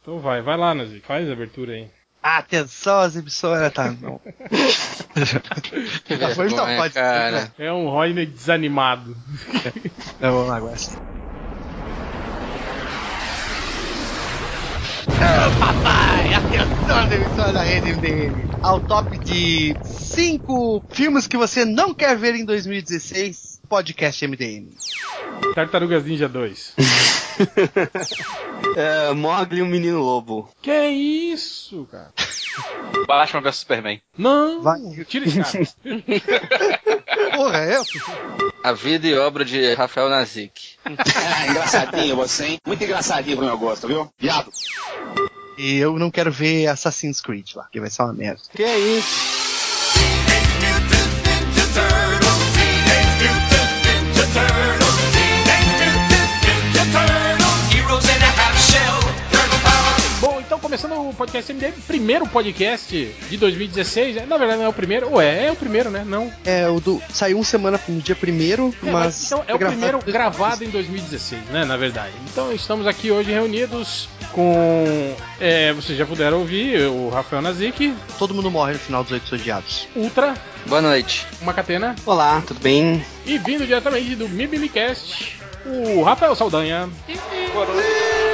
Então vai lá, Nazi, faz a abertura aí. Atenção, as emissoras, tá bom. Que vergonha, pode cara. ser, né? É um Roy desanimado. Vamos lá, agora. Papai, atenção, as emissoras da Rede MDM. Ao top de 5 filmes que você não quer ver em 2016, podcast MDM. Tartarugas Ninja 2. Mowgli e o Menino Lobo. Que isso, cara? Batman vs Superman. Não, Vai. tira esse cara. Porra, é? A vida e obra de Rafael Nazik. Engraçadinho você, hein? Muito engraçadinho pro meu gosto, viu? Viado. E eu não quero ver Assassin's Creed lá, que vai ser uma merda. Que é isso? Bom, então começando o podcast MDM, primeiro podcast de 2016, na verdade não é o primeiro, é o primeiro, né? Não. É, saiu uma semana no dia 1º, mas... Então é o primeiro gravado em 2016, né, na verdade. Então estamos aqui hoje reunidos com, vocês já puderam ouvir, o Rafael Nazik. Todo mundo morre no final dos 8 Odiados. Ultra, Boa noite. Macatena. Olá, tudo bem? E vindo diretamente do Mimilicast, o Rafael Saldanha. Boa noite.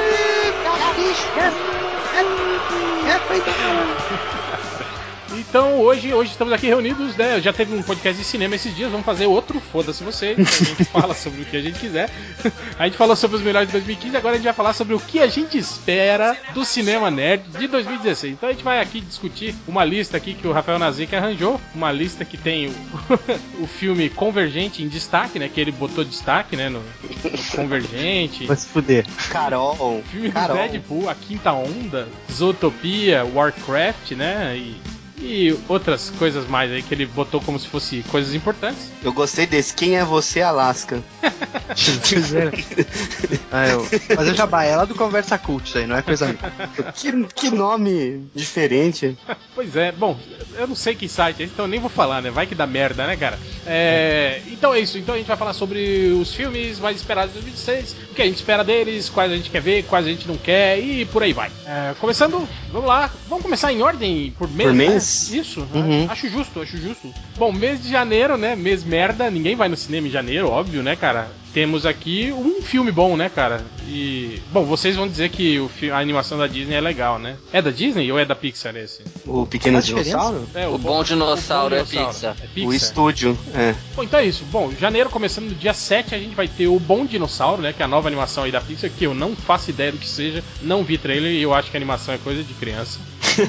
Então hoje estamos aqui reunidos, né? Já teve um podcast de cinema esses dias, vamos fazer outro, foda-se você. A gente fala sobre o que a gente quiser. A gente falou sobre os melhores de 2015, agora a gente vai falar sobre o que a gente espera do cinema nerd de 2016. Então a gente vai aqui discutir uma lista aqui que o Rafael Nazik arranjou, uma lista que tem o filme Convergente em destaque, né? Que ele botou destaque, né? No Convergente. Vai se fuder. Carol. Filme do Deadpool, A Quinta Onda, Zootopia, Warcraft, né? E outras coisas mais aí que ele botou como se fosse coisas importantes. Eu gostei desse. Quem é você, Alaska? Mas eu jabá, é lá do Conversa Cult isso aí, não é coisa minha. Que nome diferente. Pois é, bom, eu não sei que site é esse, então eu nem vou falar, né? Vai que dá merda, né, cara? Então é isso, então a gente vai falar sobre os filmes mais esperados de 2016, o que a gente espera deles, quais a gente quer ver, quais a gente não quer e por aí vai. Começando, vamos lá, vamos começar em ordem por mês? Por mês? Né? Isso, Uhum. Acho justo. Bom, mês de janeiro, né? Mês merda, ninguém vai no cinema em janeiro, óbvio, né, cara? Temos aqui um filme bom, né, cara? E, bom, vocês vão dizer que a animação da Disney é legal, né? É da Disney ou é da Pixar esse? O Pequeno Dinossauro? O Bom Dinossauro é Pixar. É Pixar. O estúdio, Bom, então é isso. Bom, janeiro começando no dia 7, a gente vai ter o Bom Dinossauro, né? Que é a nova animação aí da Pixar, que eu não faço ideia do que seja, não vi trailer e eu acho que a animação é coisa de criança.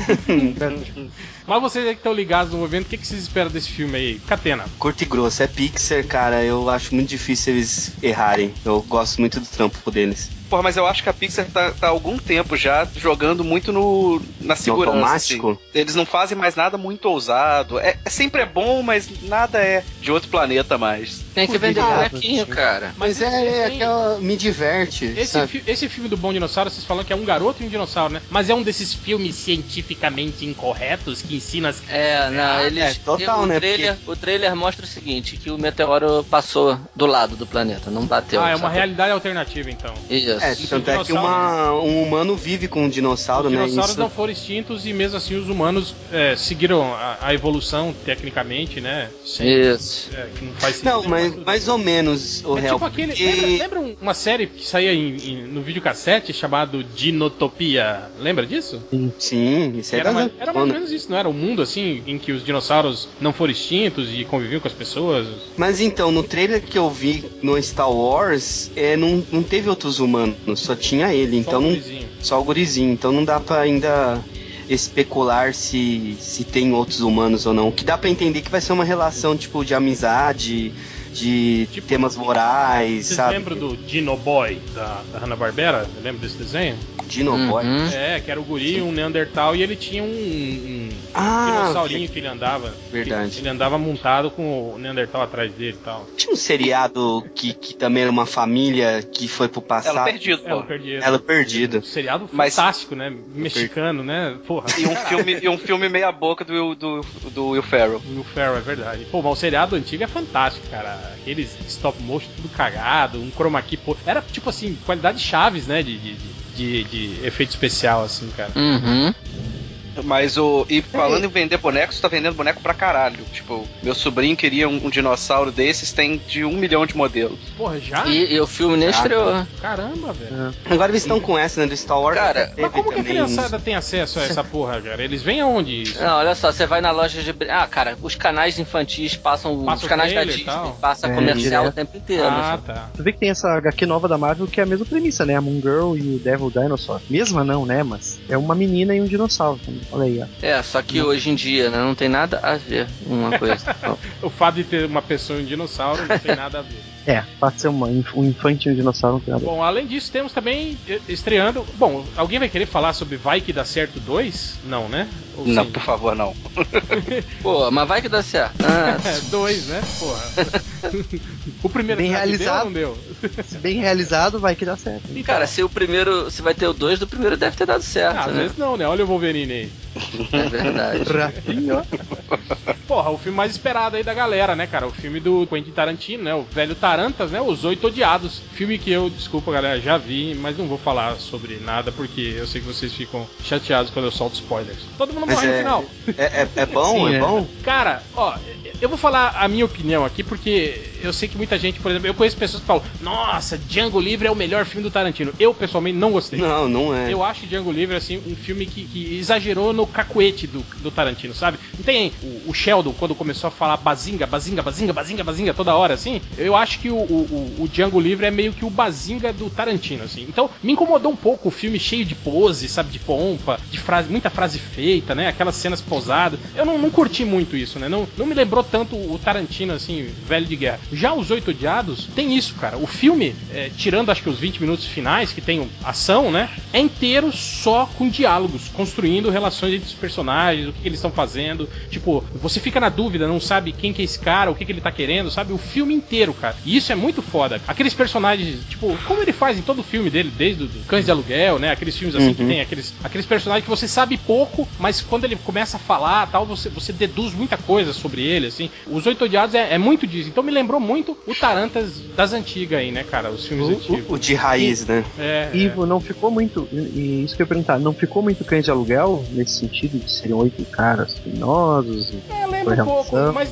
Mas vocês aí que estão ligados no movimento, o que vocês esperam desse filme aí? Catena. Curto e grosso. É Pixar, cara. Eu acho muito difícil eles errarem. Eu gosto muito do trampo deles. Porra, mas eu acho que a Pixar tá há algum tempo já jogando muito na segurança. No automático? Assim. Eles não fazem mais nada muito ousado. Sempre é bom, mas nada é de outro planeta mais. Tem que vender bonequinho, cara. Mas aquela... Me diverte, esse filme do Bom Dinossauro, vocês falam que é um garoto e um dinossauro, né? Mas é um desses filmes cientificamente incorretos que ensina as... total, né? O trailer mostra o seguinte, que o meteoro passou do lado do planeta, não bateu. É uma realidade alternativa, então. Isso. Tanto é que um humano vive com um dinossauro, né? Os dinossauros não foram extintos e mesmo assim os humanos seguiram a evolução tecnicamente, né? Isso. Que não faz sentido. Não, mas mais ou menos o real. Tipo aquele, lembra uma série que saía no videocassete chamado Dinotopia? Lembra disso? Sim, isso era mais ou menos isso, não era? Um mundo assim em que os dinossauros não foram extintos e conviviam com as pessoas. Mas então, no trailer que eu vi no Star Wars, não teve outros humanos, só tinha ele, só o gurizinho, então não dá pra ainda especular se tem outros humanos ou não. O que dá pra entender que vai ser uma relação tipo de amizade, de temas morais, Vocês sabe? lembram do Dino Boy da Hanna-Barbera? Lembra desse desenho? Dino Boy? Que era o guri, um Neandertal, e ele tinha um dinossaurinho que ele andava. Verdade. Ele andava montado com o Neandertal atrás dele e tal. Tinha um seriado que também era uma família que foi pro passado. Ela Um Perdido. seriado fantástico, né? Mexicano, né? Porra. E um filme meia boca do Will Ferrell. Will Ferrell, é verdade. Pô, mas o seriado antigo é fantástico, cara. Aqueles stop motion tudo cagado, um chroma key, pô. Era tipo assim, qualidade Chaves, né? De de efeito especial, assim, cara. Uhum. Mas e falando em vender bonecos, você tá vendendo boneco pra caralho. Tipo, meu sobrinho queria um dinossauro desses, tem de 1 milhão de modelos. Porra, já? E o filme nem estreou. Caramba, velho. Agora eles estão com essa, né, do Star Wars. Cara, Mas como que a criançada tem acesso a essa porra, cara? Eles vêm aonde isso? Não, olha só, você vai na loja de... Ah, cara, os canais infantis passam os canais da Disney, passa comercial direto. o tempo inteiro. Ah, assim. tá. Tu vê que tem essa HQ nova da Marvel que é a mesma premissa, né? A Moon Girl e o Devil Dinosaur. Mesma não, né? Mas é uma menina e um dinossauro também. Olha aí, ó. Só que hoje em dia, né, não tem nada a ver uma coisa. O fato de ter uma pessoa e um dinossauro não tem nada a ver. Pode ser um infante e um dinossauro, não tem nada a ver. Bom, além disso, temos também estreando... Bom, alguém vai querer falar sobre Vai Que Dá Certo 2? Não, né? Ou Não, sim? por favor, não. Pô, mas vai que dá certo. 2, né? Porra. O primeiro Bem será que realizado. deu ou não deu? Se bem realizado, vai que dá certo. E cara, se vai ter o 2, do primeiro deve ter dado certo, Às né? vezes não, né? Olha o Wolverine aí. É verdade. Ratinho. Porra, o filme mais esperado aí da galera, né, cara? O filme do Quentin Tarantino, né? O velho Tarantas, né? Os Oito Odiados. Filme que eu, desculpa, galera, já vi, mas não vou falar sobre nada porque eu sei que vocês ficam chateados quando eu solto spoilers. Todo mundo morre no final. É bom? Sim, é bom? Cara, ó, eu vou falar a minha opinião aqui porque eu sei que muita gente, por exemplo, eu conheço pessoas que falam: nossa, Django Livre é o melhor filme do Tarantino. Eu, pessoalmente, não gostei. Não é. Eu acho Django Livre, assim, um filme que exagerou no cacuete do Tarantino, sabe? Não tem o Sheldon, quando começou a falar bazinga toda hora, assim? Eu acho que o Django Livre é meio que o bazinga do Tarantino, assim. Então, me incomodou um pouco o filme cheio de pose, sabe? De pompa, de frase, muita frase feita, né? Aquelas cenas pousadas. Eu não curti muito isso, né? Não me lembrou tanto o Tarantino, assim, velho de guerra. Já Os Oito Odiados, tem isso, cara. O filme, tirando acho que os 20 minutos finais, que tem ação, né? É inteiro só com diálogos, construindo relações entre os personagens, o que eles estão fazendo. Tipo, você fica na dúvida, não sabe quem que é esse cara, o que ele tá querendo, sabe? O filme inteiro, cara. E isso é muito foda. Aqueles personagens, tipo, como ele faz em todo o filme dele, desde o Cães de Aluguel, né? Aqueles filmes assim que tem aqueles personagens que você sabe pouco, mas quando ele começa a falar, tal, você deduz muita coisa sobre ele, assim. Os Oito Odiados é muito disso. Então me lembrou muito o Tarantas das antigas aí, né, cara? Os filmes antigos. O de raiz, né? Ivo, não ficou muito. E isso que eu ia perguntar, não ficou muito Cães de Aluguel nesse sentido de serem 8 caras criminosos? Lembra um pouco, mas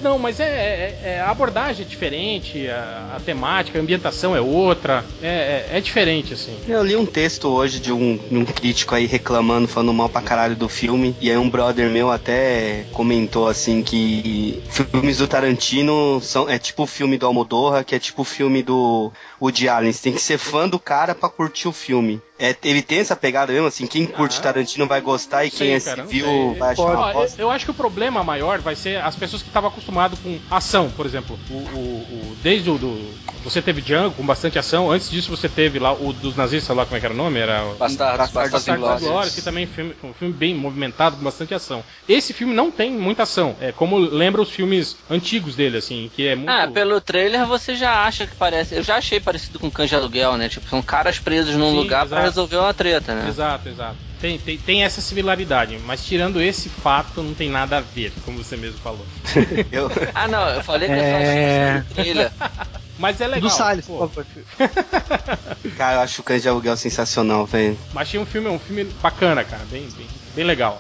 a abordagem é diferente, a temática, a ambientação é outra, é diferente, assim. Eu li um texto hoje de um crítico aí reclamando, falando mal pra caralho do filme, e aí um brother meu até comentou assim que filmes do Tarantino é tipo o filme do Almodóvar, que é tipo o filme do Woody Allen, você tem que ser fã do cara pra curtir o filme. Ele tem essa pegada mesmo, assim, quem curte Tarantino vai gostar e quem civil vai achar uma bosta. Eu acho que o problema maior vai ser as pessoas que estavam acostumadas com ação, por exemplo. Desde você teve Django com bastante ação, antes disso você teve lá o dos nazistas lá, como é que era o nome? Era Bastardos Inglórios, que também é um filme bem movimentado, com bastante ação. Esse filme não tem muita ação, como lembra os filmes antigos dele, assim, que é muito... pelo trailer você já acha que parece... Eu já achei parecido com Cães de Aluguel, né? Tipo, são caras presos num lugar pra resolver uma treta, né? Exato. Tem essa similaridade, mas tirando esse fato, não tem nada a ver, como você mesmo falou. Não, eu falei que eu só achei o trailer. Mas é legal. Do Salles, pô. Cara, eu acho o Cães de Aluguel sensacional, velho. Mas tinha um filme bacana, cara, bem legal.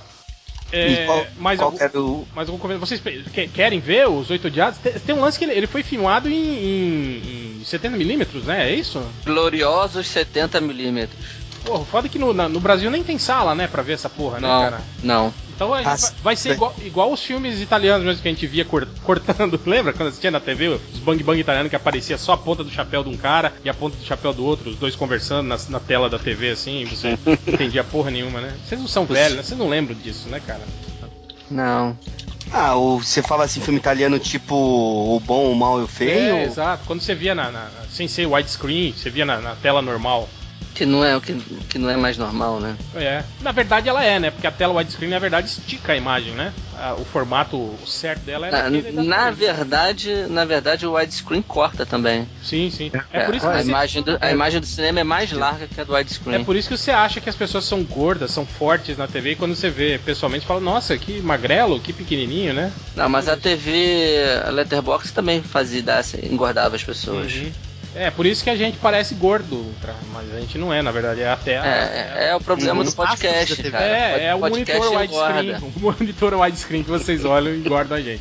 Mas vocês querem ver Os Oito Odiados? Tem um lance que ele foi filmado em 70mm, né? É isso? Gloriosos 70mm. Porra, foda que no Brasil nem tem sala, né, pra ver essa porra, né, cara? Não. Então a gente vai ser igual os filmes italianos mesmo que a gente via cortando. Lembra quando assistia na TV os bang bang italianos que aparecia só a ponta do chapéu de um cara e a ponta do chapéu do outro, os dois conversando na tela da TV assim, e você não entendia porra nenhuma, né? Vocês não são velhos, né? Vocês não lembram disso, né, cara? Não. Você fala assim, filme italiano tipo O Bom, o Mal e o Feio? Exato. Quando você via sem ser widescreen, você via na tela normal. Que não é mais normal, né? Na verdade ela é, né? Porque a tela widescreen, na verdade, estica a imagem, né? O formato certo dela é na verdade, o widescreen corta também. Sim. É por isso que a imagem do cinema é mais larga que a do widescreen. É por isso que você acha que as pessoas são gordas, são fortes na TV, e quando você vê pessoalmente, fala, nossa, que magrelo, que pequenininho, né? Não, mas a TV, a Letterboxd também engordava as pessoas. Uhum. por isso que a gente parece gordo, mas a gente não é, na verdade, é até É o problema do podcast, cara. É o monitor widescreen. O monitor widescreen que vocês olham e engordam a gente.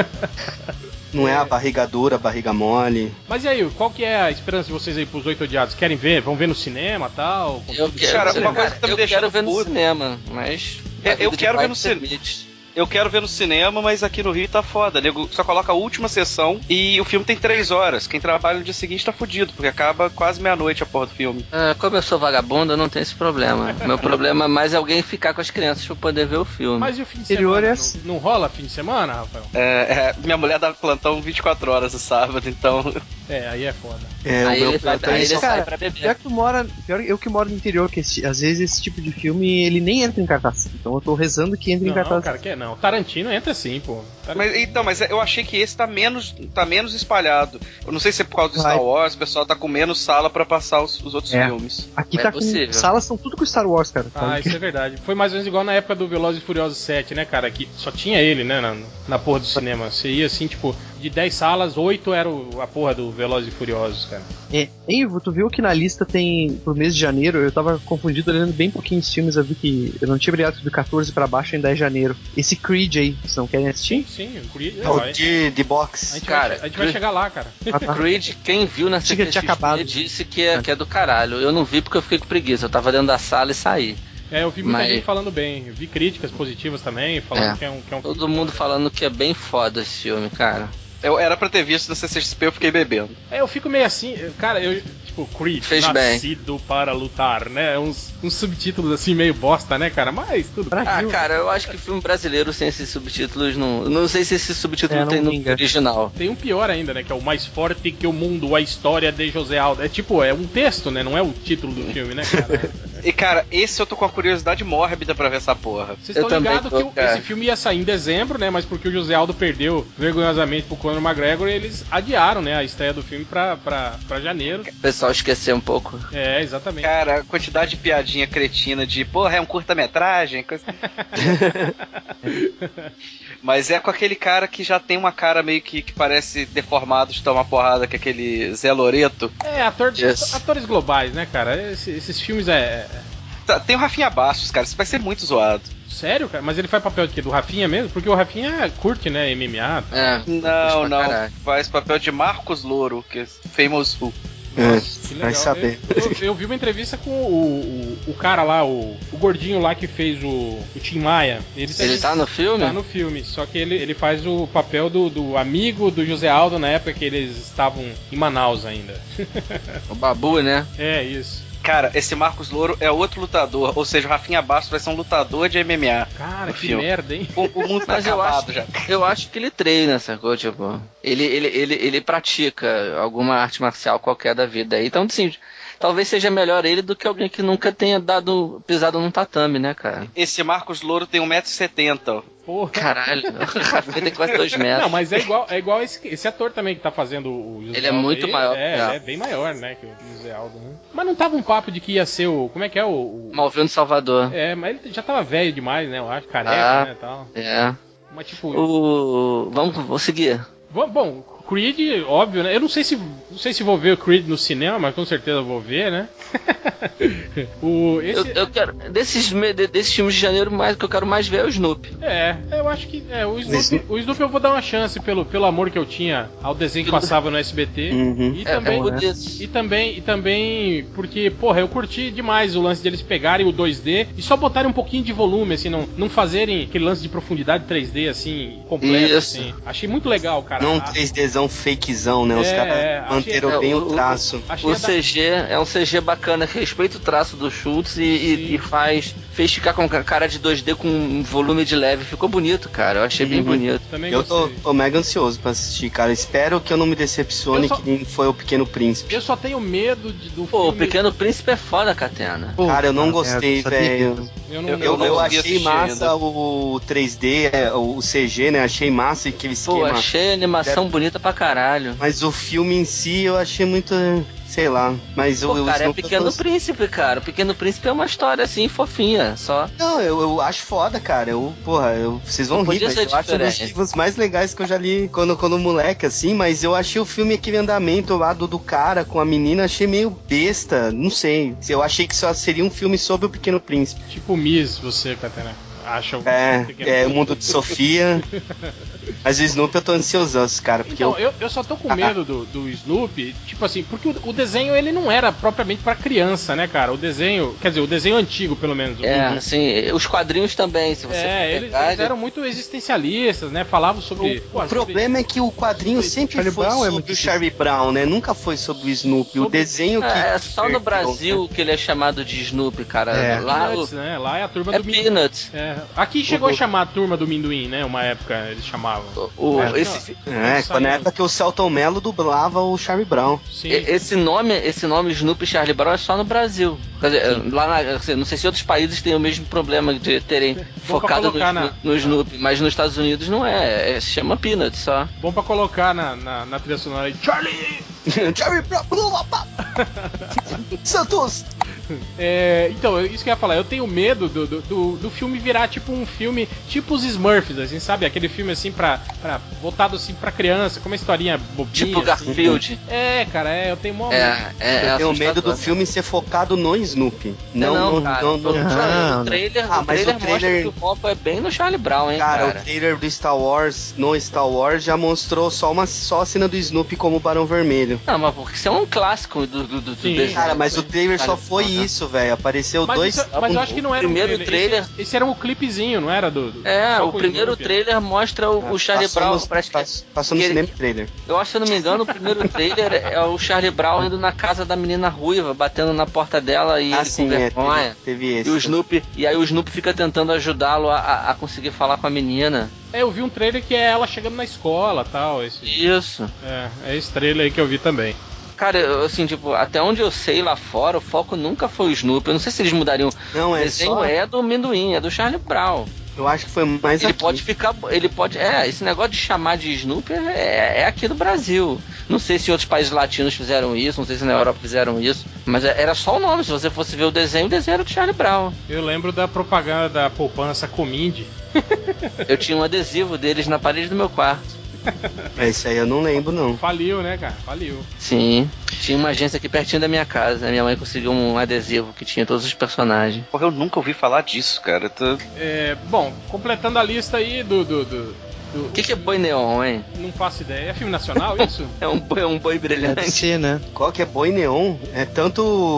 Não é a barriga dura, a barriga mole. Mas e aí, qual que é a esperança de vocês aí pros 8 Odiados? Querem ver? Vão ver no cinema e tal? Eu quero ver no cinema, mas... Eu quero ver no cinema. Eu quero ver no cinema, mas aqui no Rio tá foda. Nego só coloca a última sessão e o filme tem 3 horas. Quem trabalha no dia seguinte tá fudido, porque acaba quase meia-noite a porra do filme. Como eu sou vagabundo, eu não tenho esse problema. Meu problema é mais alguém ficar com as crianças pra poder ver o filme. Mas e o fim de semana? Não rola fim de semana, Rafael? Minha mulher dá plantão 24 horas no sábado, então... Aí é foda. Aí ele sai pra beber. Pior eu que moro no interior, que às vezes esse tipo de filme ele nem entra em cartaz. Então eu tô rezando que entre em cartaz. Não, cara, que não. Tarantino entra sim, pô. Mas eu achei que esse tá menos espalhado. Eu não sei se é por causa do Star Wars, o pessoal tá com menos sala pra passar os outros filmes. Aqui tá possível. Com salas são tudo com Star Wars, cara. Isso é verdade. Foi mais ou menos igual na época do Velozes e Furiosos 7, né, cara? Que só tinha ele, né, na porra do cinema. Você ia assim, tipo, de 10 salas, 8 era a porra do Velozes e Furiosos, cara. Ivo, tu viu que na lista tem, pro mês de janeiro, eu tava confundido olhando bem pouquinhos filmes, eu vi que eu não tinha brigado do 14 pra baixo, ainda é janeiro. Esse Creed aí, vocês não querem assistir? Sim, o Creed. De box. A gente vai chegar lá, cara. Creed, quem viu na CCXP disse que é do caralho. Eu não vi porque eu fiquei com preguiça, eu tava dentro da sala e saí. Eu vi muita gente falando bem, eu vi críticas positivas também, falando que é um todo mundo falando que é bem foda esse filme, cara. Eu era pra ter visto na CCXP, eu fiquei bebendo. Eu fico meio assim, cara, tipo, Creed, nascido para lutar, né? Uns subtítulos assim meio bosta, né, cara? Mas tudo bem. Cara, eu acho que filme brasileiro sem esses subtítulos não sei se esse subtítulo tem no original. Tem um pior ainda, né? Que é o Mais Forte que o Mundo, a História de José Aldo. É tipo, é um texto, né? Não é o título do filme, né, cara? E, cara, esse eu tô com a curiosidade mórbida pra ver essa porra. Vocês estão ligados que esse filme ia sair em dezembro, né? Mas porque o José Aldo perdeu vergonhosamente pro Conor McGregor, eles adiaram, né? A estreia do filme pra janeiro. O pessoal esqueceu um pouco. Exatamente. Cara, a quantidade de piadinha cretina de, porra, é um curta-metragem, coisa... Mas é com aquele cara que já tem uma cara meio que parece deformado de tomar porrada, que é aquele Zé Loreto. Atores globais, né, cara? Esses filmes Tem o Rafinha Bastos, cara, isso vai ser muito zoado. Sério, cara? Mas ele faz papel de quê? Do Rafinha mesmo? Porque o Rafinha curte, né, MMA. Não. Faz papel de Marcos Louro, que é Famous Who. Nossa, que legal. Vai saber. Eu vi uma entrevista com o cara lá, o gordinho lá que fez o Tim Maia. Ele tá no filme? Tá no filme, só que ele faz o papel do amigo do José Aldo na época que eles estavam em Manaus ainda. O Babu, né? É, isso. Cara, esse Marcos Louro é outro lutador, ou seja, o Rafinha Bastos vai ser um lutador de MMA. Cara, que filme. Merda, hein? O mundo tá acabado já. Eu acho que ele treina, sacou? Tipo, ele pratica alguma arte marcial qualquer da vida. Então, assim, talvez seja melhor ele do que alguém que nunca tenha pisado num tatame, né, cara? Esse Marcos Louro tem 1,70 m. Porra. Caralho, o Rafinha tem quase 2 metros. Não, mas é igual esse ator também que tá fazendo o José Ele Aldo. É muito maior. É bem maior, né, que o José Aldo, né? Mas não tava um papo de que ia ser o... Como é que é o... Malvino Salvador. Mas ele já tava velho demais, né, eu acho. Careca, né, tal. Mas tipo... Vamos seguir. Bom, Creed, óbvio, né? Eu não sei se vou ver o Creed no cinema, mas com certeza vou ver, né? Eu quero. Desses filmes de janeiro, o que eu quero mais ver é o Snoopy. Eu acho que. O Snoopy eu vou dar uma chance pelo amor que eu tinha ao desenho que passava no SBT. Uhum. E também porque, porra, eu curti demais o lance deles pegarem o 2D e só botarem um pouquinho de volume, assim, não fazerem aquele lance de profundidade 3D, assim, completo, assim. Achei muito legal, cara. Não 3Dzão fakezão, né? Os caras manteram bem o traço. O CG é um CG bacana, que respeita o traço do Schultz e fez ficar com a cara de 2D com um volume de leve. Ficou bonito, cara. Eu achei bem bonito. Eu tô mega ansioso pra assistir, cara. Espero que eu não me decepcione que nem foi o Pequeno Príncipe. Eu só tenho medo do filme... o Pequeno Príncipe é foda, Catena. Cara, eu não gostei, velho. Eu achei massa ainda. O 3D, o CG, né? Achei massa aquele esquema. Achei a animação bonita pra caralho. Mas o filme em si eu achei muito... sei lá. Mas o cara, é o Snoopy Pequeno Príncipe, cara. O Pequeno Príncipe é uma história assim, fofinha, só. Não, eu acho foda, cara. Vocês vão rir, mas eu acho um dos livros mais legais que eu já li quando moleque, assim, mas eu achei o filme Aquele Andamento lá do cara com a menina, achei meio besta, não sei. Eu achei que só seria um filme sobre o Pequeno Príncipe. Tipo Miss, você, Catena. Acha o mundo de Sofia. Mas o Snoopy eu tô ansioso, cara. Porque então, eu só tô com medo do Snoopy, tipo assim, porque o desenho ele não era propriamente pra criança, né, cara? O desenho, quer dizer, o desenho antigo, pelo menos. Sim, os quadrinhos também, se você eles eram muito existencialistas, né? Falavam sobre... O problema é que o quadrinho sempre foi sobre o Charlie Brown, né? Nunca foi sobre o Snoopy. O desenho que... É só no Brasil que ele é chamado de Snoopy, cara. Lá, Peanuts, né? Lá é a turma do Peanuts. Aqui chegou a chamar a turma do Minduim, né? Uma época eles chamavam. Na época que o Celton Mello dublava o Charlie Brown. Sim. Esse nome Snoopy e Charlie Brown é só no Brasil. Quer dizer, lá não sei se outros países têm o mesmo problema de terem focado no Snoopy, mas nos Estados Unidos não se chama Peanuts só. Bom pra colocar na trilha sonora aí, Charlie! Charlie Brown! Santos! Então, isso que eu ia falar, eu tenho medo do filme virar tipo um filme tipo os Smurfs, assim, sabe? Aquele filme assim voltado assim pra criança, com uma historinha bobinha. Tipo Garfield. Assim. Cara, eu tenho mó eu tenho medo do filme ser focado no Snoopy. Não. O trailer mostra que o foco é bem no Charlie Brown, hein, cara. O trailer do Star Wars, já mostrou só a cena do Snoopy como Barão Vermelho. Não, mas porque isso é um clássico do desenho. Cara, mas o trailer só foi isso, velho. Apareceu dois... Mas eu acho que não era primeiro trailer. Esse era um clipezinho, não era? O primeiro trailer mostra o Charlie Brown. Passou no cinema trailer. Eu acho, se eu não me engano, o primeiro trailer é o Charlie Brown indo na casa da menina ruiva, batendo na porta dela e ele com vergonha. Teve esse. E aí o Snoopy fica tentando ajudá-lo a conseguir falar com a menina. Eu vi um trailer que é ela chegando na escola e tal. Isso. É esse trailer aí que eu vi também. Cara, assim, tipo, até onde eu sei lá fora, o foco nunca foi o Snoopy. Eu não sei se eles mudariam. Não, o desenho é do Amendoim, é do Charlie Brown. Eu acho que foi mais Ele pode. Esse negócio de chamar de Snoopy é aqui do Brasil. Não sei se outros países latinos fizeram isso, não sei se na Europa fizeram isso. Mas era só o nome. Se você fosse ver o desenho era do Charlie Brown. Eu lembro da propaganda da poupança Cominde. Eu tinha um adesivo deles na parede do meu quarto. Esse aí eu não lembro, não. Faliu, né, cara? Faliu. Sim. Tinha uma agência aqui pertinho da minha casa. Minha mãe conseguiu um adesivo que tinha todos os personagens. Porra, eu nunca ouvi falar disso, cara. Bom, completando a lista aí o que é Boi Neon, hein? Não faço ideia. É filme nacional isso? É um boi brilhante. Deve ser, né? Qual que é Boi Neon? É tanto...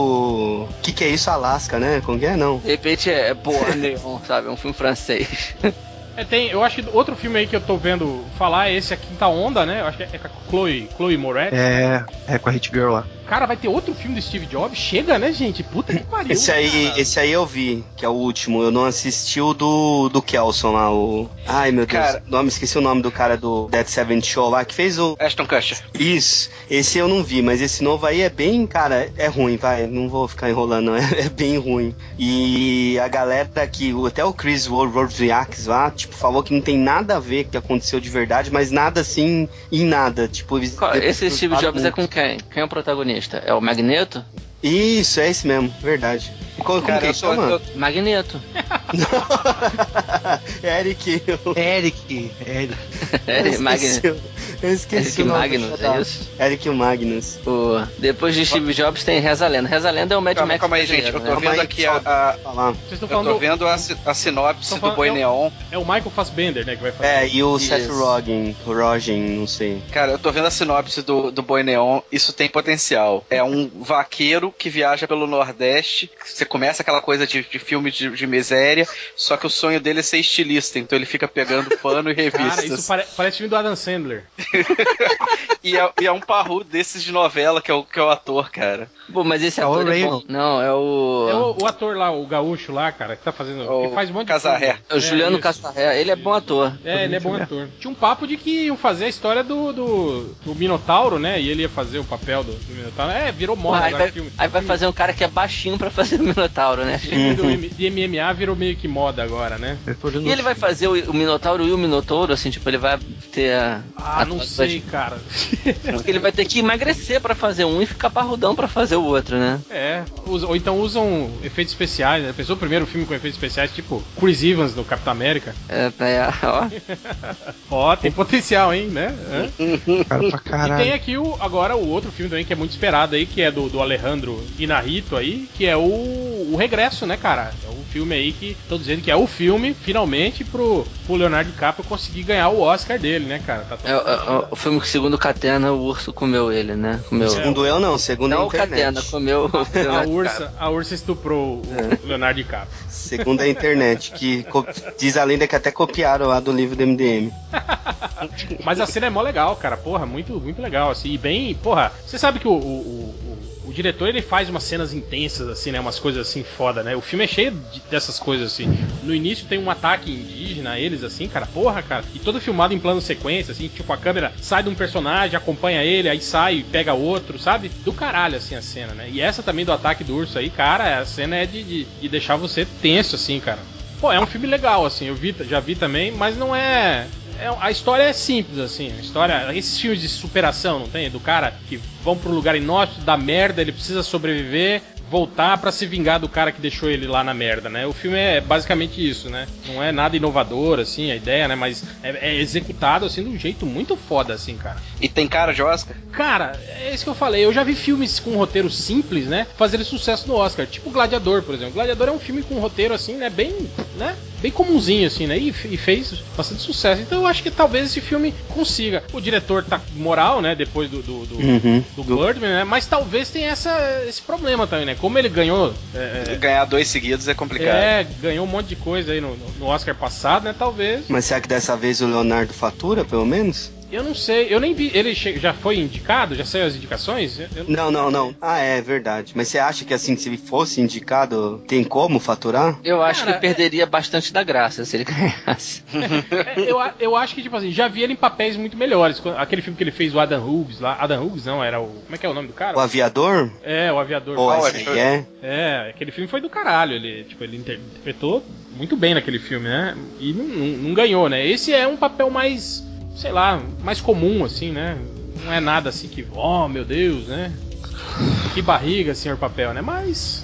O que é isso, Alasca, né? Como que é, não? De repente é Boa Neon, sabe? É um filme francês. Eu acho que outro filme aí que eu tô vendo falar é esse A Quinta Onda, né? Eu acho que é com a Chloe Moretz. É com a Hit Girl lá. Cara, vai ter outro filme do Steve Jobs? Chega, né, gente? Puta que pariu. Esse aí eu vi, que é o último. Eu não assisti o do Kelson lá, o... Ai, meu Deus. Esqueci o nome do cara do Dead Seventh Show lá, que fez o... Ashton Kutcher. Isso. Esse eu não vi, mas esse novo aí é bem... Cara, é ruim, vai. Não vou ficar enrolando, não. É bem ruim. E a galera aqui, até o Chris Wojciechowski lá, tipo, falou que não tem nada a ver com o que aconteceu de verdade, mas nada assim, em nada. Tipo, esse Steve Jobs é com quem? Quem é o protagonista? É o Magneto? Isso, é esse mesmo, verdade. Como que ele chama? Magneto. Eric Magneto. Eu esqueci o nome. Magnus, é isso? Eric Magnus. Depois de Steve Jobs tem Reza Lenda. Reza Lenda é o Mad Max. Calma aí, gente. Eu tô vendo aqui eu tô vendo a sinopse do Boi Neon. É o Michael Fassbender, né, que vai fazer. E o Seth Rogen, não sei. Cara, eu tô vendo a sinopse do Boi Neon. Isso tem potencial. É um vaqueiro que viaja pelo Nordeste. Você começa aquela coisa de filme de miséria, só que o sonho dele é ser estilista, então ele fica pegando pano e revistas. Cara, isso parece filme do Adam Sandler. e é um parrudo desses de novela que é o ator, cara. Pô, mas esse ator é bom. Não, é o... É o ator lá, o gaúcho lá, cara, que tá fazendo... que faz um monte de Casarré. É o Juliano Casarré. Ele é bom ator. Ele é bom ator. Tinha um papo de que iam fazer a história do Minotauro, né? E ele ia fazer o papel do Minotauro. Virou moda agora o filme. Aí vai fazer um cara que é baixinho pra fazer o Minotauro, né? De MMA virou meio que moda agora, né? E ele vai fazer o Minotauro e o Minotouro, assim, tipo, ele vai ter não sei, cara. Porque ele vai ter que emagrecer pra fazer um e ficar parrudão pra fazer o outro, né? Ou então usam efeitos especiais, né? Pensou o primeiro filme com efeitos especiais, tipo Chris Evans no Capitão América? Ó, tem potencial, hein, né? Cara pra caralho. E tem aqui agora o outro filme também que é muito esperado aí, que é do Alejandro Inarritu aí, que é o Regresso, né, cara? É um filme aí que tô dizendo que é o filme, finalmente, pro Leonardo DiCaprio conseguir ganhar o Oscar dele, né, cara? Tá o filme que, segundo o Catena, o urso comeu ele, né? Segundo eu não, segundo a internet. Não, o Catena comeu a ursa estuprou o Leonardo DiCaprio. Segundo a internet, que diz a lenda que até copiaram lá do livro do MDM. Mas a cena é mó legal, cara. Porra, muito, muito legal, assim. E bem, porra, você sabe que o diretor, ele faz umas cenas intensas, assim, né? Umas coisas assim foda, né? O filme é cheio dessas coisas, assim. No início tem um ataque indígena a eles, assim, cara. Porra, cara. E todo filmado em plano sequência, assim. Tipo, a câmera sai de um personagem, acompanha ele, aí sai e pega outro, sabe? Do caralho, assim, a cena, né? E essa também do ataque do urso aí, cara, a cena é de deixar você tenso, assim, cara. Pô, é um filme legal, assim. Já vi também, mas não é... A história é simples, assim. A história. Esses filmes de superação, não tem? Do cara que vão pro lugar inóspito, dá merda, ele precisa sobreviver, voltar pra se vingar do cara que deixou ele lá na merda, né? O filme é basicamente isso, né? Não é nada inovador, assim, a ideia, né? Mas é executado, assim, de um jeito muito foda, assim, cara. E tem cara de Oscar? Cara, é isso que eu falei. Eu já vi filmes com roteiro simples, né? Fazerem sucesso no Oscar. Tipo Gladiador, por exemplo. Gladiador é um filme com roteiro, assim, né? Bem comumzinho, assim, né? E fez bastante sucesso. Então eu acho que talvez esse filme consiga. O diretor tá moral, né? Depois do Birdman, né? Mas talvez tenha esse problema também, né? Como ele ganhou... Ganhar 2 seguidos é complicado. Ganhou um monte de coisa aí no Oscar passado, né? Talvez... Mas será que dessa vez o Leonardo fatura, pelo menos? Eu não sei, eu nem vi. Ele já foi indicado? Já saiu as indicações? Não. Ah, é verdade. Mas você acha que assim, se ele fosse indicado, tem como faturar? Eu acho que perderia bastante da graça se ele ganhasse. Eu acho que, tipo assim, já vi ele em papéis muito melhores. Aquele filme que ele fez, o Adam Hughes lá. Adam Hughes não, era o... Como é que é o nome do cara? O Aviador? É, o Aviador. Pô, esse aí é? É, aquele filme foi do caralho. Ele interpretou muito bem naquele filme, né? E não ganhou, né? Esse é um papel mais... sei lá, mais comum, assim, né? Não é nada assim que, oh, meu Deus, né? Que barriga, senhor papel, né? Mas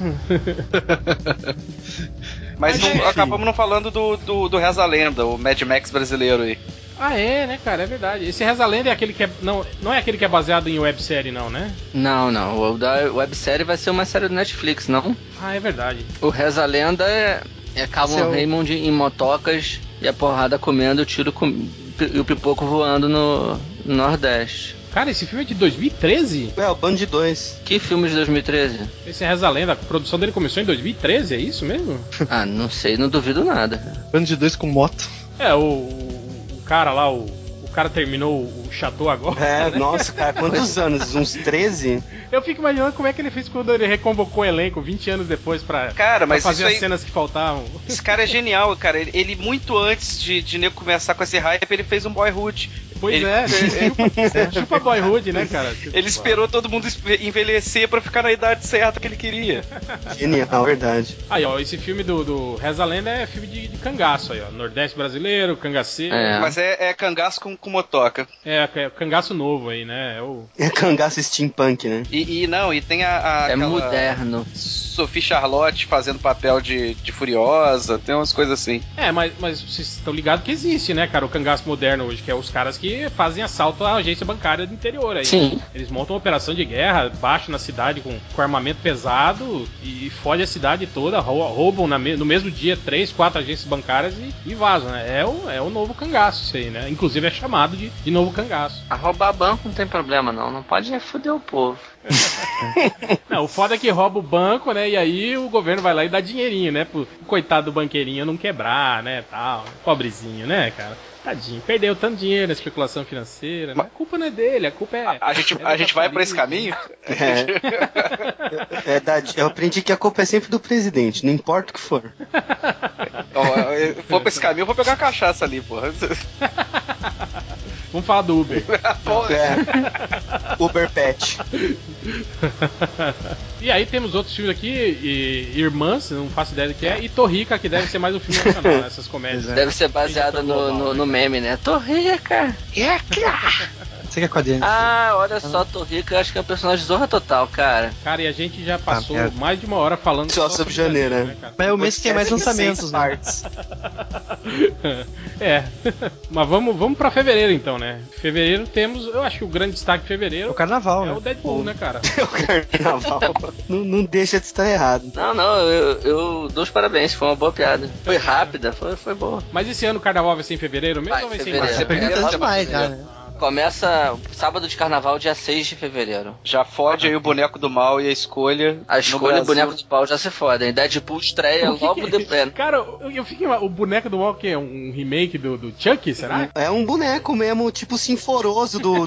acabamos não falando do Reza a Lenda, o Mad Max brasileiro aí. Ah, é, né, cara? É verdade. Esse Reza a Lenda é aquele que é... Não é aquele que é baseado em websérie, não, né? Não. O da websérie vai ser uma série do Netflix, não? Ah, é verdade. O Reza a Lenda é Calvin Raymond em motocas e a porrada comendo, o tiro e o pipoco voando no Nordeste. Cara, esse filme é de 2013? É, o Band 2. Que filme de 2013? Esse Reza a Lenda, a produção dele começou em 2013, é isso mesmo? Ah, não sei, não duvido nada. Band 2 com moto. É, o cara lá, o cara terminou o Chateau agora. É, né? Nossa, cara, quantos anos? Uns 13? Eu fico imaginando como é que ele fez quando ele reconvocou o elenco 20 anos depois pra fazer as cenas que faltavam. Esse cara é genial, cara. Ele muito antes de nego começar com esse hype, ele fez um Boyhood. Pois chupa Boyhood, né, cara? Ele esperou todo mundo envelhecer pra ficar na idade certa que ele queria. Genial, verdade. Aí, ó, esse filme do Reza a Lenda é filme de cangaço aí, ó. Nordeste brasileiro, cangaceiro. Mas é cangaço com motoca. É cangaço novo aí, né? É cangaço steampunk, né? E tem é moderno. Sophie Charlotte fazendo papel de Furiosa, tem umas coisas assim. Mas vocês estão ligados que existe, né, cara, o cangaço moderno hoje, que é os caras que fazem assalto à agência bancária do interior aí. Sim. Né? Eles montam uma operação de guerra, baixam na cidade com armamento pesado e fodem a cidade toda, roubam no mesmo dia 3, 4 agências bancárias e vazam, né? É o novo cangaço isso aí, né? Inclusive é chamado de novo cangaço. A roubar banco não tem problema não pode foder o povo. Não, o foda é que rouba o banco, né? E aí o governo vai lá e dá dinheirinho, né? Pro coitado do banqueirinho não quebrar, né? Tal. Pobrezinho, né, cara? Tadinho. Perdeu tanto dinheiro na especulação financeira. Né? A culpa não é dele, a culpa é. A gente vai por esse caminho? Eu aprendi que a culpa é sempre do presidente, não importa o que for. For pra esse caminho, eu vou pegar uma cachaça ali, porra. Vamos falar do Uber. Uber Pet. E aí temos outros filmes aqui, Irmãs, não faço ideia do que é, e Torrica, que deve ser mais um filme nacional, né, essas comédias. Deve ser baseada no meme, né? Torrica! Você que é quadrinho. Ah, olha só, Torrica, acho que é um personagem Zorra Total, cara. Cara, e a gente já passou mais de uma hora falando só sobre janeiro, né? Mas é o mês que tem mais lançamentos, né? Mas vamos pra fevereiro então, né? Fevereiro temos, eu acho que o grande destaque de fevereiro o carnaval, né? O Deadpool, né, cara? O carnaval. não deixa de estar errado. Não, eu dou os parabéns, foi uma boa piada. Foi rápida, foi boa. Mas esse ano o carnaval vai ser em fevereiro mesmo ou vai ser em março? Você pergunta demais, né? Começa sábado de carnaval, dia 6 de fevereiro. Já fode aí o boneco do mal e a escolha. A escolha do boneco do mal já se fode. Hein? Deadpool estreia logo depois. Cara, eu fiquei. O boneco do mal que é um remake do Chuck, será? É um boneco mesmo, tipo sinforoso do.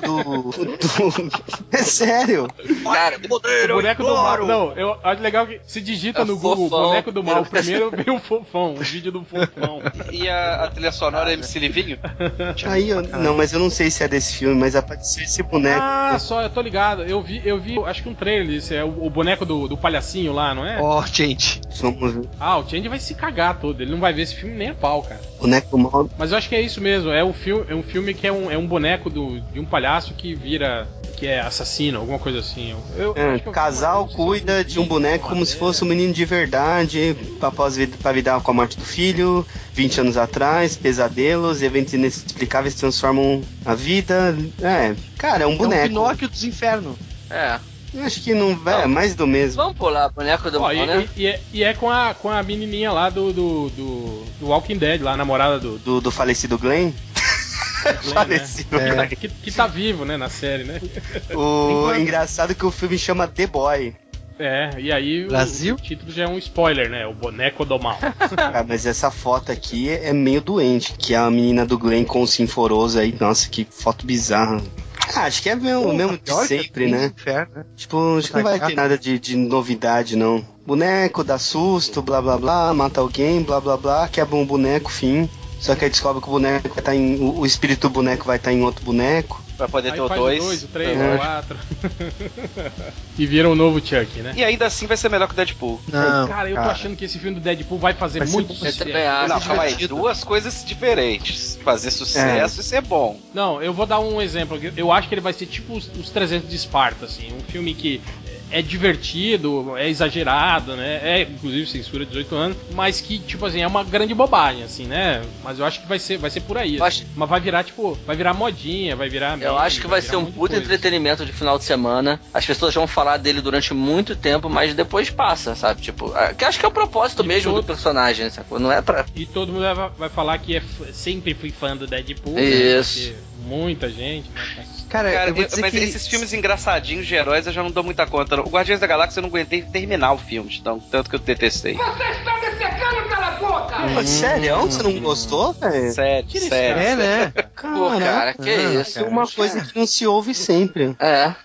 É sério. Cara, o boneco do mal. Não, eu acho legal que se digita no Google fofão. Boneco do mal. Primeiro vem o fofão, o vídeo do fofão. E a trilha sonora MC Livinho? Aí não, mas eu não sei se é desse filme, mas apareceu esse boneco. Ah, só, eu tô ligado. Eu vi, acho que um trailer disso. É o boneco do palhacinho lá, não é? Change. Vamos ver. Ah, o Change vai se cagar todo. Ele não vai ver esse filme nem a pau, cara. Boneco do mal. Mas eu acho que é isso mesmo. É um filme que é um boneco de um palhaço que vira. Que é assassino, alguma coisa assim. Casal cuida de um boneco como se fosse um menino de verdade, pra lidar com a morte do filho, 20 anos atrás, pesadelos, eventos inexplicáveis transformam a vida. Cara, é um boneco. É um Pinóquio dos infernos. Acho que não vai, é mais do mesmo. Vamos pular, boneco do mal, né? E é com a menininha lá do Walking Dead, lá, a namorada do falecido Glenn. Falecido, né? Que tá vivo, né, na série, né? O engraçado é que o filme chama The Boy. E aí o título já é um spoiler, né? O boneco do mal. Mas essa foto aqui é meio doente, que é a menina do Glenn com o Sinforoso aí. Nossa, que foto bizarra. Acho que é mesmo de sempre, né? Tipo, acho que não vai ter nada de novidade, não. Boneco, dá susto, blá blá blá, mata alguém, blá blá blá, quebra um boneco, fim. Só que aí descobre que o boneco vai estar o espírito do boneco vai estar em outro boneco. Vai poder aí ter o faz 2. O 2, o 3, o 4. E vira um novo Chuck, né? E ainda assim vai ser melhor que o Deadpool. Não, cara, eu tô achando que esse filme do Deadpool vai fazer muito sucesso. Não, calma aí, duas coisas diferentes. Fazer sucesso e ser bom. Não, eu vou dar um exemplo. Eu acho que ele vai ser tipo os 300 de Esparta, assim. Um filme que é divertido, é exagerado, né? É, inclusive, censura 18 anos, mas que, tipo assim, é uma grande bobagem, assim, né? Mas eu acho que vai ser por aí. Assim. Mas vai virar modinha, vai virar... Eu acho que vai ser um puta entretenimento de final de semana. As pessoas vão falar dele durante muito tempo, mas depois passa, sabe? Tipo, que acho que é o propósito mesmo do personagem, sacou? Não é pra... E todo mundo vai falar que sempre fui fã do Deadpool, isso. Né? Muita gente, né? Cara, mas esses filmes engraçadinhos de heróis eu já não dou muita conta. O Guardiões da Galáxia eu não aguentei terminar o filme, tanto que eu detestei. Você está me secando, cala a boca! Sério? Você não gostou, velho? Sério. É, né? Pô, cara, que isso? É uma coisa que não se ouve sempre.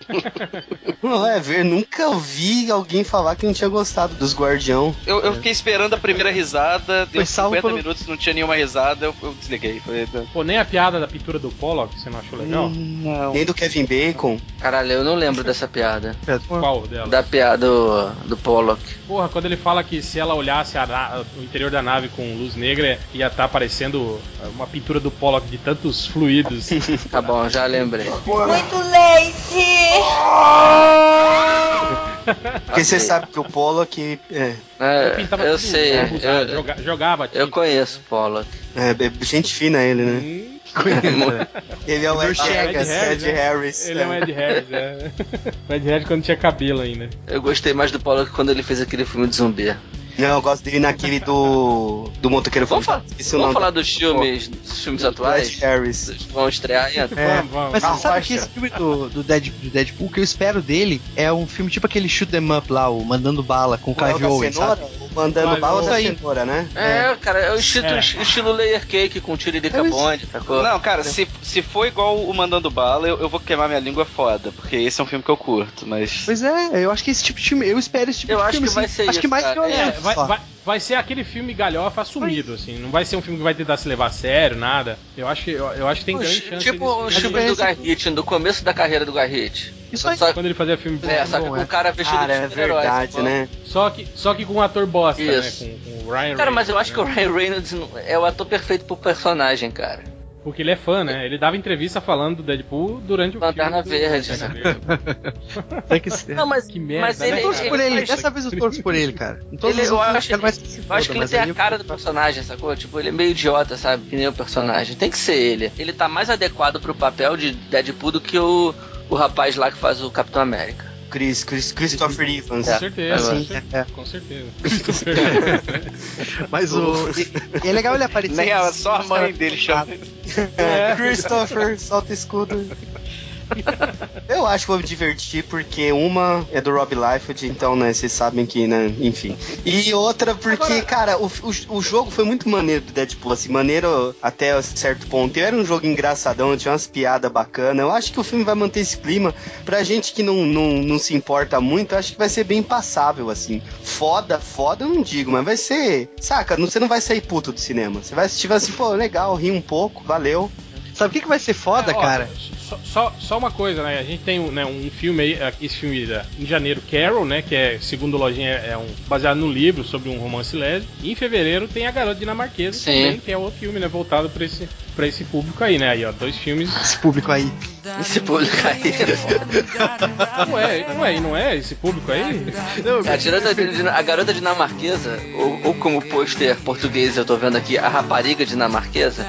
Nunca ouvi alguém falar que não tinha gostado dos Guardião. Eu fiquei esperando a primeira risada, deu 50 pelo... minutos, não tinha nenhuma risada, eu desliguei. Pô, nem a piada da pintura do Pollock, você não achou legal? Não. Nem do Kevin Bacon. Caralho, eu não lembro dessa piada. Qual dela? Da piada do Pollock. Porra, quando ele fala que se ela olhasse o interior da nave com luz negra, ia estar aparecendo uma pintura do Pollock de tantos fluidos. Tá bom, já lembrei. Muito leite! Porque você sabe que o Pollock eu sei. Jogava. Eu conheço o Pollock. Gente fina ele, né? Ele é o Ed Harris. Ele é o Ed Harris, O Ed Harris quando tinha cabelo ainda. Eu gostei mais do Pollock quando ele fez aquele filme de zumbi. Não, eu gosto dele naquele do Motoqueiro Fantasma. Vamos falar dos filmes atuais? Ed Harris. Vão estrear ainda? Vamos. Mas você sabe que esse filme do Deadpool, o que eu espero dele é um filme tipo aquele Shoot 'em Up lá, o Mandando Bala, com o Clive Owen, sabe? Mandando Bala da cenoura, né? Cara, é o estilo Layer Cake com Tiririca Bond, sacou? Não, cara, se for igual o Mandando Bala, eu vou queimar minha língua foda, porque esse é um filme que eu curto, mas... Pois é, eu acho que esse tipo de filme, eu espero esse tipo de filme. Eu acho que vai ser isso, acho que mais violento. Vai ser aquele filme galhofa assumido, assim. Não vai ser um filme que vai tentar se levar a sério, nada. Eu acho que tem grande chance. Tipo os filmes do Guy Ritchie, do começo da carreira do Guy Ritchie. Isso aí. Quando ele fazia filme Só que com o cara vestido Cara, de é super-herói. verdade, né? Só que com um ator bosta, Isso. né? Com o Ryan Reynolds. Cara, mas eu acho que o Ryan Reynolds é o ator perfeito pro personagem, cara. Porque ele é fã, né? Ele dava entrevista falando do Deadpool durante o Lanterna filme. Verde. Lanterna Verde. Tem que ser. Não, mas, Que merda, mas né, ele, cara? Eu torço por ele, faz- dessa vez eu torço por ele, cara. Em todos ele- os eu outros acho, quero mais que se eu foda, acho que ele mas tem ali a cara do personagem, sacou? Tipo, ele é meio idiota, sabe? Que nem o personagem. Tem que ser ele. Ele tá mais adequado pro papel de Deadpool do que o rapaz lá que faz o Capitão América. Christopher Evans. Com certeza, Sim, com certeza. Mas é legal ele aparecer. Nem só a mãe dele chama. Christopher, solta escudo. Eu acho que vou me divertir porque uma é do Rob Liefeld, então, né, vocês sabem que, né, enfim. E outra porque, cara, o jogo foi muito maneiro do Deadpool, assim, maneiro até certo ponto. Era um jogo engraçadão, tinha umas piadas bacanas. Eu acho que o filme vai manter esse clima. Pra gente que não se importa muito, eu acho que vai ser bem passável, assim. Foda eu não digo, mas vai ser, saca, você não vai sair puto do cinema. Você vai assistir assim, pô, legal, ri um pouco, valeu. Sabe o que vai ser foda, cara? Só uma coisa, né? A gente tem um filme aí, esse filme em janeiro, Carol, né? Que é, segundo o Lojinha, baseado no livro sobre um romance lésbico. E em fevereiro tem A Garota Dinamarquesa também, que é outro filme, né? Voltado pra esse público aí, né? Aí, ó, 2 filmes. Esse público aí. Esse público aí. Não é esse público aí? A garota dinamarquesa, ou como o pôster português eu tô vendo aqui, a rapariga dinamarquesa.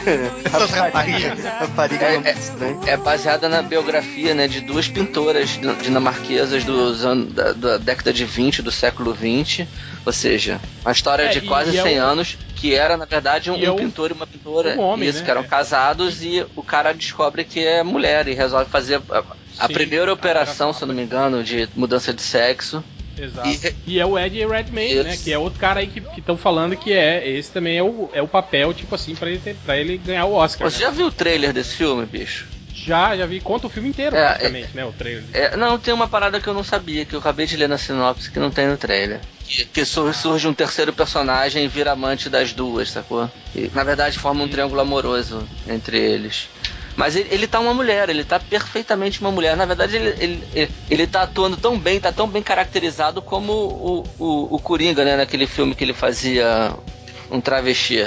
Rapariga é estranho. É baseada na biografia, né, de 2 pintoras dinamarquesas da década de 20, do século 20. Ou seja, uma história de quase 100 anos, que era, na verdade, um pintor e uma pintora. Um homem, isso, né? Que eram casados, e o cara descobre que é mulher e resolve fazer a primeira operação, se eu não me engano, de mudança de sexo. Exato. E é o Eddie Redmayne, né? Que é outro cara aí que estão falando que esse também é o papel, tipo assim, pra ele ganhar o Oscar. Você já viu o trailer desse filme, bicho? Já vi. Conta o filme inteiro, praticamente, né? O trailer. Não, tem uma parada que eu não sabia, que eu acabei de ler na sinopse, que não tem no trailer. Que surge um terceiro personagem e vira amante das duas, sacou? E, na verdade, forma um triângulo amoroso entre eles. Mas ele tá uma mulher, ele tá perfeitamente uma mulher. Na verdade, ele tá atuando tão bem, tá tão bem caracterizado como o Coringa, né? Naquele filme que ele fazia um travesti.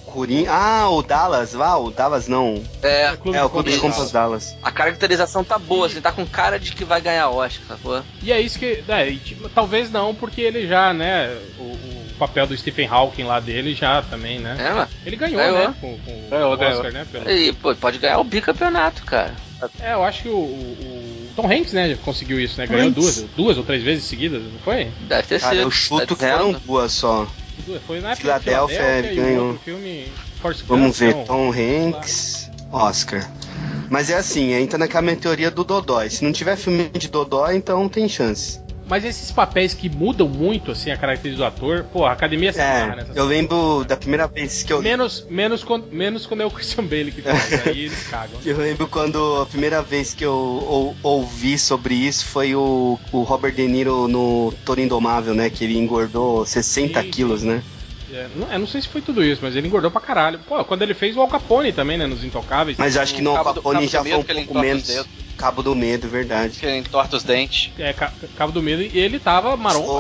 O Dallas, o Dallas não. O Clube de Compras Dallas. A caracterização tá boa, assim, tá com cara de que vai ganhar Oscar, sacou? E é isso que. Talvez não, porque ele já, né? O papel do Stephen Hawking lá dele já também, né? Ele ganhou, né? Com o Oscar, né? E, pode ganhar o bicampeonato, cara. Eu acho que o Tom Hanks, né, conseguiu isso, né? Ganhou 2 ou 3 vezes seguidas, não foi? Deve ter sido. Eu chuto que foram 2 só. Foi na Filadélfia, ele ganhou. Filme Force Gump, Vamos ver, Tom Hanks, Oscar. Mas é assim, entra naquela minha teoria do Dodói. Se não tiver filme de Dodói, então tem chance. Mas esses papéis que mudam muito, assim, a característica do ator, pô, a academia se amarra nessas eu lembro da primeira vez que eu... Menos quando é o Christian Bale que faz, aí eles cagam. Eu lembro quando a primeira vez que eu ouvi sobre isso foi o Robert De Niro no Toro Indomável, né, que ele engordou 60 quilos, né? Não sei se foi tudo isso, mas ele engordou pra caralho. Pô, quando ele fez o Al Capone também, né, nos Intocáveis. Mas acho que no Al Capone já foi um pouco menos. Cabo do Medo, verdade. Que ele entorta os dentes. Cabo do Medo, e ele tava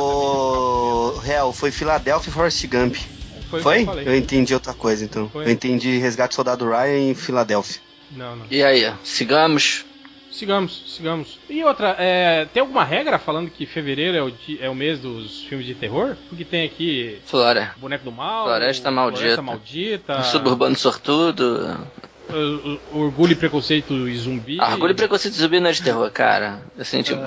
maromba. Foi Filadélfia e Forrest Gump. Foi? Eu entendi outra coisa, então. Eu entendi Resgate do Soldado Ryan em Filadélfia. Não. E aí, sigamos? Sigamos. E outra, tem alguma regra falando que fevereiro é o mês dos filmes de terror? Porque tem aqui Boneco do Mal, Floresta Maldita, Suburbano Sortudo, Orgulho e Preconceito e Zumbi. Orgulho e Preconceito e Zumbi não é de terror, cara. Assim, tipo,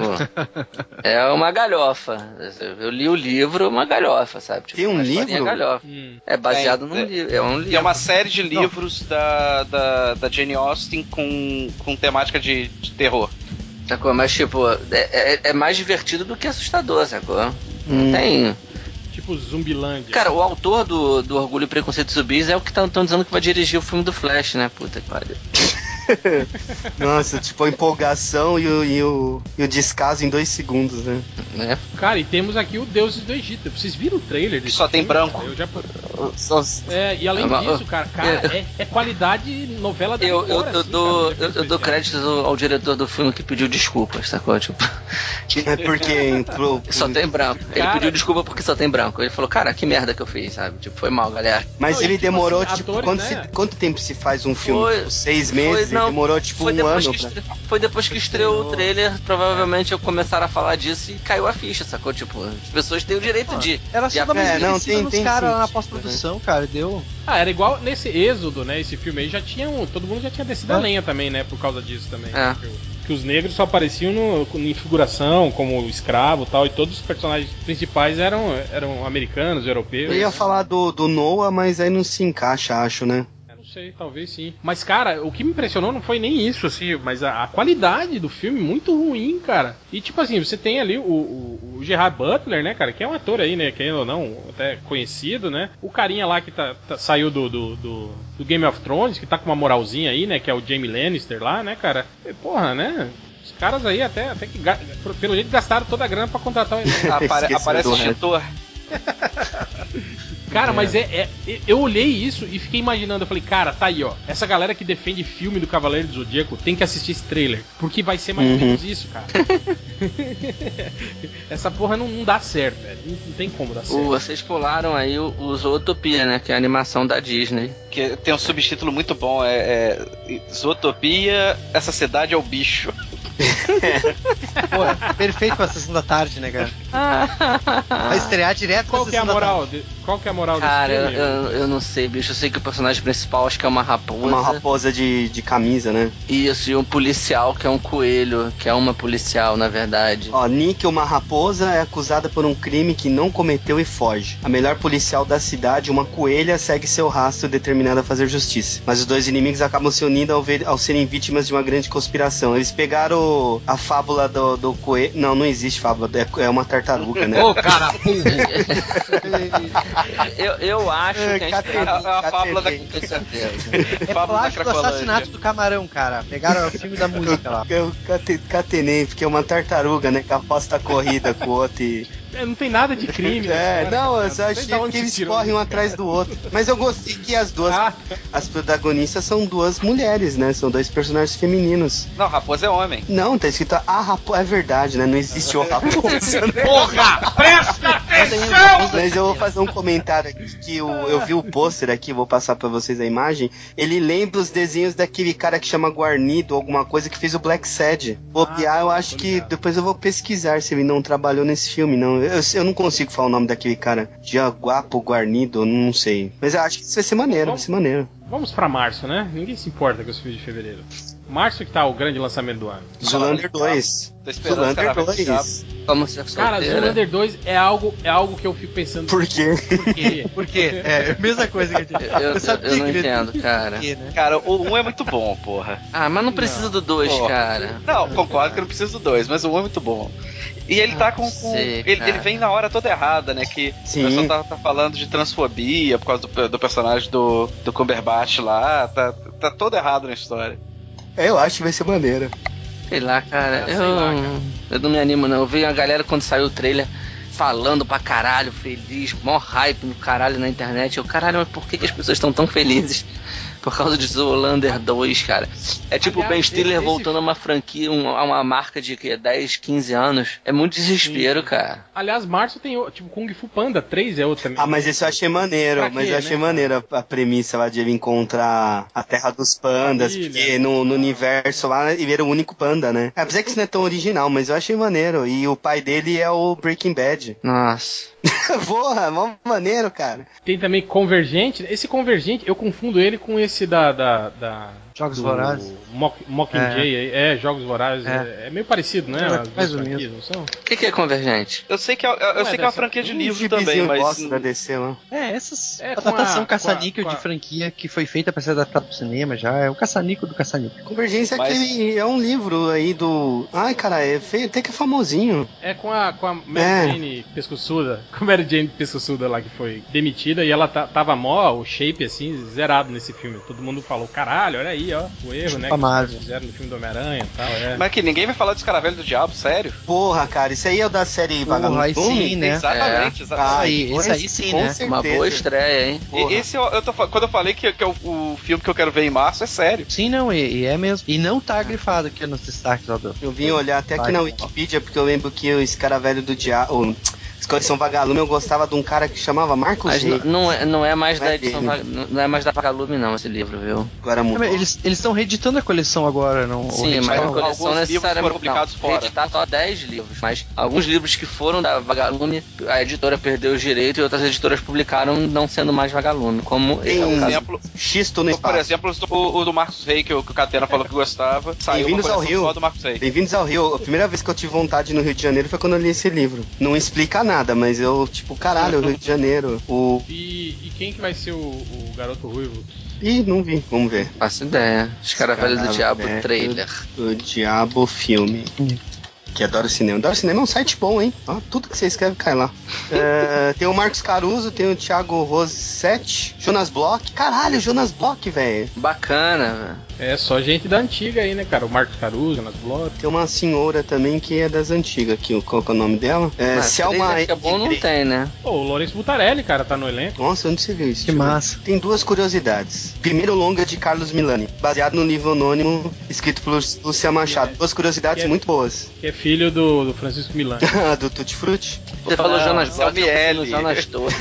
é uma galhofa. Eu li o livro, uma galhofa, sabe? Tipo, tem um livro? Galhofa. É baseado num livro. É um livro. É uma série de livros da Jane Austen com temática de terror. Sacou? Mas, tipo, é mais divertido do que assustador, sacou? Não tem... Tipo Zumbilândia. Cara, o autor do Orgulho e Preconceito e Zumbis é o que estão dizendo que vai dirigir o filme do Flash, né? Puta que pariu. Nossa, tipo, a empolgação e o descaso em 2 segundos, né? Cara, e temos aqui o Deuses do Egito. Vocês viram o trailer desse Só tem filme, branco. cara? Eu já... e além disso, cara, é qualidade novela da Record, eu dou crédito ao diretor do filme que pediu desculpas, sacou? Tipo... É porque entrou... Só tem branco. Ele pediu desculpa porque só tem branco. Ele falou, cara, que merda que eu fiz, sabe? Tipo, foi mal, galera. Mas Não, ele tipo demorou, assim, tipo, atores, né? quanto tempo se faz um filme? Foi- Tipo, 6 meses? não, Ele demorou, tipo, foi um depois ano. Foi depois que estreou o trailer, provavelmente eu começaram a falar disso e caiu a ficha, sacou? Tipo, as pessoas têm o direito de... Era só dar uma não, esquecida nos tem caras lá na sentido, pós-produção, cara. Deu. Era igual nesse Êxodo, né? Esse filme aí já tinha todo mundo já tinha descido a lenha também, né? Por causa disso também. É. Que os negros só apareciam em figuração, como escravo e tal, e todos os personagens principais eram americanos, europeus. Eu ia né? falar do Noah, mas aí não se encaixa, acho, né? Não sei, talvez sim. Mas, cara, o que me impressionou não foi nem isso, assim, mas a qualidade do filme muito ruim, cara. E, tipo assim, você tem ali o Gerard Butler, né, cara, que é um ator aí, né, querendo ou não, até conhecido, né. O carinha lá que saiu do Game of Thrones, que tá com uma moralzinha aí, né, que é o Jaime Lannister lá, né, cara. E, porra, né... Os caras aí até que, pelo jeito, gastaram toda a grana pra contratar o elenco. Aparece o extintor. Cara, mas eu olhei isso e fiquei imaginando, eu falei, cara, tá aí, ó. Essa galera que defende filme do Cavaleiro do Zodíaco tem que assistir esse trailer. Porque vai ser mais ou menos isso, cara. Essa porra não dá certo, velho. Não tem como dar certo. Vocês pularam aí o Zootopia, né? Que é a animação da Disney. Que tem um subtítulo muito bom, Zootopia, essa cidade é o bicho. Pô, é perfeito pra sessão da tarde, né, cara? Vai estrear direto Qual na que é a sessão da moral? tarde. Qual que é a moral Cara, desse filme? eu não sei, bicho. Eu sei que o personagem principal acho que é uma raposa. Uma raposa de camisa, né? Isso, e um policial que é um coelho, que é uma policial, na verdade. Ó, Nick, uma raposa, é acusada por um crime que não cometeu e foge. A melhor policial da cidade, uma coelha, segue seu rastro determinada a fazer justiça. Mas os dois inimigos acabam se unindo ao serem vítimas de uma grande conspiração. Eles pegaram a fábula do coelho... Não existe fábula, é uma tartaruga, né? Ô, cara, Eu acho que É a fábula da... com certeza. é plástico do assassinato do camarão, cara. Pegaram o filme da música lá. Eu catenei, porque é uma tartaruga, né? Que aposta a corrida com o outro e... Não tem nada de crime. Eu só achei que eles correm um atrás do outro. Mas eu gostei que as duas... As protagonistas são duas mulheres, né? São dois personagens femininos. Não, raposa é homem. Não, tá escrito a raposa. É verdade, né? Não existe o raposa, né? Porra! Presta atenção! Mas eu vou fazer um comentário aqui que eu vi o pôster aqui, vou passar pra vocês a imagem. Ele lembra os desenhos daquele cara que chama Guarnido, alguma coisa que fez o Black Sad. Bobear, eu acho que depois eu vou pesquisar se ele não trabalhou nesse filme, não. Eu não consigo falar o nome daquele cara. Jaguapo Guarnido, não sei. Mas eu acho que isso vai ser maneiro, vai ser maneiro. Vamos pra março, né? Ninguém se importa com os filmes de fevereiro. Março que tá o grande lançamento do ano. Zoolander 2. Tô esperando Zoolander o cara 2. Como ser Cara, solteira. Zoolander 2 é algo que eu fico pensando. Por quê? Por quê? Por quê? É a mesma coisa que Eu não entendo, cara. Cara, o 1 é muito bom, porra. Ah, mas não precisa do 2, cara. Não, concordo que não precisa do 2, mas o 1 é muito bom. E ele tá com. Ele vem na hora toda errada, né? Que Sim. o pessoal tá falando de transfobia por causa do personagem do Cumberbatch lá. Tá todo errado na história. Eu acho que vai ser maneiro. Sei lá, cara. Eu não me animo, não. Eu vi a galera quando saiu o trailer falando pra caralho, feliz, mó hype no caralho na internet. Eu, caralho, mas por que as pessoas estão tão felizes? Por causa de Zoolander 2, cara. É tipo o Ben Stiller voltando a uma franquia, a uma marca de 10, 15 anos. É muito desespero, cara. Aliás, março tem tipo Kung Fu Panda 3 é outro também. Ah, mas esse eu achei maneiro. Mas eu achei maneiro a premissa lá de ele encontrar a terra dos pandas. Porque no universo lá ele era o único panda, né? Apesar que isso não é tão original, mas eu achei maneiro. E o pai dele é o Breaking Bad. Nossa. Porra, mó maneiro, cara. Tem também Convergente. Esse Convergente, eu confundo ele com esse da Jogos Vorazes. Mockingjay, Jogos Vorazes. É meio parecido, né? Mais ou menos. O que é Convergente? Eu sei que é uma franquia de livro também, mas. Da DC, lá. Essas adaptação caça-níquel de franquia que foi feita pra ser adaptada pro cinema já. É o caça-níquel do caça-níquel. Convergência é um livro aí do... Ai, cara, até que é famosinho. É com a Mary Jane pescoçuda. Com a Mary Jane pescoçuda lá que foi demitida e ela tava mó, o shape assim, zerado nesse filme. Todo mundo falou, caralho, olha aí. aí, ó, o erro, né? Que os caras fizeram no filme do Homem-Aranha e tal, Mas que ninguém vai falar dos Caravelhos do Diabo, sério? Porra, cara, isso aí é o da série Porra, aí sim, né? Exatamente, exatamente. Esse aí sim, com né? certeza. Uma boa estreia, hein? Esse quando eu falei que é o filme que eu quero ver em março, é sério. Sim, não, e é mesmo. E não tá grifado aqui nos destaques, ó. Eu vim olhar até aqui na Wikipedia, porque eu lembro que o Escaravelho do Diabo... Coleção Vagalume, eu gostava de um cara que chamava Marcos Mas Reis. não é mais da edição dele. não é mais da Vagalume não, esse livro, viu? Agora mudou. Eles estão reeditando a coleção agora, não? Sim, mas a coleção alguns livros necessariamente foram publicados fora. Reeditar só 10 livros, mas alguns livros que foram da Vagalume, a editora perdeu os direitos e outras editoras publicaram não sendo mais Vagalume, como Tem é o caso. Exemplo, Xisto no espaço. por exemplo, o do Marcos Rey, que o Catena falou que gostava, saiu uma Bem-vindos ao coleção Rio. só do Marcos Rey. Bem-vindos ao Rio. A primeira vez que eu tive vontade no Rio de Janeiro foi quando eu li esse livro. Não explica nada, mas eu, tipo, caralho, Rio de Janeiro. E quem que vai ser o garoto ruivo? Ih, não vi. Vamos ver. Faço ideia. Escaravelho do Diabo trailer. O Diabo Filme. Que adora cinema. Adora cinema é um site bom, hein? Ó, tudo que você escreve cai lá. Tem o Marcos Caruso, tem o Thiago Rossetti, Jonas Bloch. Caralho, Jonas Bloch, velho. Bacana, velho. É só gente da antiga aí, né, cara? O Marcos Caruso, Jonas Bloch. Tem uma senhora também que é das antigas aqui. Qual que é o nome dela? Mas Selma. que é bom não tem, né? Pô, o Lourenço Butarelli, cara, tá no elenco. Nossa, onde você viu isso? Que massa. Tem duas curiosidades. Primeiro longa de Carlos Milani, baseado no livro anônimo escrito por Lúcia Machado. Duas curiosidades muito boas. Que é filho do Francisco Milani. Do Tutti Frutti? Você falou Jonas Bloch, Miele. Jonas Torres.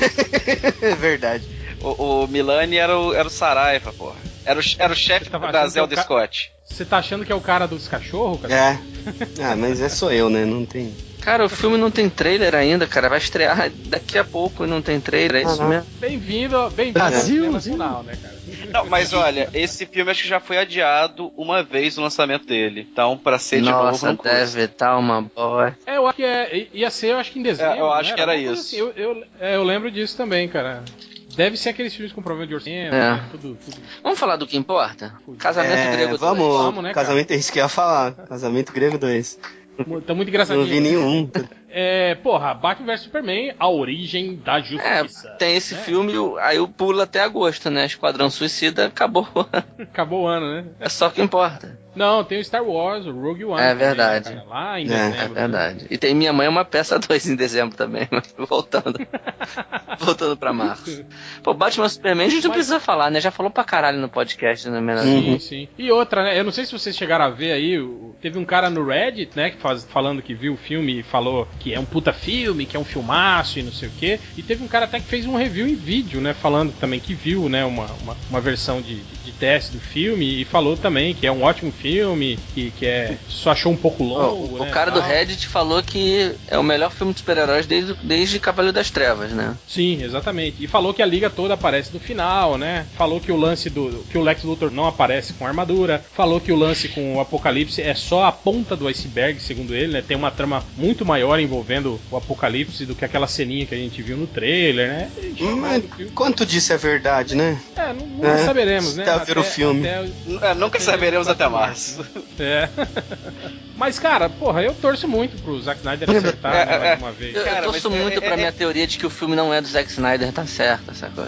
É verdade. O Milani era o Saraiva, porra. Era o chefe da Zelda Scott. Você tá achando que é o cara dos cachorros, cara? É. Ah, mas sou eu, né? Não tem... Cara, o filme não tem trailer ainda, cara. Vai estrear daqui a pouco e não tem trailer, é isso mesmo? Bem-vindo Brasil, ao nacional, né, cara? Não, mas olha, esse filme acho que já foi adiado uma vez no lançamento dele. Então, pra ser de novo, Nossa, não custa. deve estar uma boa. Eu acho que ia ser, eu acho que em dezembro. Eu acho né? que era Alguma coisa isso. assim. Eu lembro disso também, cara. Deve ser aqueles filmes com problema de orçamento, né? Tudo. Vamos falar do que importa? Casamento Grego 2. Vamos, né, casamento, é isso que eu ia falar. Casamento Grego 2. Tá muito engraçadinho. Não vi nenhum. Porra, Batman vs Superman, A Origem da Justiça. Tem esse filme, aí eu pulo até agosto, né? Esquadrão Suicida acabou. Acabou o ano, né? É só o que importa. Não, tem o Star Wars, o Rogue One. É verdade. Também, né, cara? Lá em dezembro. É verdade. E tem Minha Mãe é uma Peça 2 em dezembro também, mas voltando. Voltando pra março. Pô, Batman Superman a gente não precisa falar, né? Já falou pra caralho no podcast, né? Sim. E outra, né? Eu não sei se vocês chegaram a ver aí, teve um cara no Reddit, né? Falando que viu o filme e falou que é um puta filme, que é um filmaço e não sei o quê. E teve um cara até que fez um review em vídeo, né? Falando também que viu, né? Uma versão de teste do filme e falou também que é um ótimo filme, que só achou um pouco longo. O cara do Reddit falou que é o melhor filme de super-heróis desde Cavaleiro das Trevas, né? Sim, exatamente. E falou que a liga toda aparece no final, né? Falou que o lance que o Lex Luthor não aparece com armadura. Falou que o lance com o Apocalipse é só a ponta do iceberg, segundo ele, né? Tem uma trama muito maior envolvendo o Apocalipse do que aquela ceninha que a gente viu no trailer, né? Mas quanto disso é verdade, né? Nunca saberemos, né? Até ver o filme. Nunca saberemos até março. Mas, cara, porra, eu torço muito pro Zack Snyder acertar mais uma vez. Eu torço muito pra minha teoria de que o filme não é do Zack Snyder, tá certo, sacou?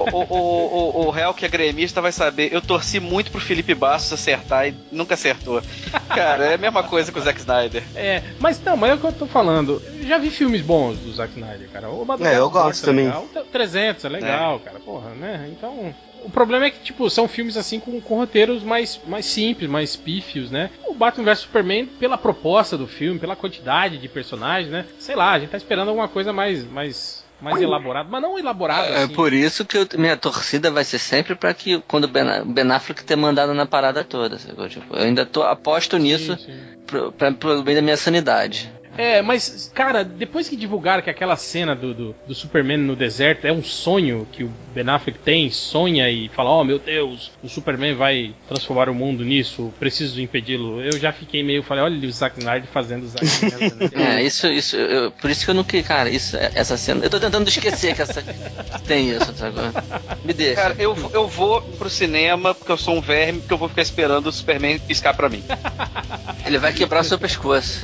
O réu que é gremista vai saber. Eu torci muito pro Felipe Bastos acertar e nunca acertou. Cara, é a mesma coisa com o Zack Snyder. Mas é o que eu tô falando. Eu já vi filmes bons do Zack Snyder, cara. Eu gosto também. Legal. 300 é legal, cara. Porra, né? Então... O problema é que, tipo, são filmes assim com roteiros mais simples, mais pífios, né? O Batman vs Superman, pela proposta do filme, pela quantidade de personagens, né? Sei lá, a gente tá esperando alguma coisa mais elaborada, mas não elaborada assim. É por isso que minha torcida vai ser sempre pra que quando o Ben Affleck ter mandado na parada toda, sacou? Tipo, eu ainda aposto nisso pro bem da minha sanidade. Mas, cara, depois que divulgaram que aquela cena do Superman no deserto é um sonho que o Ben Affleck tem, sonha e fala, oh meu Deus, o Superman vai transformar o mundo nisso, preciso impedi-lo. Eu já fiquei falei, olha o Zack Snyder fazendo o Zack Snyder. Por isso que eu não queria, cara, essa cena, eu tô tentando esquecer que tem isso, sabe? Me deixa. Cara, eu vou pro cinema porque eu sou um verme, porque eu vou ficar esperando o Superman piscar pra mim. Ele vai quebrar o seu pescoço.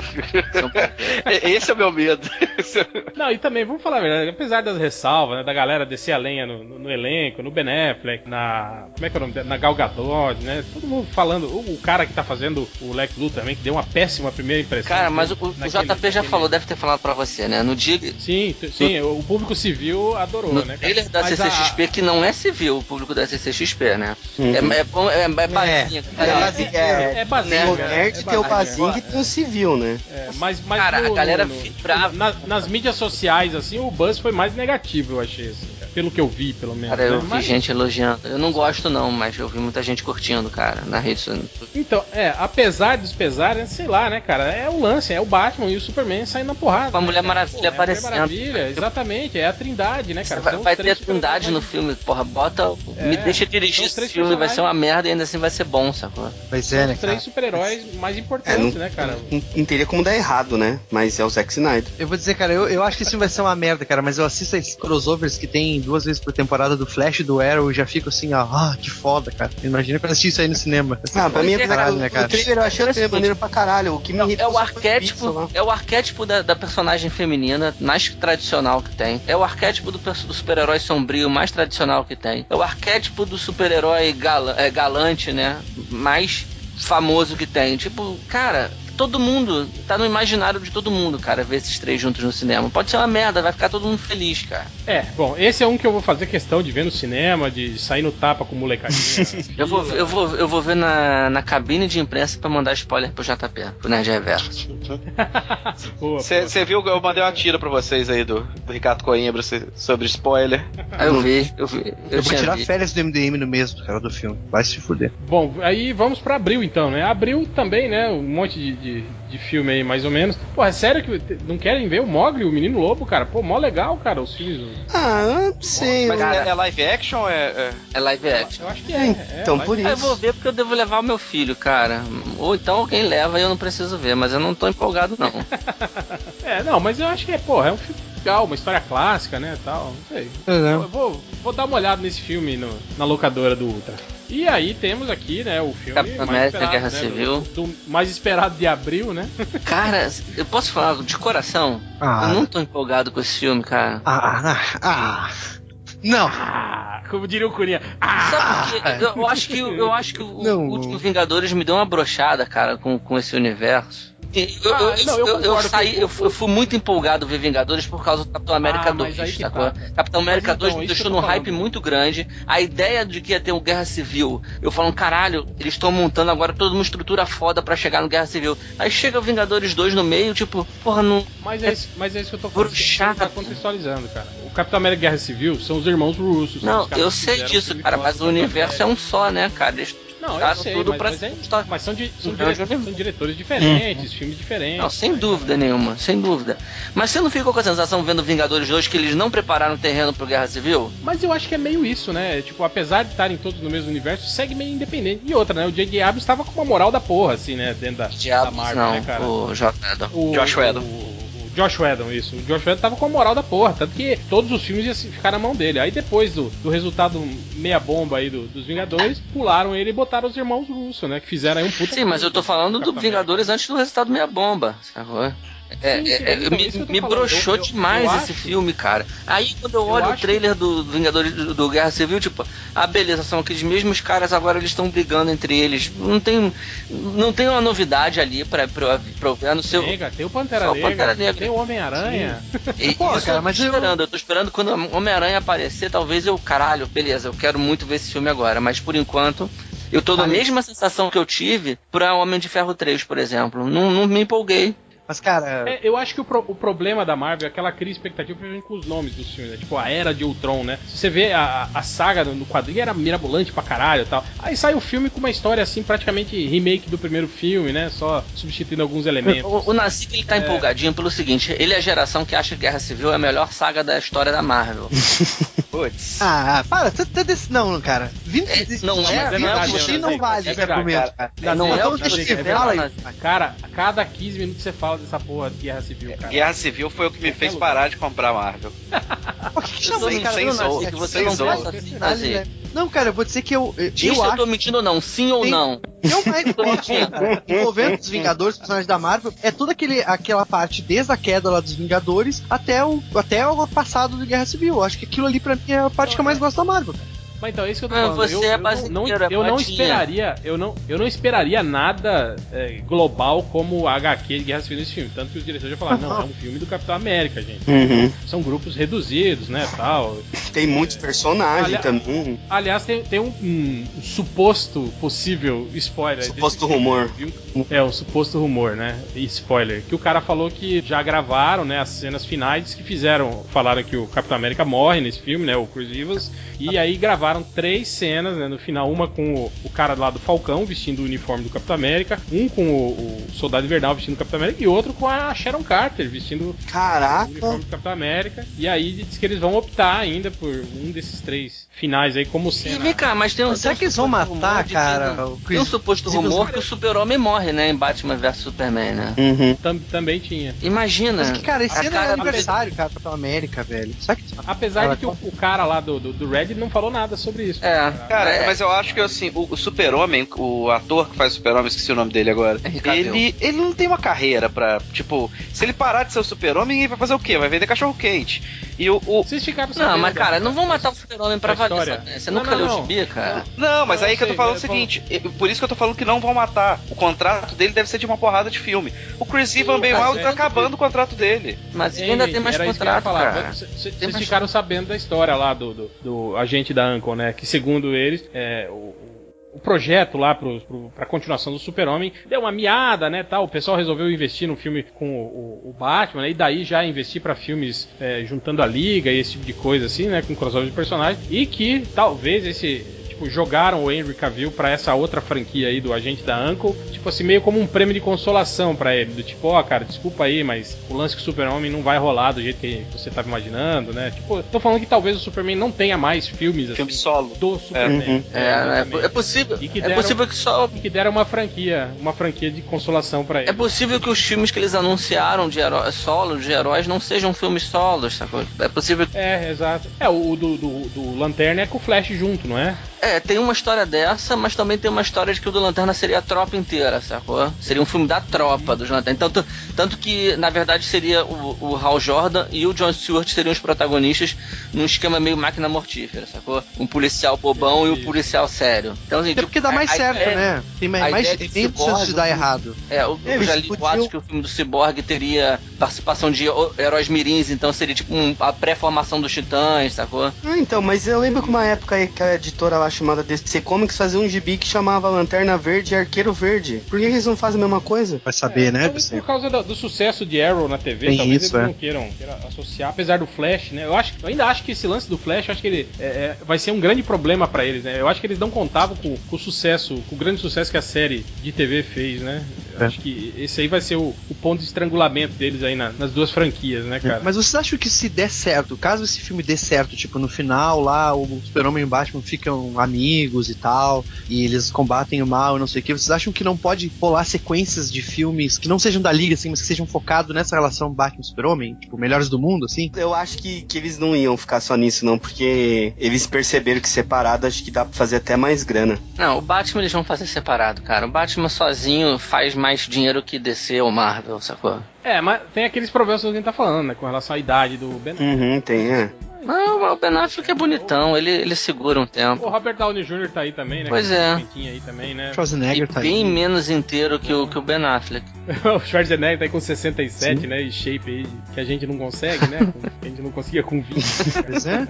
Esse é o meu medo. Não, e também, vamos falar a verdade, apesar das ressalvas, né, da galera descer a lenha no elenco, no Ben Affleck, como é que é o nome dela? Na Gal Gadot, né? Todo mundo falando, o cara que tá fazendo o Lex Luthor também, que deu uma péssima primeira impressão. Cara, mas o JP já falou, deve ter falado pra você, né? No dia... Sim, o público civil adorou, no né, cara? trailer da CCXP, que não é civil, o público da CCXP, né? É bazinha. É bazinha. Tem o nerd, tem o bazinho e tem o civil, né? Mas cara, a galera vibrava. Nas mídias sociais, assim, o buzz foi mais negativo, eu achei, assim, cara. Pelo que eu vi, pelo menos. Cara, eu vi gente elogiando. Eu não gosto, não, mas eu vi muita gente curtindo, cara, na rede social. Então, apesar dos pesares, sei lá, né, cara? É o lance, é o Batman e o Superman saindo na porrada. Com a Mulher Maravilha aparecendo. Mulher Maravilha, exatamente, é a Trindade, né, cara? Vai ter a Trindade no filme, porra, me deixa dirigir esse filme, vai ser uma merda e ainda assim vai ser bom, sacou? Pois é, né, cara? Os 3 super-heróis mais importantes, né, cara? Não teria como dar errado, né? Mas é o Zack Snyder. Eu vou dizer, cara, eu acho que esse filme vai ser uma merda, cara, mas eu assisto esses crossovers que tem 2 vezes por temporada do Flash e do Arrow e já fico assim, ó, que foda, cara. Imagina quando assistir isso aí no cinema. Pra mim, caralho, né, cara? O trailer eu achei o maneiro pra caralho. O que me irrita é o arquétipo da personagem feminina mais tradicional que tem. É o arquétipo do super-herói sombrio mais tradicional que tem. É o arquétipo do super-herói galante, né? Mais famoso que tem. Tipo, cara, todo mundo, tá no imaginário de todo mundo, cara, ver esses 3 juntos no cinema. Pode ser uma merda, vai ficar todo mundo feliz, cara. Bom, esse é um que eu vou fazer questão de ver no cinema, de sair no tapa com molecadinha. eu vou ver na cabine de imprensa pra mandar spoiler pro JP, pro Nerd Reverso. Você viu, eu mandei uma tira pra vocês aí do Ricardo Coimbra sobre spoiler. Eu vi. Eu vou tirar férias do MDM no mês, cara, do filme. Vai se fuder. Bom, aí vamos pra Abril então, né? Abril também, né? Um monte de filme aí, mais ou menos. Pô, é sério que não querem ver o Mogli, o Menino Lobo, cara? Pô, mó legal, cara, os filmes. Não sei. Mas cara, é live action ou é... É live action. Eu acho que Então, por isso. Eu vou ver porque eu devo levar o meu filho, cara. Ou então alguém leva e eu não preciso ver, mas eu não tô empolgado, não. Não, mas eu acho que é um filme legal, uma história clássica, né, tal, não sei. Eu vou dar uma olhada nesse filme na locadora do Ultra. E aí temos aqui, né, o filme Capitão América, Guerra Civil. Do mais esperado de abril, né? Cara, eu posso falar de coração? Eu não tô empolgado com esse filme, cara. Não. Como diria o Curinha. Sabe por quê? Eu acho que o último Vingadores me deu uma brochada, cara, com esse universo. Eu fui muito empolgado ver Vingadores por causa do Capitão América 2, sacou? Capitão América 2 me deixou num hype muito grande. A ideia de que ia ter uma guerra civil, eu falo, caralho, eles estão montando agora toda uma estrutura foda pra chegar no Guerra Civil. Aí chega o Vingadores 2 no meio, tipo, porra, não. Mas é isso que eu tô falando. Você tá contextualizando, cara. O Capitão América Guerra Civil são os irmãos russos. Não, eu sei disso, cara, mas o universo é um só, né, cara? Eles eu sei, mas são diretores diferentes, filmes diferentes. Não, sem dúvida nenhuma, sem dúvida. Mas você não ficou com a sensação vendo Vingadores 2 que eles não prepararam o terreno pro Guerra Civil? Mas eu acho que é meio isso, né? Tipo, apesar de estarem todos no mesmo universo, segue meio independente. E outra, né? O J.J. Abrams estava com uma moral da porra, assim, né? Dentro da Marvel, não, né, cara? O Josh Whedon. Josh Whedon, isso. O Josh Whedon tava com a moral da porra, tanto que todos os filmes iam ficar na mão dele. Aí depois do resultado meia bomba aí dos Vingadores, pularam ele e botaram os irmãos russos, né? Que fizeram aí um puta... Sim, mas eu tô falando do Vingadores antes do resultado meia bomba, sacou? Me broxou demais esse filme, cara. Aí quando eu olho o trailer do Vingadores do Guerra Civil, tipo, beleza, são aqueles mesmos caras, agora eles estão brigando entre eles. Não tem uma novidade ali pra eu ver no seu. Tem o Pantera Negra, tem o Homem-Aranha. Eu tô esperando quando o Homem-Aranha aparecer, talvez caralho, beleza, eu quero muito ver esse filme agora, mas por enquanto eu tô na mesma sensação que eu tive pra Homem de Ferro 3, por exemplo. Não me empolguei. Mas, cara... eu acho que o problema da Marvel é que ela cria expectativa com os nomes dos filmes, né? Tipo, a Era de Ultron, né? Se você vê a saga no quadrinho, era mirabolante pra caralho e tal. Aí sai o filme com uma história, assim, praticamente remake do primeiro filme, né? Só substituindo alguns elementos. O Nassif, ele tá empolgadinho pelo seguinte, ele é a geração que acha que Guerra Civil é a melhor saga da história da Marvel. Putz. Para, não, cara. Não é, mas é verdade, Você Leonardo, não vale é esse verdade, argumento, cara. Não é o que Então, você deixa- vê fala lá aí. Cara, a cada 15 minutos você fala dessa porra de Guerra Civil, cara. Guerra Civil foi o que me Qualquer fez lugar. parar de comprar Marvel. Por que Eu tô chamei, cara? mentindo, sem Nazi, zoa, que você sem não zoa. pensa assim, Nazi. Não, cara, eu vou dizer que eu Diz se eu acho tô mentindo ou não, sim ou Tem- não. Não, mas cara, envolvendo os Vingadores, os personagens da Marvel, é toda aquela parte desde a queda lá dos Vingadores até o passado de Guerra Civil. Eu acho que aquilo ali pra mim é a parte que eu mais gosto da Marvel. Mas então, é isso que eu tô Mas falando. você é brasileiro, eu não patinha. esperaria, eu não esperaria nada global como a HQ de Guerra Civil nesse filme. Tanto que os diretores já falaram, não, é um filme do Capitão América, gente. Uhum. São grupos reduzidos, né, tal. Tem muitos personagens também. Aliás, tem um suposto possível spoiler. Suposto rumor. Um suposto rumor, né? E spoiler. Que o cara falou que já gravaram, né, as cenas finais que falaram que o Capitão América morre nesse filme, né, o Chris Evans. E aí gravaram 3 cenas, né, no final, uma com o cara lá do Falcão vestindo o uniforme do Capitão América, um com o Soldado Invernal vestindo o Capitão América e outro com a Sharon Carter vestindo o uniforme do Capitão América. E aí diz que eles vão optar ainda por um desses 3 finais aí como cena. E vem cá, mas Será que eles vão matar, cara? Tem um suposto rumor que o Super-Homem morre, né, em Batman vs Superman, né? Uhum. Também tinha. Imagina. Mas que, cara, esse ano é cara aniversário, cara, do Capitão América, velho. Será que... Apesar de que o cara lá do Reddit não falou nada sobre isso. Cara, mas eu acho que assim, o Super-Homem, o ator que faz o Super-Homem, esqueci o nome dele agora, ele não tem uma carreira pra, tipo, se ele parar de ser o Super-Homem, ele vai fazer o quê? Vai vender cachorro-quente. E Vocês ficaram sabendo, não, mas cara, não vão matar o Super-Homem pra valer. Você nunca leu o gibi, cara? Não, mas Não, aí que eu tô falando o sei, seguinte, por isso que eu tô falando que não vão matar. O contrato dele deve ser de uma porrada de filme. O Chris Evans bem mal tá acabando o contrato dele. Mas ele ainda tem mais contrato, cara. Vocês ficaram sabendo da história lá do agente da Uncle, né? Que segundo eles, o projeto lá pra continuação do Super-Homem deu uma miada, né, tal. O pessoal resolveu investir num filme com o Batman, né, e daí já investir pra filmes juntando a Liga e esse tipo de coisa assim, né, com crossover de personagens. E que talvez jogaram o Henry Cavill pra essa outra franquia aí do agente da Uncle, tipo assim, meio como um prêmio de consolação pra ele, do tipo, cara, desculpa aí, mas o lance com o Super-Homem não vai rolar do jeito que você tava imaginando, né? Tipo, tô falando que talvez o Superman não tenha mais filmes assim, filme solo do Superman. É possível. É possível que só que deram uma franquia de consolação pra ele. É possível que os filmes que eles anunciaram de solos de heróis não sejam filmes solos, sacou? É possível. Exato. O do Lanterna é com o Flash junto, não é? Tem uma história dessa, mas também tem uma história de que o do Lanterna seria a tropa inteira, sacou? Seria um filme da tropa dos Lanternas. Então, tanto que, na verdade, seria o Hal Jordan e o John Stewart seriam os protagonistas num esquema meio máquina mortífera, sacou? Um policial bobão e um policial sério. Então, assim, porque dá mais certo, né? Tem mais chance de dar errado. Eu já li boatos que o filme do Cyborg teria participação de heróis mirins, então seria tipo a pré-formação dos Titãs, sacou? Então, mas eu lembro que uma época aí que a editora lá chamada DC Comics fazia um gibi que chamava Lanterna Verde e Arqueiro Verde. Por que eles não fazem a mesma coisa? Vai saber, né? Talvez por causa do sucesso de Arrow na TV, tem talvez isso, eles não queiram associar, apesar do Flash, né? Eu ainda acho que esse lance do Flash, acho que ele vai ser um grande problema pra eles, né? Eu acho que eles não contavam com o sucesso, com o grande sucesso que a série de TV fez, né? Acho que esse aí vai ser o ponto de estrangulamento deles aí nas duas franquias, né, cara? Mas vocês acham que se der certo, caso esse filme dê certo, tipo, no final lá, o Super-Homem e o Batman ficam amigos e tal, e eles combatem o mal e não sei o que, vocês acham que não pode rolar sequências de filmes que não sejam da Liga, assim, mas que sejam focados nessa relação Batman-Superman, tipo, melhores do mundo, assim? Eu acho que eles não iam ficar só nisso, não, porque eles perceberam que separado acho que dá pra fazer até mais grana. Não, o Batman eles vão fazer separado, cara. O Batman sozinho faz mais dinheiro que DC ou Marvel, sacou? Mas tem aqueles problemas que a gente tá falando, né, com relação à idade do Ben. Tem. Não, o Ben Affleck é bonitão, ele segura um tempo. O Robert Downey Jr. tá aí também, né? Pois é. Aí também, né? Schwarzenegger tá aí. Bem menos inteiro que o Ben Affleck. O Schwarzenegger tá aí com 67, Sim. né? E shape aí que a gente não consegue, né? Que a gente não conseguia com 20. Pois é.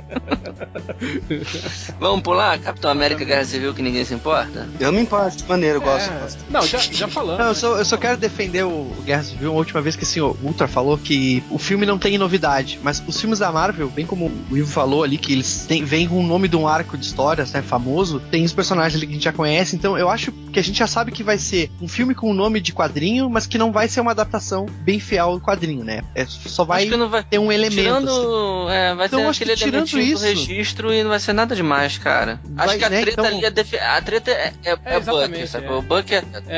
Vamos pular? Capitão América Guerra Civil que ninguém se importa? Eu me importo de maneira, eu gosto. Não, já falamos. Não, eu só quero defender o Guerra Civil. A última vez que que assim, o Ultra falou que o filme não tem novidade, mas os filmes da Marvel, bem como o Ivo falou ali, que eles vêm com o nome de um arco de histórias, né, famoso, tem os personagens ali que a gente já conhece, então eu acho que a gente já sabe que vai ser um filme com o nome de quadrinho, mas que não vai ser uma adaptação bem fiel ao quadrinho, né? Só vai ter um elemento. Tirando, assim. vai Então, ter eu acho que aquele elementinho do registro e não vai ser nada demais, cara. Acho que a treta então... ali a treta é Buck, sabe? O Buck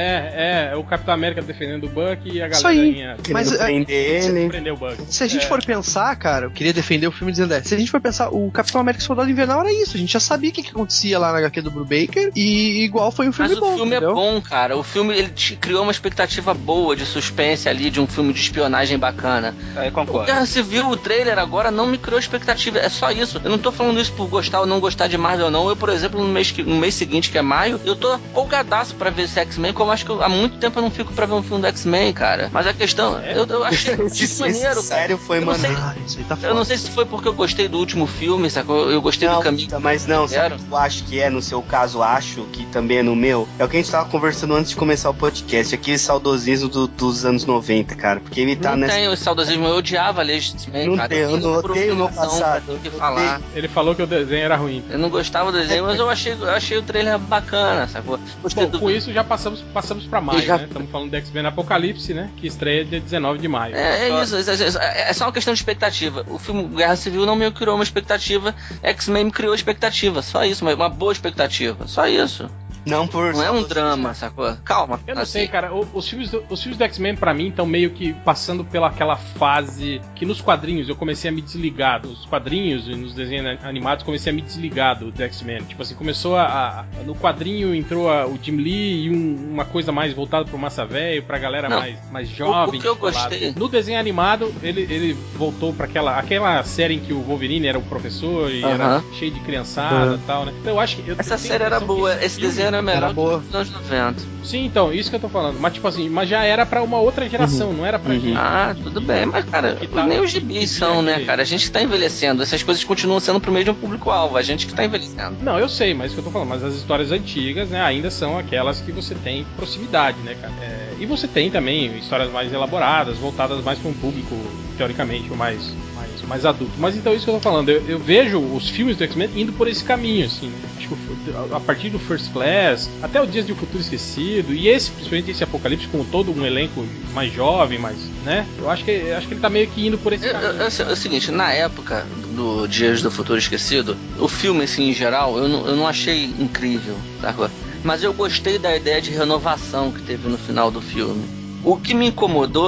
é o Capitão América defendendo o Buck e a Isso aí. galerinha Mas prender o Buck. Se a gente for pensar, cara, eu queria defender o filme dizendo se a gente for pensar, o Capitão América Soldado Invernal era isso, a gente já sabia o que acontecia lá na HQ do Brubaker e igual foi um filme bom. Mas o filme entendeu? é bom, cara. O filme ele criou uma expectativa boa de suspense ali, de um filme de espionagem bacana. Aí concordo. O Guerra Civil, o trailer agora não me criou expectativa, é só isso. Eu não tô falando isso por gostar ou não gostar de Marvel, não. Eu, por exemplo, no mês seguinte, que é maio, eu tô folgadaço pra ver esse X-Men, como acho que há muito tempo eu não fico pra ver um filme do X-Men, cara. Mas a questão, eu achei muito maneiro, sério, foi maneiro. Eu não sei se foi porque eu gostei do último filme, sacou? Eu gostei do caminho. Mas não, sabe o que eu acho que é, no seu caso, acho que também é no meu? É o que a gente tava conversando antes de começar o podcast, aquele saudosismo dos anos 90, cara. Porque ele tá não tem o saudosismo, eu odiava a X-Men, não cara. Tem, eu não odeio no passado. Ele falou que o desenho era ruim. Eu não gostava do desenho, mas eu achei o trailer bacana, sacou? Com isso já passamos pra maio, né? Estamos falando do X-Men Apocalipse, né? Que estreia dia 19 de maio. Isso. É só uma questão de expectativa. O filme Guerra Civil não me criou uma expectativa, X-Men me criou expectativa. Só isso, uma boa expectativa. Só isso. Não é um drama, sacou? Calma. Eu não sei, cara. Os filmes do X-Men, pra mim, estão meio que passando pelaquela fase que nos quadrinhos eu comecei a me desligar. Nos quadrinhos e nos desenhos animados comecei a me desligar do X-Men. Tipo assim, começou no quadrinho entrou o Jim Lee e uma coisa mais voltada pro massa velho, pra galera mais jovem. O que eu gostei. No desenho animado, ele voltou pra aquela série em que o Wolverine era o professor e era cheio de criançada e tal, né? Então eu acho que... Essa série era boa. Esse desenho era melhor que os anos 90. Sim, então, isso que eu tô falando. Mas tipo assim, já era pra uma outra geração, não era pra gente. Tudo bem, mas cara, nem os gibis são, né, cara? A gente tá envelhecendo, essas coisas continuam sendo pro mesmo público-alvo, a gente que tá envelhecendo. Não, eu sei, mas isso que eu tô falando, mas as histórias antigas, né, ainda são aquelas que você tem proximidade, né, cara? E você tem também histórias mais elaboradas, voltadas mais pra um público, teoricamente, mais adulto. Mas então, isso que eu tô falando, eu vejo os filmes do X-Men indo por esse caminho, assim, né? Acho que a partir do First Class, até o Dias de um Futuro Esquecido, e principalmente esse Apocalipse com todo um elenco mais jovem, né? Eu acho que ele tá meio que indo por esse caminho. É o seguinte, na época do Dias do Futuro Esquecido, o filme, assim, em geral, eu não achei incrível, tá? Mas eu gostei da ideia de renovação que teve no final do filme. O que me incomodou,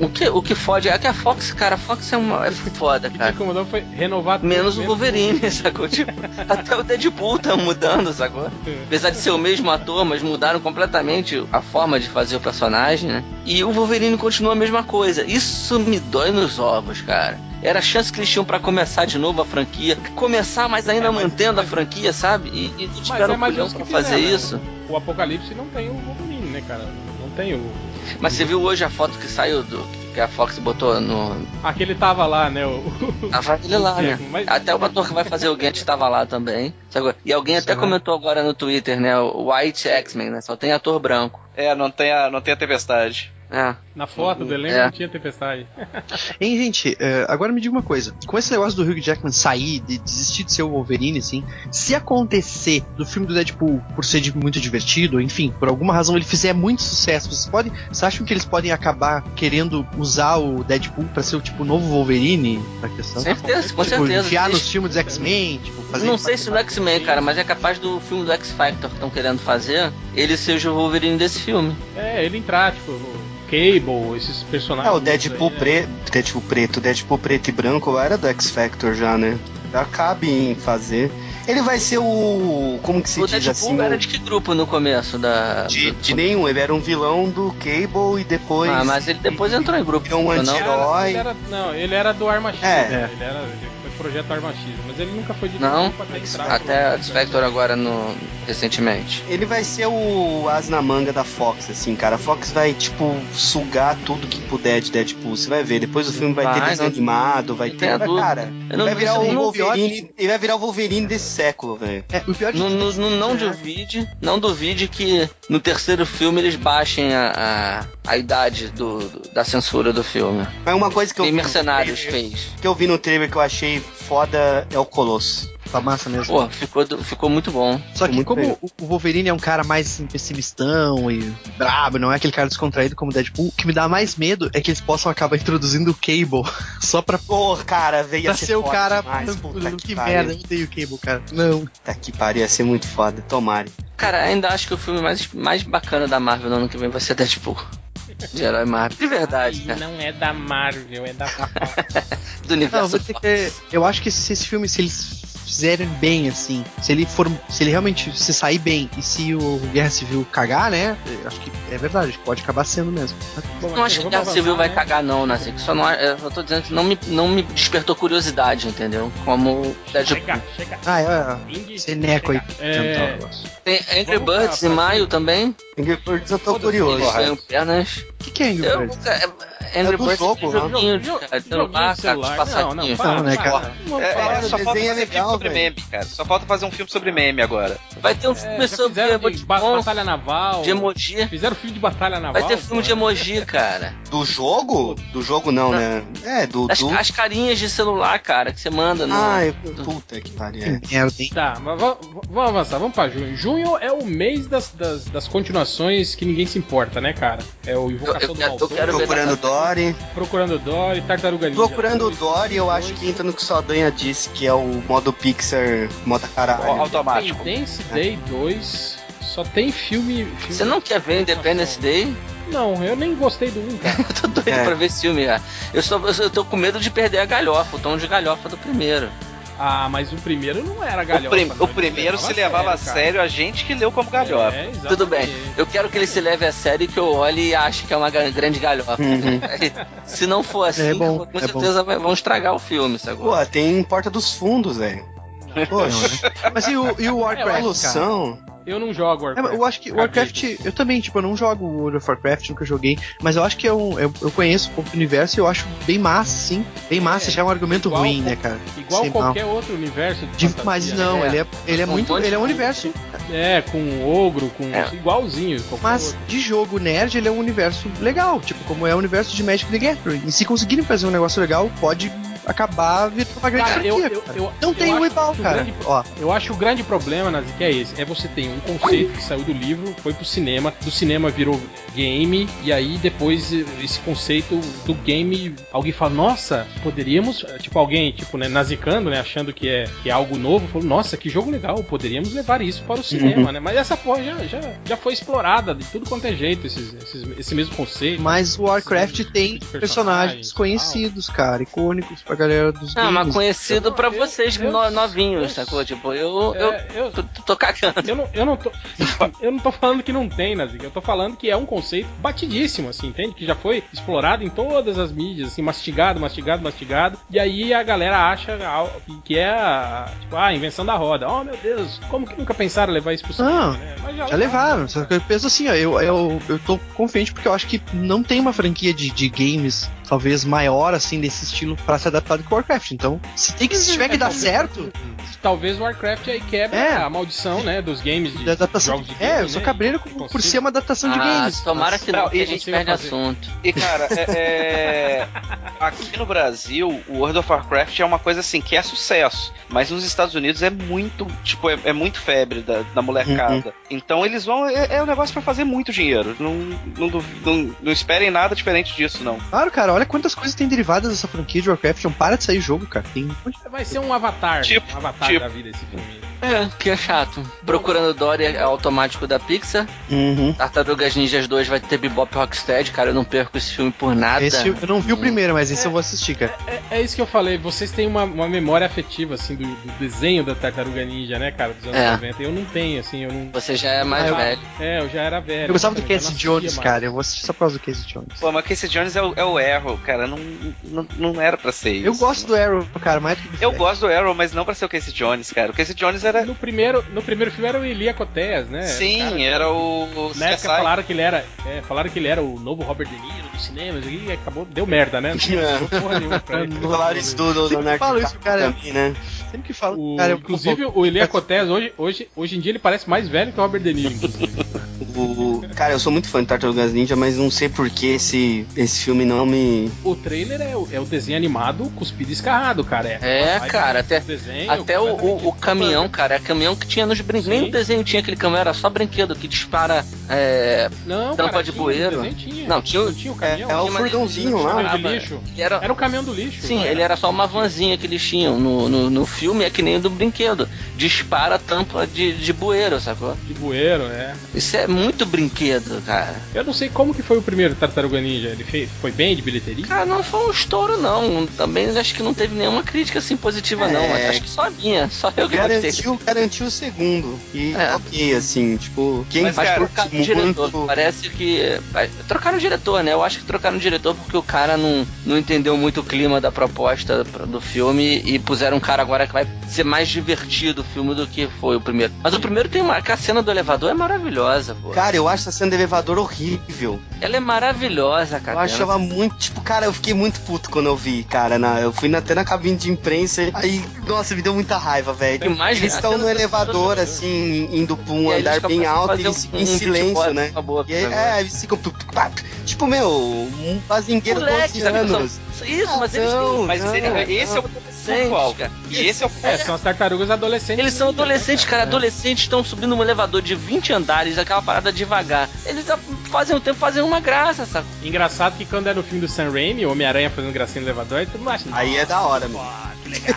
o que fode é que a Fox, cara, é foda, cara. O que te incomodou foi renovar menos o Wolverine, sacou? Tipo, até o Deadpool tá mudando, sacou? Apesar de ser o mesmo ator, mas mudaram completamente a forma de fazer o personagem, né? E o Wolverine continua a mesma coisa. Isso me dói nos ovos, cara. Era a chance que eles tinham pra começar de novo a franquia. Começar, mas ainda mantendo a franquia, sabe? E tiveram culhão pra fazer isso. O Apocalipse não tem o Wolverine, né, cara? Não tem o... Mas você viu hoje a foto que saiu que a Fox botou no... que ele tava lá, né? Tava ele lá, né? Até o ator que vai fazer o Gant tava lá também. Sabe? E alguém até comentou agora no Twitter, né? O White X-Men, né? Só tem ator branco. Não tem a Tempestade. Na foto do elenco não tinha Tempestade. Hein, gente, agora me diga uma coisa. Com esse negócio do Hugh Jackman sair, de desistir de ser o Wolverine, assim, se acontecer do filme do Deadpool por ser muito divertido, enfim, por alguma razão ele fizer muito sucesso, vocês acham que eles podem acabar querendo usar o Deadpool pra ser o tipo novo Wolverine na questão? Certeza, com certeza. Enfiar nos filmes dos X-Men, fazer... Não sei se no X-Men, cara, mas é capaz do filme do X-Factor que estão querendo fazer, ele seja o Wolverine desse filme. Ele entrar, tipo... Cable, esses personagens. O Deadpool preto, Deadpool preto e branco era do X-Factor já, né? Já cabe em fazer. Ele vai ser o... Como que se diz Deadpool assim? Era de que grupo no começo da... De nenhum, ele era um vilão do Cable e depois... mas ele depois entrou em grupo. Um anti-herói. Ele era do Arma X. Ele foi projeto Arma X, mas ele nunca foi de Não, pra entrar até X Factor agora recentemente. Ele vai ser o as na manga da Fox, assim, cara. A Fox vai, tipo, sugar tudo que puder de Deadpool. Você vai ver. Depois o filme vai ter desenho animado, vai ter. Cara, vai virar o Wolverine. Ele vai virar o Wolverine desse século, velho. O pior de Não duvide que no terceiro filme eles baixem a idade da censura do filme. Mas uma coisa que Tem Mercenários fez. Que eu vi no trailer que eu achei foda é o Colosso. Tá massa mesmo. Pô, ficou muito bom. Só que como o Wolverine é um cara mais pessimistão e brabo, não é aquele cara descontraído como o Deadpool, o que me dá mais medo é que eles possam acabar introduzindo o Cable só pra... Pô, cara, veio pra ser o cara... Que merda, eu odeio o Cable, cara. Não. Tá que pariu, ia ser muito foda. Tomara. Cara, ainda acho que o filme mais bacana da Marvel no ano que vem vai ser Deadpool. De herói Marvel. De verdade, cara. Não é da Marvel, é da do universo. Não, vou dizer que eu acho que se esse filme, se eles fizerem bem, assim, se ele realmente se sair bem e se o Guerra Civil cagar, né? Acho que é verdade, pode acabar sendo mesmo. Não acho que o Guerra Civil vai cagar, não, né? Só não, eu tô dizendo que não me despertou curiosidade, entendeu? Como Deadpool. Chega. Você neco aí. Tem Angry Birds em maio também. Angry Birds eu tô curioso. Pernas. O que é Angry Birds? Angry Birds jogo, é um joguinho de celular. passarinhos. Não, né, cara? Só falta fazer filme sobre meme, cara. Só falta fazer um filme sobre meme agora. Vai ter um filme sobre batalha naval. De emoji. Fizeram filme de batalha naval. Vai ter filme de emoji, cara. Do jogo? Do jogo não, né? As carinhas de celular, cara, que você manda no... puta que pariu. Tá, mas vamos avançar, vamos pra junho. Junho é o mês das continuações que ninguém se importa, né, cara? É o Invocação do Maldoso. Procurando Dory, Tartaruga Ninja. Procurando Dory, eu acho que entra no que Saldanha disse, que é o modo Pixar, modo caralho. Automático. Independence Day 2, só tem filme... Você não quer ver Independence Day? Não, eu nem gostei do 1, cara. Eu tô doido pra ver esse filme, cara. Eu tô com medo de perder a galhofa, o tom de galhofa do primeiro. Ah, mas o primeiro não era galhofa. O primeiro se levava a sério, a gente que leu como galhofa. Tudo bem, eu quero que ele se leve a sério e que eu olhe e ache que é uma grande galhofa. Se não for assim, com certeza vão estragar o filme, sabe? Pô, tem Porta dos Fundos, velho. Poxa. Mas e o Warcraft, cara? Eu não jogo Warcraft. Eu acho que Warcraft... Eu também, eu não jogo World of Warcraft, nunca joguei. Mas eu acho que eu conheço um pouco do universo e eu acho bem massa, sim. Bem massa, já é um argumento ruim, né, cara? Igual qualquer outro universo de fantasia, mas não, ele é muito... Ele é um universo... com ogro, igualzinho. Mas outro. de jogo nerd, ele é um universo legal. Tipo, como é o universo de Magic the Gathering. E se conseguirem fazer um negócio legal, pode acabar virando uma grande franquia. Não tem o igual, cara. Eu acho que o grande problema, Nazi, que é esse. É você ter um conceito que saiu do livro, foi pro cinema, do cinema virou game, e aí depois esse conceito do game, alguém fala, nossa, poderíamos, nazicando, né, achando que é algo novo, falou, nossa, que jogo legal, poderíamos levar isso para o cinema, né? Mas essa porra já foi explorada de tudo quanto é jeito, esse mesmo conceito. Mas o Warcraft tem personagens conhecidos, cara, icônicos pra galera dos games. Mas conhecido pra vocês novinhos, sacou? Tipo, eu tô cagando. Eu não tô falando que não tem, Nazik. Eu tô falando que é um conceito batidíssimo, assim, entende? Que já foi explorado em todas as mídias, assim, mastigado. E aí a galera acha que é a invenção da roda. Oh, meu Deus, como que nunca pensaram levar isso pro cinema? Né? Mas já levaram. Só que eu penso assim, ó, eu tô confiante porque eu acho que não tem uma franquia de games talvez maior, assim, desse estilo pra ser adaptado que o Warcraft. Então, se tiver que dar certo... Talvez o Warcraft aí quebra a maldição, né, dos games de jogos de game, eu sou cabreiro por ser uma adaptação de games. Tomara que não, e a gente perde assunto. E cara, aqui no Brasil, o World of Warcraft é uma coisa assim, que é sucesso, mas nos Estados Unidos é muito, é muito febre da molecada. Então eles vão, é um negócio pra fazer muito dinheiro. Não esperem nada diferente disso, não. Claro, cara, olha quantas coisas tem derivadas dessa franquia de Warcraft, não para de sair jogo, cara. Vai ser um Avatar, um Avatar da vida esse filme. Que é chato. Procurando Dory é automático da Pixar. Tartarugas Ninjas 2 vai ter Bebop Rocksteady, cara, eu não perco esse filme por nada. Eu não vi o primeiro, mas esse eu vou assistir, cara. É isso que eu falei, vocês têm uma memória afetiva, assim, do desenho da Tartaruga Ninja, né, cara, dos anos 90. Eu não tenho, assim, eu não... Você já é mais velho. Eu já era velho. Eu gostava do Casey Jones, cara, eu vou assistir só por causa do Casey Jones. Pô, mas Casey Jones é o erro Arrow, cara, não era pra ser isso. Eu gosto do Arrow, cara, mais do que Eu gosto do Arrow, mas não pra ser o Casey Jones, cara. O Casey Jones era... No primeiro filme era o Elia Cotés, né? Sim, era o na época falaram que ele era o novo Robert De Niro dos cinemas e acabou, deu merda, né? Não porra nenhuma pra ele. Falaram isso do Leonardo falo isso, cara. também, né? Sempre que falo, cara, inclusive o Elia Cotés hoje em dia ele parece mais velho que o Robert De Niro, inclusive. Cara, eu sou muito fã de Tartarugas Ninja, mas não sei por que esse filme não me... O trailer é o desenho animado cuspido e escarrado, cara. Cara, até o caminhão, banda. cara, é caminhão que tinha nos brinquedos. Nem o desenho tinha aquele caminhão, era só brinquedo que dispara tampa de bueiro. Não tinha o caminhão. É o furgãozinho lá. De lixo. Era o caminhão do lixo. Sim, ele era só uma vanzinha que eles tinham. No filme é que nem o do brinquedo. Dispara tampa de bueiro, sacou? De bueiro, é. Isso é muito brinquedo, cara. Eu não sei como que foi o primeiro Tartaruga Ninja. Ele foi bem de bilheteria? Cara, não foi um estouro, não. Também acho que não teve nenhuma crítica assim positiva, não. Acho que só a minha. Só eu que garantiu o segundo. E ok, assim, tipo... Mas trocaram o diretor. Parece que... Trocaram o diretor, né? Eu acho que trocaram o diretor porque o cara não entendeu muito o clima da proposta do filme e puseram um cara agora que vai ser mais divertido o filme do que foi o primeiro. Mas o primeiro tem a cena do elevador é maravilhosa, pô. Cara, eu acho essa cena do elevador horrível. Ela é maravilhosa, cara. Eu achava muito... Tipo, cara, eu fiquei muito puto quando eu vi, cara. Eu fui até na cabine de imprensa. Aí, nossa, me deu muita raiva, velho. Eles estão no elevador, assim, indo pra um andar bem alto e eles ficam em silêncio, né? E aí, eles ficam... Tipo, meu, um fazengueiro de 12 anos. Isso, mas eles têm... Mas esse é o pontual, cara. E esse é o... são as tartarugas adolescentes. Eles são adolescentes, cara. Adolescentes estão subindo um elevador de 20 andares, aquela parada devagar. Eles fazem um tempo, fazem uma graça, sabe? Engraçado que quando é no filme do Sam Raimi, o Homem-Aranha fazendo gracinha no elevador, aí todo mundo acha... Aí é da hora, mano. Que legal.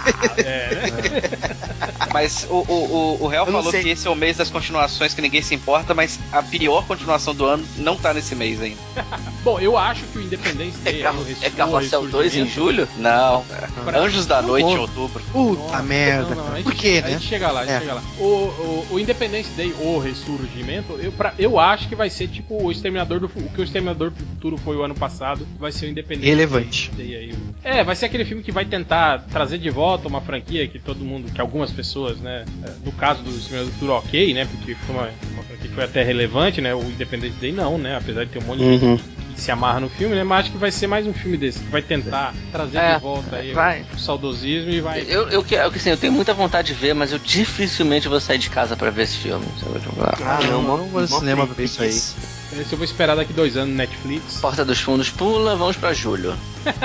Mas o Real falou que esse é o mês das continuações que ninguém se importa, mas a pior continuação do ano não tá nesse mês ainda. Bom, eu acho que o Independence Day... É Carrossel 2 em julho? Não. Anjos da Noite em outubro. Puta merda. Por quê, né? A gente chega lá, O Independence Day, ou Ressurgimento, eu acho que vai ser tipo o Exterminador do Futuro. O que o Exterminador do Futuro foi o ano passado, vai ser o Independence relevante. Day. Vai ser aquele filme que vai tentar trazer de volta uma franquia que todo mundo, que algumas pessoas, né, no caso do Exterminador do Futuro, ok, né, porque foi uma franquia que foi até relevante, né, o Independence Day não, né, apesar de ter um monte de gente que se amarra no filme, né, mas acho que vai ser mais um filme desse, que vai tentar trazer de volta aí o saudosismo e vai... Eu tenho muita vontade de ver, mas eu dificilmente vou sair de casa pra ver esse filme. Não vou no cinema pra ver isso aí. Esse eu vou esperar daqui 2 anos no Netflix. Porta dos Fundos pula, vamos pra julho.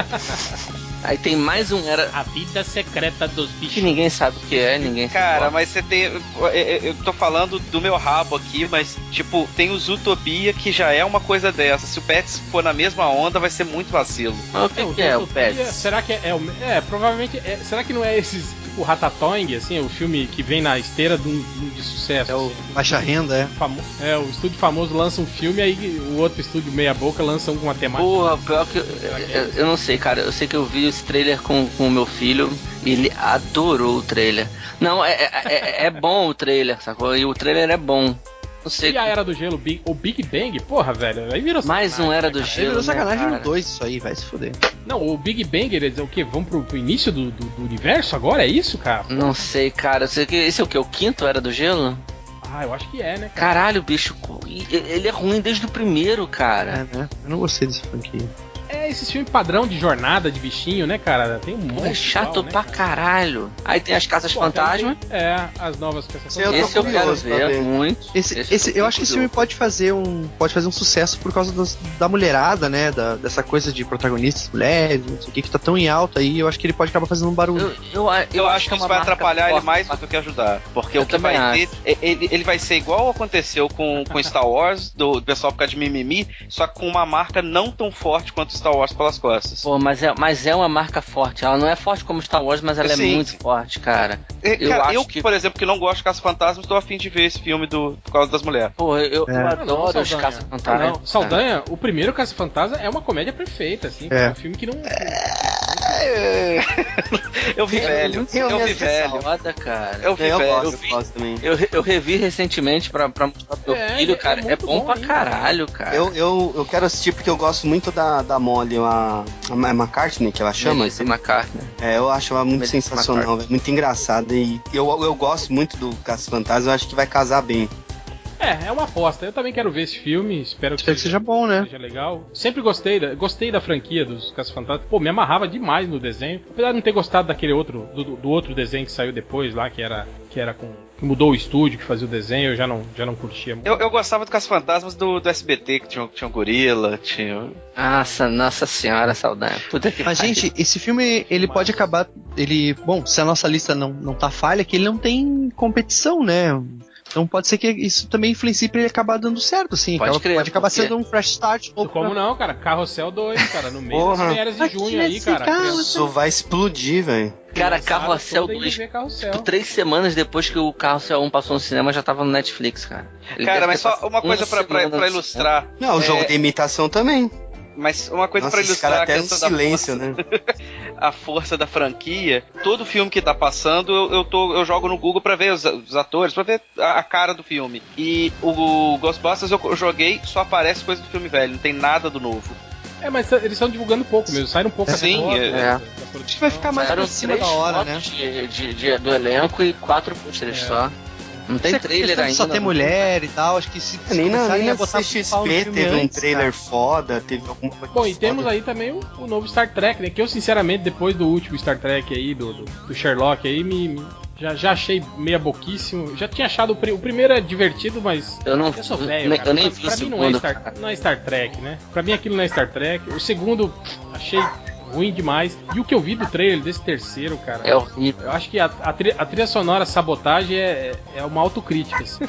Aí tem mais um, era A Vida Secreta dos Bichos. que ninguém sabe o que é, ninguém sabe. Cara, mas você tem... Eu tô falando do meu rabo aqui, mas, tipo, tem os Utopia que já é uma coisa dessa. Se o Pets for na mesma onda, vai ser muito vacilo. Mas o que é o Pets? Será que provavelmente... será que não é esses, tipo, Ratatouille, assim, o filme que vem na esteira de sucesso? É o baixa renda, o estúdio famoso lança um filme, aí o outro estúdio meia boca lança um com uma temática. Porra, pior que... Eu não sei, cara. Eu sei que eu vi esse trailer com o meu filho e ele adorou o trailer. Não, é bom o trailer, sacou? E o trailer é bom. Não sei. E a Era do Gelo, o Big Bang? Porra, velho, aí virou mais um Era do Gelo. Virou sacanagem né, no 2 isso aí, vai se foder. Não, o Big Bang, eles o quê? Vão pro início do universo agora? É isso, cara? Não sei, cara. Esse é o quê? O quinto Era do Gelo? Ah, eu acho que é, né, cara? Caralho, bicho, ele é ruim desde o primeiro, cara. Né? Eu não gostei desse franquia. Esse filme padrão de jornada de bichinho, né, cara? Tem um monte. É chato igual, né, pra cara? Caralho. Aí tem as Caças Fantasma. As novas Caças Fantasma. Esse eu quero ver muito. Eu acho que esse filme pode fazer um sucesso por causa da mulherada, né? Dessa coisa de protagonistas mulheres, não sei o que tá tão em alta aí. Eu acho que ele pode acabar fazendo um barulho. Eu acho que isso vai atrapalhar ele mais do que ajudar. Porque o que vai ter. Ele vai ser igual aconteceu com Star Wars, do pessoal ficar de mimimi, só que com uma marca não tão forte quanto Star Wars pelas costas. Pô, mas é uma marca forte. Ela não é forte como Star Wars, mas ela é muito forte, cara. Eu, por exemplo, que não gosto de Caça-Fantasmas, tô a fim de ver esse filme por causa das mulheres. Pô, eu adoro os Caça-Fantasmas. Saldanha, o primeiro Caça-Fantasma é uma comédia perfeita, assim. É um filme que não... Eu vi velho. Eu vi velho. Foda, cara. Eu vi velho. Gosto também. Eu revi recentemente pra mostrar pro meu filho, cara. É bom pra caralho, cara. Eu quero assistir porque eu gosto muito da Molly, a McCartney, que ela chama. Melissa McCartney. Eu acho ela muito Melissa sensacional, muito engraçada. E eu gosto muito do Caça-Fantasmas, eu acho que vai casar bem. É uma aposta. Eu também quero ver esse filme, espero que seja bom, né? Seja legal. Sempre gostei da franquia dos Caça-Fantasmas. Pô, me amarrava demais no desenho. Apesar de não ter gostado daquele outro, do outro desenho que saiu depois lá, que era com... que mudou o estúdio, que fazia o desenho, eu já não curtia muito. Eu gostava do Caça-Fantasmas do SBT, que tinha um gorila, tinha... Nossa senhora, saudade. Puta que Mas, pariu. gente, esse filme, ele pode acabar... Bom, se a nossa lista não tá falha, é que ele não tem competição, né? Então pode ser que isso também influencie pra ele acabar dando certo, assim. Pode crer, pode acabar porque... sendo um fresh start. Como não, cara? Carrossel 2, cara, no meio Porra. das férias de junho aí, cara. Isso vai explodir, velho. Cara, Criançada Carrossel toda indo 2, ver Carrossel. tipo, 3 semanas depois que o Carrossel 1 passou no cinema, já tava no Netflix, cara. Ele Cara, deve mas ter só passado uma coisa semana pra no ilustrar. Não, o jogo de imitação também. Mas uma coisa Nossa, pra esse ilustrar cara a até no questão silêncio, né? a força da franquia. Todo filme que tá passando, eu jogo no Google pra ver os atores, pra ver a cara do filme. E o Ghostbusters eu joguei, só aparece coisa do filme velho, não tem nada do novo. Mas eles estão divulgando pouco mesmo, saíram um pouco Sim, da produção. Acho que vai ficar mais Saíram pra cima 3 da hora, né? fotos do elenco e 4 pôsteres só. Não tem Isso trailer questão de ainda. só ter mulher e tal, acho que se Nem começarem na a botar pau no CXP filme teve um antes, trailer cara. foda, teve alguma coisa Bom, e foda. temos aí também o novo Star Trek, né? Que eu, sinceramente, depois do último Star Trek aí, do Sherlock aí, já achei meia boquíssimo. Já tinha achado o primeiro é divertido, mas eu sou velho, cara. Eu nem vi o pra mim segundo. não é Star Trek, né? Pra mim aquilo não é Star Trek. O segundo, achei ruim demais. E o que eu vi do trailer desse terceiro, cara... É horrível. Eu acho que a trilha sonora Sabotagem é uma autocrítica, assim.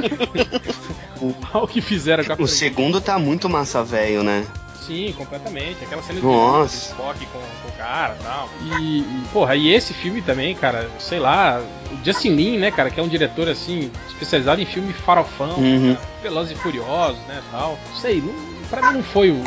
O que fizeram com a O segundo tá muito massa velho, né? Sim, completamente. Aquela cena de Nossa. Spock com o cara e tal. Porra, e esse filme também, cara, sei lá, o Justin Lin, né, cara, que é um diretor, assim, especializado em filme farofão, Uhum. cara, Velozes e Furiosos, né, tal. Sei, pra mim não foi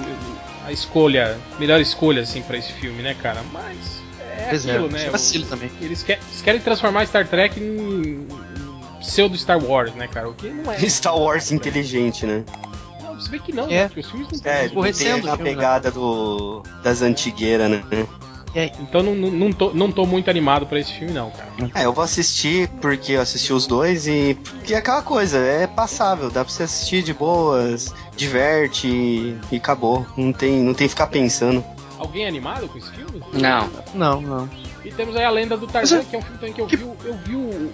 a melhor escolha, assim, pra esse filme, né, cara, mas é aquilo, né. Vacilo também. Eles querem transformar Star Trek em pseudo Star Wars, né, cara, o que não é. Star Wars inteligente, né? Você vê que não, né? Porque os filmes não É, estão tem na pegada das antigueiras, né? Então não tô muito animado pra esse filme, não, cara. Eu vou assistir porque eu assisti os dois e porque é aquela coisa, é passável, dá pra você assistir de boas, diverte e acabou. Não tem que ficar pensando. Alguém é animado com esse filme? Não. E temos aí a Lenda do Tarzan, que é um filme também que eu vi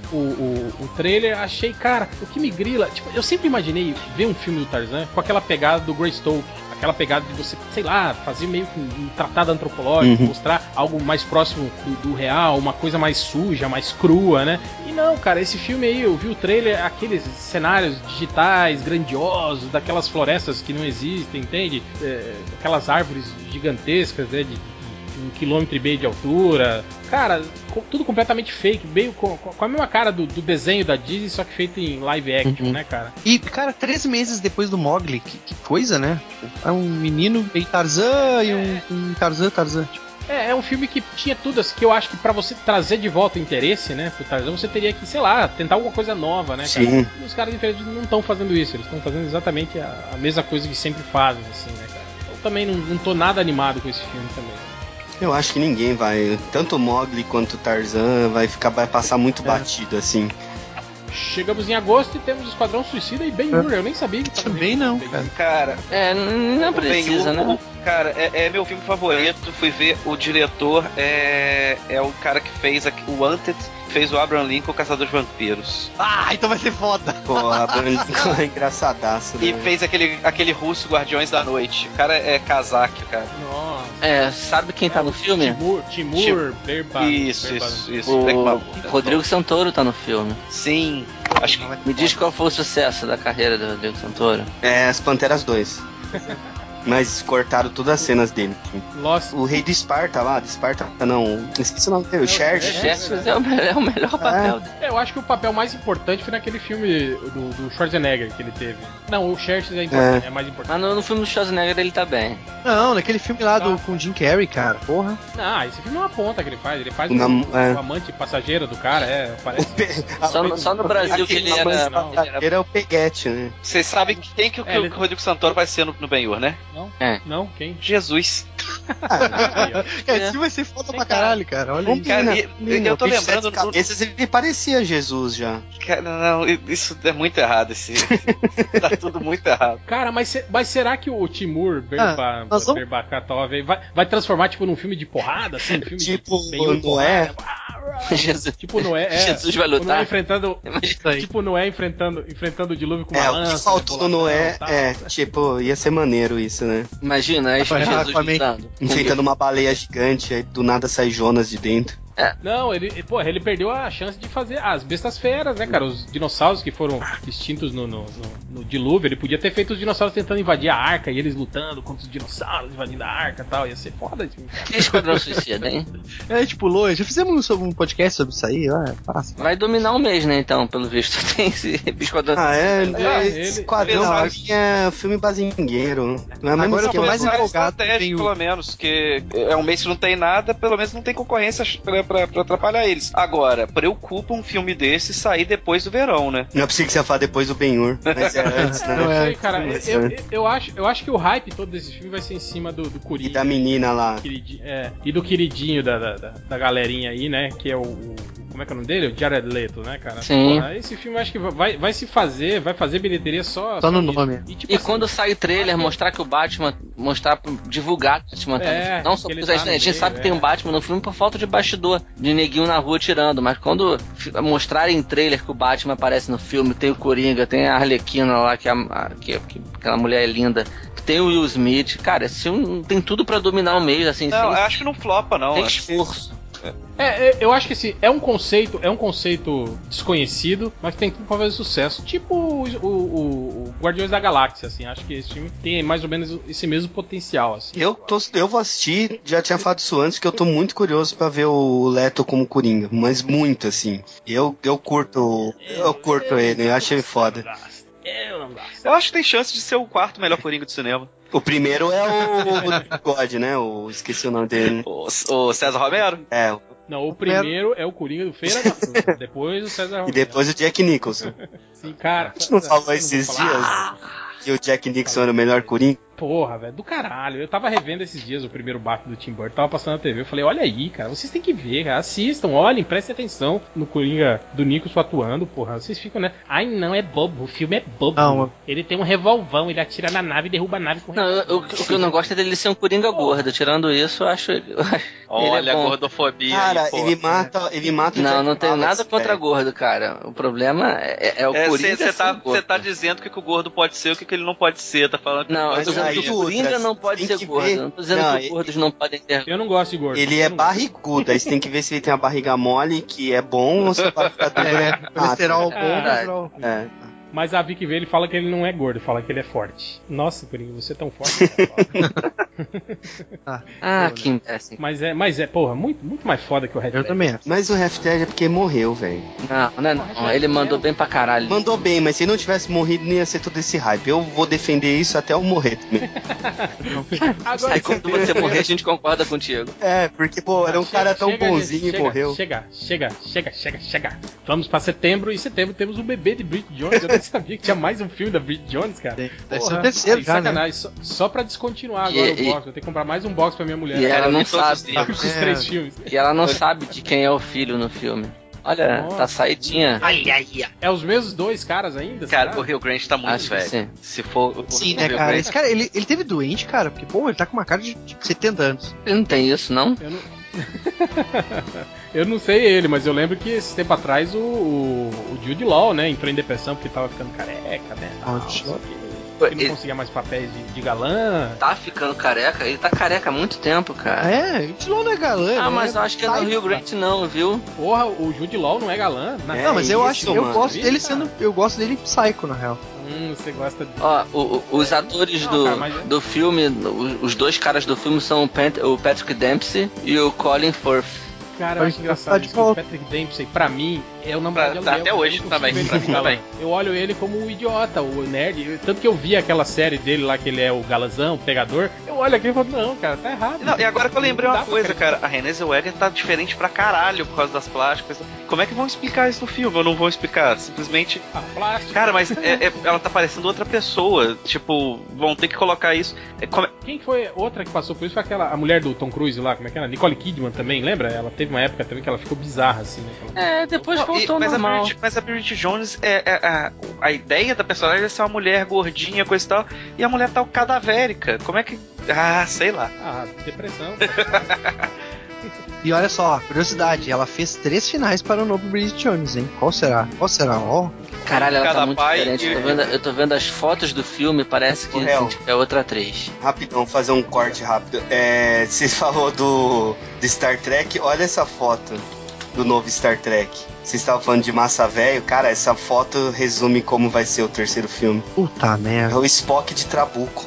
o trailer, achei, cara, o que me grila, tipo, eu sempre imaginei ver um filme do Tarzan com aquela pegada do Greystoke, aquela pegada de você, sei lá, fazer meio que um tratado antropológico, mostrar algo mais próximo do real, uma coisa mais suja, mais crua, né? E não, cara, esse filme aí, eu vi o trailer, aqueles cenários digitais, grandiosos, daquelas florestas que não existem, entende? Aquelas árvores gigantescas, né, de 1,5 km de altura. Cara, tudo completamente fake, meio com a mesma cara do desenho da Disney, só que feito em live action, né, cara? E, cara, 3 meses depois do Mowgli, que coisa, né? É um menino meio Tarzan e um Tarzan. Tipo. É um filme que tinha tudo, assim, que eu acho que pra você trazer de volta o interesse, né, pro Tarzan, você teria que, sei lá, tentar alguma coisa nova, né, cara? Sim. E os caras diferentes não estão fazendo isso, eles estão fazendo exatamente a mesma coisa que sempre fazem, assim, né, cara? Eu também não tô nada animado com esse filme também. Eu acho que ninguém vai, tanto o Mowgli quanto o Tarzan vai passar muito batido, assim. Chegamos em agosto e temos Esquadrão Suicida e Ben-Hur. Eu nem sabia que tava Também não, cara. Não precisa, né? Cara, é meu filme favorito. Fui ver o diretor, é o cara que fez o Wanted, fez o Abraham Lincoln, o Caçador de Vampiros. Então vai ser foda. Pô, Abraham Lincoln é engraçadaço, né? E fez aquele russo Guardiões da Noite. O cara é casaque, cara. Nossa. Sabe quem tá no filme? Timur Berban. Isso. O Rodrigo Santoro tá no filme. Sim. Acho que Me diz qual foi o sucesso da carreira do Rodrigo Santoro. As Panteras 2. Mas cortaram todas as cenas dele. Lost. O rei de Esparta lá, de Esparta não, esqueci o nome dele, o Xerxes. Xerxes é o melhor papel dele. Eu acho que o papel mais importante foi naquele filme do Schwarzenegger que ele teve. Não, o Xerxes é importante, é mais importante. Mas no filme do Schwarzenegger ele tá bem. Não, naquele filme lá com o Jim Carrey, cara, porra. Não, esse filme é uma ponta que ele faz. Ele faz o amante passageiro do cara, parece. Só no Brasil que ele era o Peguete, né? Vocês sabem quem que o Rodrigo Santoro vai ser no Ben-Hur, né? Não? Não? Quem? Jesus. Esse filme vai ser foda pra caralho, cara. Olha isso. Cara, eu tô lembrando... Ele parecia Jesus já. Cara, não, isso é muito errado. Tá tudo muito errado. Cara, mas será que o Timur Berbatov vai transformar tipo num filme de porrada, assim? Um filme tipo de Noé? Tipo Noé, Jesus vai lutar. Noé enfrentando, tipo Noé enfrentando o dilúvio com uma lança. O que faltou no Noé tipo, ia ser maneiro isso, né? Imagina, aí Jesus lutando. Enfrentando uma baleia gigante, aí do nada sai Jonas de dentro. Não, ele perdeu a chance de fazer as bestas feras, né, cara? Os dinossauros que foram extintos no dilúvio. Ele podia ter feito os dinossauros tentando invadir a arca e eles lutando contra os dinossauros invadindo a arca e tal. Ia ser foda. Que Esquadrão Suicida, hein? A gente pulou, já fizemos um podcast sobre isso aí, fácil. Vai dominar um mês, né, então, pelo visto. Tem esse Esquadrão Suicida. Esquadrão pra mim é filme bazingueiro. Não é agora eu tô mais empolgado. Pelo menos, que é um mês que não tem nada, pelo menos não tem concorrência pra atrapalhar eles. Agora, preocupa um filme desse sair depois do verão, né? Não é possível que você ia falar depois do Ben-Hur, mas é antes, né? Não sei, cara. Eu acho que o hype todo desse filme vai ser em cima do Coringa. E da menina lá. E do queridinho da galerinha aí, né? Que é o como é que é o nome dele? O Jared Leto, né, cara? Sim. Porra, esse filme eu acho que vai fazer bilheteria só no nome. E quando sai o trailer, mostrar que o Batman, divulgar o Batman, não só porque a gente sabe que tem um Batman no filme por falta de bastidor, de neguinho na rua tirando, mas quando mostrarem em trailer que o Batman aparece no filme, tem o Coringa, tem a Arlequina lá, que aquela mulher é linda, tem o Will Smith, cara, esse filme tem tudo pra dominar o mês, assim. Não, eu acho que não flopa, não. Tem esforço. Eu acho que assim, é um conceito desconhecido, mas tem tudo pra fazer sucesso. Tipo o Guardiões da Galáxia, assim. Acho que esse filme tem mais ou menos esse mesmo potencial, assim. Eu vou assistir, já tinha falado isso antes, que eu tô muito curioso pra ver o Leto como Coringa, mas muito, assim. Eu curto ele, eu acho ele foda. Eu acho que tem chance de ser o quarto melhor Coringa do cinema. O primeiro é o God, né? Esqueci o nome dele. O César Romero? Não, o primeiro é o Coringa do Feira da Fruta, depois o César Romero. E depois o Jack Nicholson. Sim, cara. A gente não falou esses dias que o Jack Nicholson era o melhor Coringa? Porra, velho, do caralho. Eu tava revendo esses dias o primeiro Batman do Tim Burton, tava passando na TV, eu falei, olha aí, cara, vocês têm que ver, cara, assistam, olhem, prestem atenção no Coringa do Nicholson atuando, porra. Vocês ficam, né? Ai, não, é bobo, o filme é bobo. Não. Ele tem um revolvão, ele atira na nave e derruba a nave com o que eu não gosto é dele ser um Coringa gordo. Tirando isso, eu acho. Olha a gordofobia. Cara, aí, ele mata. Não tenho nada contra gordo, cara. O problema é o Coringa. Você tá dizendo o que o gordo pode ser e o que ele não pode ser, tá falando? Não, eu tô dizendo que o Coringa não pode ser gordo. Eu não tô dizendo que os gordos não podem ter. Eu não gosto de gordo. Ele é barrigudo, aí você tem que ver se ele tem a barriga mole, que é bom, ou se vai ficar duro. Colesterol bom, Mas a Vicky vê, ele fala que ele não é gordo, fala que ele é forte. Nossa, Coringa, você é tão forte. Que imbecil. Mas é, porra, muito mais foda que o Red Ledger. Eu também. Mas o Heath Ledger é porque morreu, velho. Não, ele mandou bem pra caralho. Mandou bem, mas se não tivesse morrido, não ia ser todo esse hype. Eu vou defender isso até eu morrer também. Aí quando você morrer, a gente concorda contigo. Porque, era um cara tão bonzinho e morreu. Chega. Vamos pra setembro, e em setembro temos o bebê de Bridget Jones. Eu nem sabia que tinha mais um filme da Bridget Jones, cara. Deve ser o terceiro já, sacanagem. Né? Só pra descontinuar agora o box. Vou ter que comprar mais um box pra minha mulher. E ela não sabe. Com os 3 filmes. E ela não sabe de quem é o filho no filme. Olha, tá saidinha. É os mesmos 2 caras ainda? Cara, será? O Hugh Grant tá muito velho. Sim. Se for. Sim, né, cara? Esse cara, ele teve doente, cara, porque, ele tá com uma cara de 70 anos. Ele não tem isso, não? Eu não sei ele, mas eu lembro que esse tempo atrás o Jude Law, né, entrou em depressão porque tava ficando careca, né? Ele não conseguia mais papéis de galã. Tá ficando careca? Ele tá careca há muito tempo, cara. O Jude Law não é galã. Mas eu acho que é no Hugh Grant não, viu? Porra, o Jude Law não é galã? Não, mas eu gosto dele Psycho, na real. Você gosta de... Ó, os atores do filme, os dois caras do filme são o Patrick Dempsey e o Colin Firth. Cara, eu acho engraçado isso, o Patrick Dempsey, pra mim, é o namorado de aluguel. Até hoje também, pra mim também. Eu olho ele como um idiota, o nerd. Tanto que eu vi aquela série dele lá, que ele é o galãzão, o pegador. Eu olho aqui e falo, não, cara, tá errado. Não, e agora que eu lembrei uma coisa, cara. A Renée Zellweger tá diferente pra caralho por causa das plásticas. Como é que vão explicar isso no filme? Ou não vão explicar? Simplesmente... plástico. Cara, mas ela tá parecendo outra pessoa. Tipo, vão ter que colocar isso... Quem foi outra que passou por isso? Foi a mulher do Tom Cruise lá, como é que era? Nicole Kidman também, lembra? Ela teve uma época também que ela ficou bizarra, assim, né? Depois voltou normal. Mas a Bridget Jones, a ideia da personagem é ser uma mulher gordinha, coisa e tal, e a mulher tá cadavérica. Como é que... sei lá. Depressão. E olha só, curiosidade, ela fez 3 finais para o novo Bridget Jones, hein? Qual será? Ó. Caralho, ela Cada tá muito pai diferente. Eu tô vendo as fotos do filme, parece que é outra atriz. Rapidão, fazer um corte rápido. Você falou do Star Trek, olha essa foto do novo Star Trek. Vocês estavam falando de massa velho, cara, essa foto resume como vai ser o terceiro filme. Puta merda. É o Spock de Trabuco.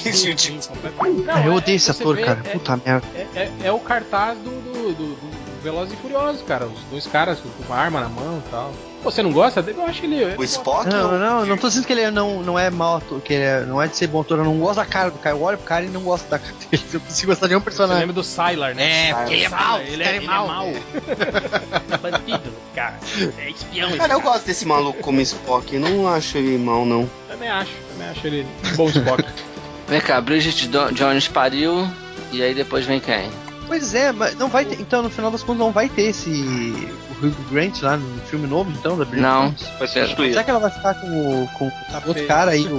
Eu odeio esse ator, cara. Puta merda. É o cartaz do Velozes e Furiosos, cara. Os dois caras com uma arma na mão e tal. Pô, você não gosta dele? Eu acho ele... O Spock? Não tô dizendo que ele não é mau ator, que ele não é de ser bom ator. Eu não gosto da cara do cara. Eu olho pro cara e não gosto da cara dele. Eu não consigo gostar de nenhum personagem. Você lembra do Sylar, né? Porque ele é mau. Ele é mau. Bandido, cara. É espião. Cara, eu gosto desse maluco como Spock. Eu não acho ele mau, não. Também acho ele um bom Spock. Vem cá, Bridget Jones pariu, e aí depois vem quem? Pois é, mas não vai ter. Então, no final das contas, não vai ter o Hugh Grant lá no filme novo, então, da Bridget Não, Jones? vai ser substituído. Será que ela vai ficar com o outro cara aí?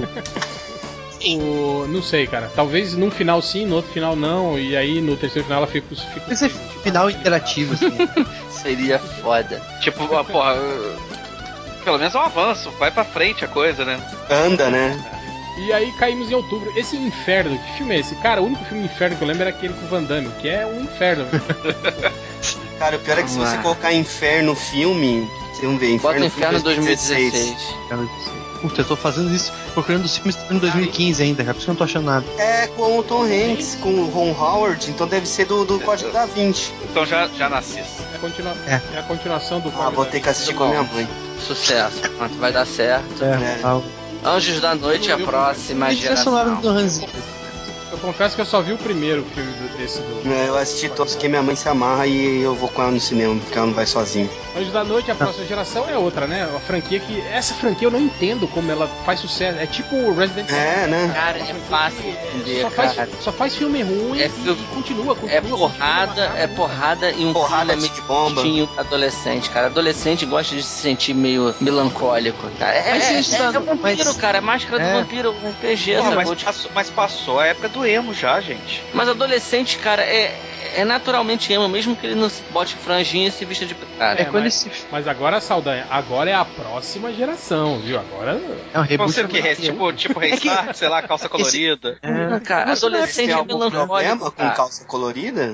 Não sei, cara. Talvez num final sim, no outro final não, e aí no terceiro final ela fica Esse final interativo, assim. Seria foda. Tipo, porra, pelo menos é um avanço, vai pra frente a coisa, né? Anda, né? E aí caímos em outubro. Esse Inferno, que filme é esse? Cara, o único filme Inferno que eu lembro era aquele com o Van Damme, que é um inferno. Cara, o pior é que se você colocar Inferno filme, vocês vão ver, Bota Inferno 2016. Puta, eu tô fazendo isso, procurando os filmes em 2015 ainda, cara, por isso que eu não tô achando nada. É com o Tom Hanks, com o Ron Howard, então deve ser do Código da Vinci. Então já nasci. É a continuação do Código vou ter que assistir com a minha mãe. Sucesso, pronto, vai dar certo. Anjos da Noite é a próxima geração. Do Hans. Eu confesso que eu só vi o primeiro filme desse do... Eu assisti todos que minha mãe se amarra e eu vou com ela no cinema, porque ela não vai sozinha. Anjos da Noite, a próxima geração é outra, né? Uma franquia que... Essa franquia eu não entendo como ela faz sucesso. É tipo Resident Evil. Né? Cara, é fácil entender, só faz filme ruim e continua. É porrada e um porrada filme de bomba. Adolescente, cara. Adolescente gosta de se sentir meio melancólico, cara. É vampiro, cara. É Máscara do Vampiro, um RPG. Mas passou a época do emo já, gente. Mas adolescente, cara, é naturalmente emo, mesmo que ele não se bote franjinha e se vista de cara. Mas agora, Saldanha, agora é a próxima geração, viu? Agora... É um reboot. Tipo Restart, sei lá, calça colorida. Cara, adolescente é melancólico, com calça colorida?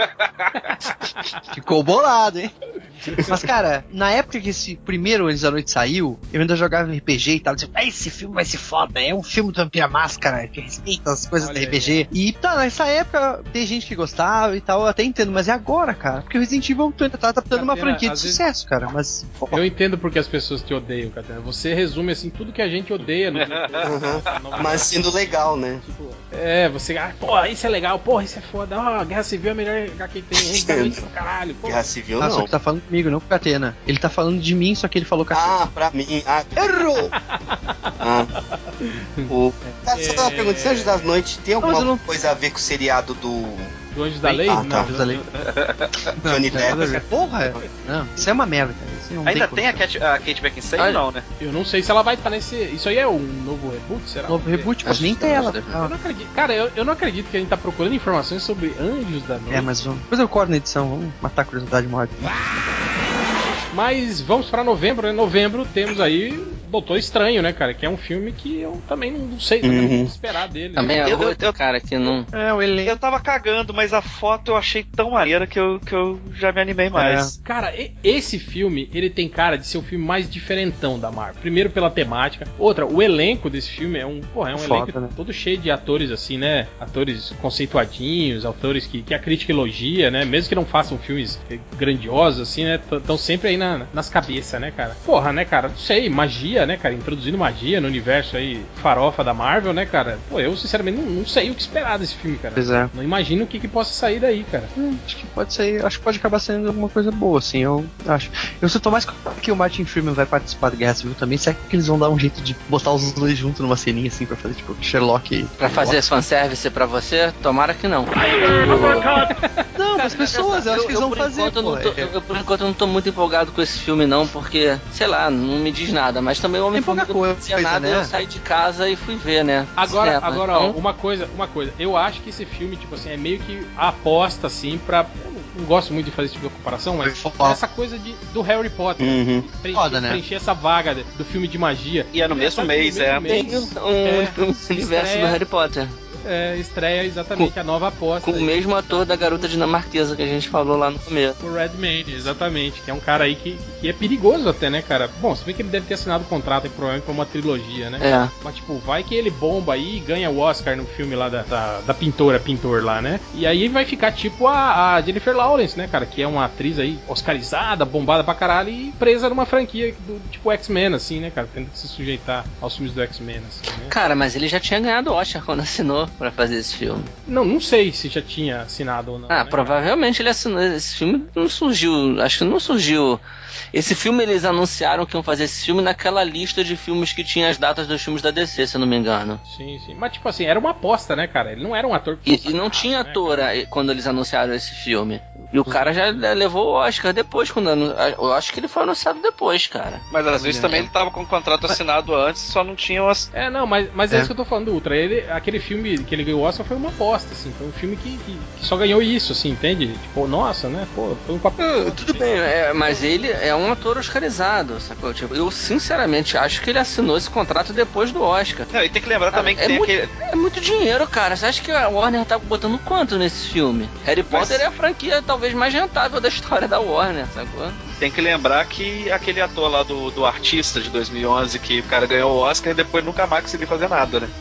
Ficou bolado, hein? Mas, cara, na época que esse primeiro Anjos da Noite saiu, eu ainda jogava RPG e tal, dizia, esse filme vai ser foda, é um filme do Vampira Máscara, que respeita as coisas do RPG. E tá, nessa época tem gente que gostava e tal, eu até entendo, mas é agora, cara, porque o Resident Evil ainda tá adaptando uma franquia de sucesso, cara, mas... Eu entendo porque as pessoas te odeiam, Catena. Você resume, assim, tudo que a gente odeia no mas sendo legal, né? Tipo, você... porra, isso é legal, porra, isso é foda, Guerra Civil é a melhor HQ que tem, Anjos da Noite pra caralho, porra. Guerra Civil não. Só que tá falando comigo, não com o Catena. Ele tá falando de mim, só que ele falou Catena. Pra mim. Errou! Cara, só uma pergunta, se Anjos da Noite tem alguma coisa a ver com o seriado do Anjos da Lei? Não, Anjos da Lei. Johnny Depp. Porra! Não, isso é uma merda, cara. Ainda tem a Kate Beckinsale ou não, né? Eu não sei se ela vai estar nesse... Isso aí é um novo reboot, será? Novo reboot, mas nem tem ela. Eu não acredito. Cara, eu não acredito que a gente tá procurando informações sobre Anjos da Noite. Mas depois eu corto na edição, vamos matar a curiosidade maior. Mas vamos para novembro, né? Novembro temos aí Doutor Estranho, né, cara? Que é um filme que eu também não sei o que esperar dele. Também né? é outro cara que não... Eu tava cagando, mas a foto eu achei tão maneira que eu já me animei mais. Cara, esse filme, ele tem cara de ser o filme mais diferentão da Marvel. Primeiro pela temática. Outra, o elenco desse filme é um elenco, né? Todo cheio de atores assim, né? Atores conceituadinhos, atores que a crítica elogia, né? Mesmo que não façam filmes grandiosos assim, né? Estão sempre aí nas cabeças, né, cara? Porra, né, cara? Não sei, magia, né, cara? Introduzindo magia no universo aí farofa da Marvel, né, cara? Pô, eu sinceramente não sei o que esperar desse filme, cara. Pois é. Não imagino o que possa sair daí, cara. Acho que pode sair, acho que pode acabar sendo alguma coisa boa, assim, eu acho. Eu sinto mais que o Martin Freeman vai participar da Guerra Civil também, será que eles vão dar um jeito de botar os dois juntos numa ceninha, assim, pra fazer, tipo, Sherlock... Pra fazer fanservice pra você? Tomara que não. Não, as pessoas, eu acho que eles vão fazer, eu, por enquanto, não tô muito empolgado com esse filme, não, porque, sei lá, não me diz nada, mas também o Homem-Formiga não dizia nada, né? Eu saí de casa e fui ver, né? Agora, ó, uma coisa, eu acho que esse filme, tipo assim, é meio que a aposta, assim, pra... Eu não gosto muito de fazer esse tipo de comparação, mas essa coisa do Harry Potter, preencher essa vaga do filme de magia. E é no mesmo mês, Tem um universo do Harry Potter. Estreia exatamente a nova aposta. Com o mesmo ator da garota dinamarquesa que a gente falou lá no começo. O Redmayne, exatamente. Que é um cara aí que é perigoso até, né, cara? Bom, se bem que ele deve ter assinado o contrato aí, provavelmente pra uma trilogia, né? Mas, tipo, vai que ele bomba aí e ganha o Oscar no filme lá da pintor lá, né? E aí vai ficar tipo a Jennifer Lawrence, né, cara? Que é uma atriz aí oscarizada, bombada pra caralho e presa numa franquia do tipo X-Men, assim, né, cara? Tendo que se sujeitar aos filmes do X-Men, assim, né? Cara, mas ele já tinha ganhado o Oscar quando assinou pra fazer esse filme. Não sei se já tinha assinado ou não. Né, provavelmente ele assinou. Esse filme não surgiu. Acho que não surgiu. Esse filme eles anunciaram que iam fazer esse filme naquela lista de filmes que tinha as datas dos filmes da DC, se eu não me engano. Sim. Mas tipo assim, era uma aposta, né, cara? Ele não era um ator que E não tinha ator quando eles anunciaram esse filme. E o cara já levou o Oscar depois, eu acho que ele foi anunciado depois, cara. Mas às vezes também ele tava com o contrato assinado antes, só não tinha as... Mas é isso que eu tô falando do Ultra. Aquele filme que ele ganhou o Oscar foi uma aposta, assim. Foi um filme que só ganhou isso, assim, entende? Tipo, nossa, né? Pô, foi um papel. Tudo bem, mas ele é um ator oscarizado, sacou? Tipo, eu sinceramente acho que ele assinou esse contrato depois do Oscar. Não, e tem que lembrar também que é muito dinheiro, cara. Você acha que a Warner tá botando quanto nesse filme? Harry Potter é a franquia talvez mais rentável da história da Warner, sacou? Tem que lembrar que aquele ator lá do Artista de 2011, que o cara ganhou o Oscar e depois nunca mais conseguiu fazer nada, né?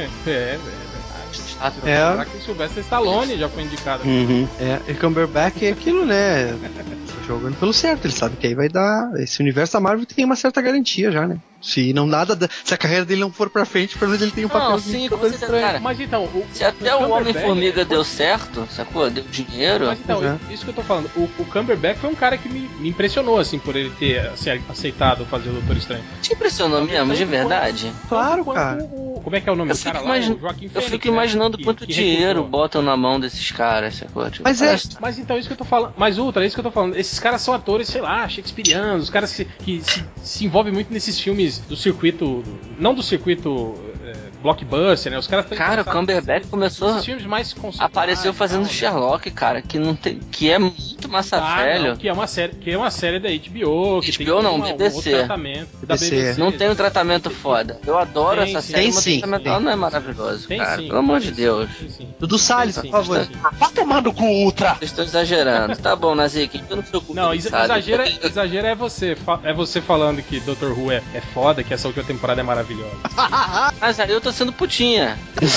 Lembrar que o Sylvester Stallone já foi indicado. E Cumberbatch é aquilo, né? Jogando pelo certo, ele sabe que aí vai dar. Esse universo da Marvel tem uma certa garantia já, né? Se a carreira dele não for pra frente, pelo menos ele tem um papel. Sim, com certeza, cara. Mas então, se até o Homem-Formiga deu certo, sacou? Deu dinheiro. Mas então, isso que eu tô falando, o Cumberbatch foi um cara que me impressionou, assim, por ele ter aceitado fazer o Doutor Estranho. Te impressionou mesmo, de verdade? Claro, cara. Como é que é o nome do cara lá? O Joaquim Fênix, eu fico imaginando quanto dinheiro botam na mão desses caras, sacou? Tipo, mas então, isso que eu tô falando. Mas Ultra, isso que eu tô falando. Esses caras são atores, sei lá, shakespearianos, os caras que se envolvem muito nesses filmes do circuito. Não do circuito blockbuster, né? Os caras tão Cara, o Cumberbatch começou mais apareceu fazendo Sherlock, cara, que é muito massa velho. Não, que é uma série da HBO, que HBO tem não, BBC. Um tratamento da BBC. Não tem um tratamento foda. Eu adoro essa série, mas o tratamento dela não é maravilhoso, cara. Pelo amor de Deus. Dudu Salles, por favor. Vai tomando com o Ultra. Vocês estão exagerando. Tá bom, Nazik, eu não preocupo. Não, exagero é você. É você falando que Dr. Who é foda, que essa última temporada é maravilhosa. Mas aí eu tô sendo putinha.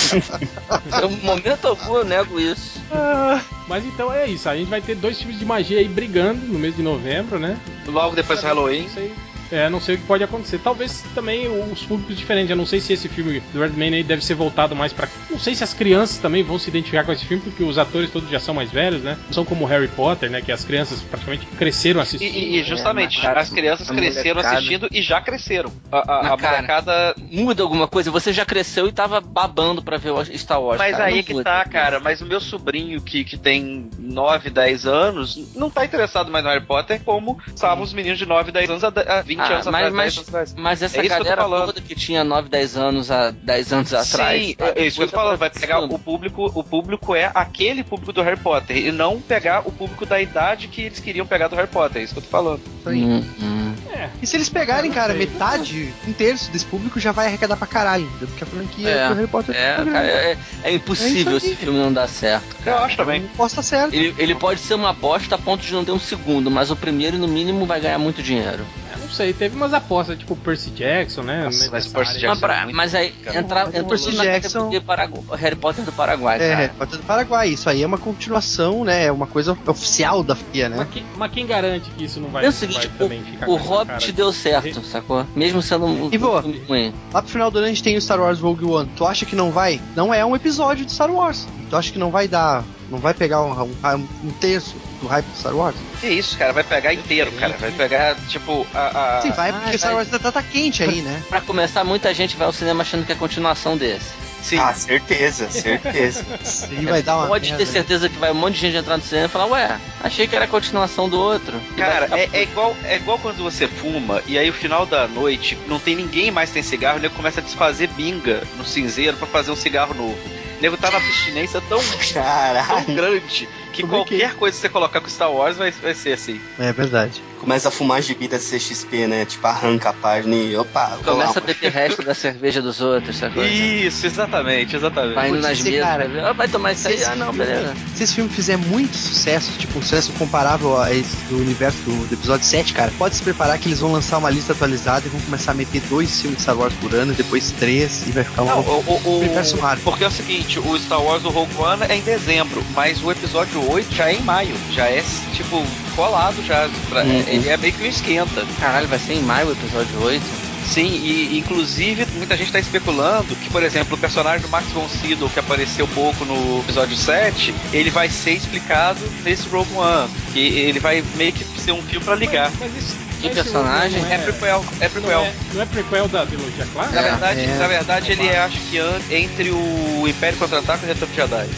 No momento algum eu nego isso. Mas então é isso. A gente vai ter 2 filmes de magia aí brigando no mês de novembro, né? Logo depois do Halloween. Não sei o que pode acontecer. Talvez também os públicos diferentes. Eu não sei se esse filme do Redmayne aí deve ser voltado mais pra... Não sei se as crianças também vão se identificar com esse filme, porque os atores todos já são mais velhos, né? Não são como Harry Potter, né? Que as crianças praticamente cresceram assistindo. E justamente, as crianças cresceram assistindo e já cresceram. A molecada... Muda alguma coisa. Você já cresceu e tava babando pra ver o Star Wars. Mas cara, aí que tá, cara. Mas o meu sobrinho, que tem 9, 10 anos, não tá interessado mais no Harry Potter como estavam os meninos de 9, 10 anos há 20 anos atrás. Mas essa galera toda que tinha 9, 10 anos há 10 anos atrás. Sim, é isso que eu tô falando. Vai pegar o público é aquele público do Harry Potter e não pegar o público da idade que eles queriam pegar do Harry Potter. É isso que eu tô falando. E se eles pegarem, cara, metade, um terço desse público já vai arrecadar pra caralho, entendeu? Porque a franquia do Harry Potter é impossível esse filme não dar certo, cara. Eu acho também. não posta certo. Ele pode ser uma bosta a ponto de não ter um segundo, mas o primeiro, no mínimo, vai ganhar muito dinheiro. Não sei, teve umas apostas, tipo o Percy Jackson, né? Nossa, mas o Percy Jackson mas aí entrou tudo na categoria Harry Potter do Paraguai, cara. Harry Potter do Paraguai. Isso aí é uma continuação, né? É uma coisa oficial da FIA, né? Mas quem garante que isso não vai, É o seguinte, também ficar o Hobbit deu certo, sacou? Mesmo sendo um filme ruim. Lá pro final do ano a gente tem o Star Wars Rogue One. Tu acha que não vai? Não é um episódio de Star Wars. Tu acha que não vai dar... Não vai pegar um terço do hype do Star Wars? Que isso, cara, vai pegar inteiro, cara. Vai pegar, tipo, Sim, vai porque Star Wars tá quente aí, né? Pra começar, muita gente vai ao cinema achando que é continuação desse. Sim. Ah, certeza. Sim, vai dar uma Pode ter certeza que vai um monte de gente entrar no cinema e falar, ué, achei que era a continuação do outro. Cara, é igual quando você fuma e aí o final da noite não tem ninguém mais tem cigarro, o nego começa a desfazer binga no cinzeiro pra fazer um cigarro novo. O nego tá na abstinência tão grande que qualquer coisa que você colocar com Star Wars vai ser assim. É verdade. Começa a fumar gibi da CXP, né? Tipo, arranca a página e opa. Começa a beber resto da cerveja dos outros, sacou? Isso, exatamente. Vai indo nas mesas, cara, vai tomar isso aí? Não, beleza. Se esse filme fizer muito sucesso, tipo um sucesso comparável a esse do universo do episódio 7, cara, pode se preparar que eles vão lançar uma lista atualizada e vão começar a meter 2 filmes de Star Wars por ano, depois 3 e vai ficar um universo raro. Porque é o seguinte, o Star Wars, o Rogue One é em dezembro, mas o episódio 8 já é em maio, já é, tipo, colado já, ele é meio que um esquenta. Caralho, vai ser em maio o episódio 8? Sim, e inclusive muita gente está especulando que, por exemplo, o personagem do Max von Sydow, que apareceu pouco no episódio 7, ele vai ser explicado nesse Rogue One, que ele vai meio que ser um fio para ligar. Que personagem? É prequel. Não é prequel da trilogia clássica? Na verdade ele é, acho que entre o Império Contra-Ataca e o Retorno de Jedi.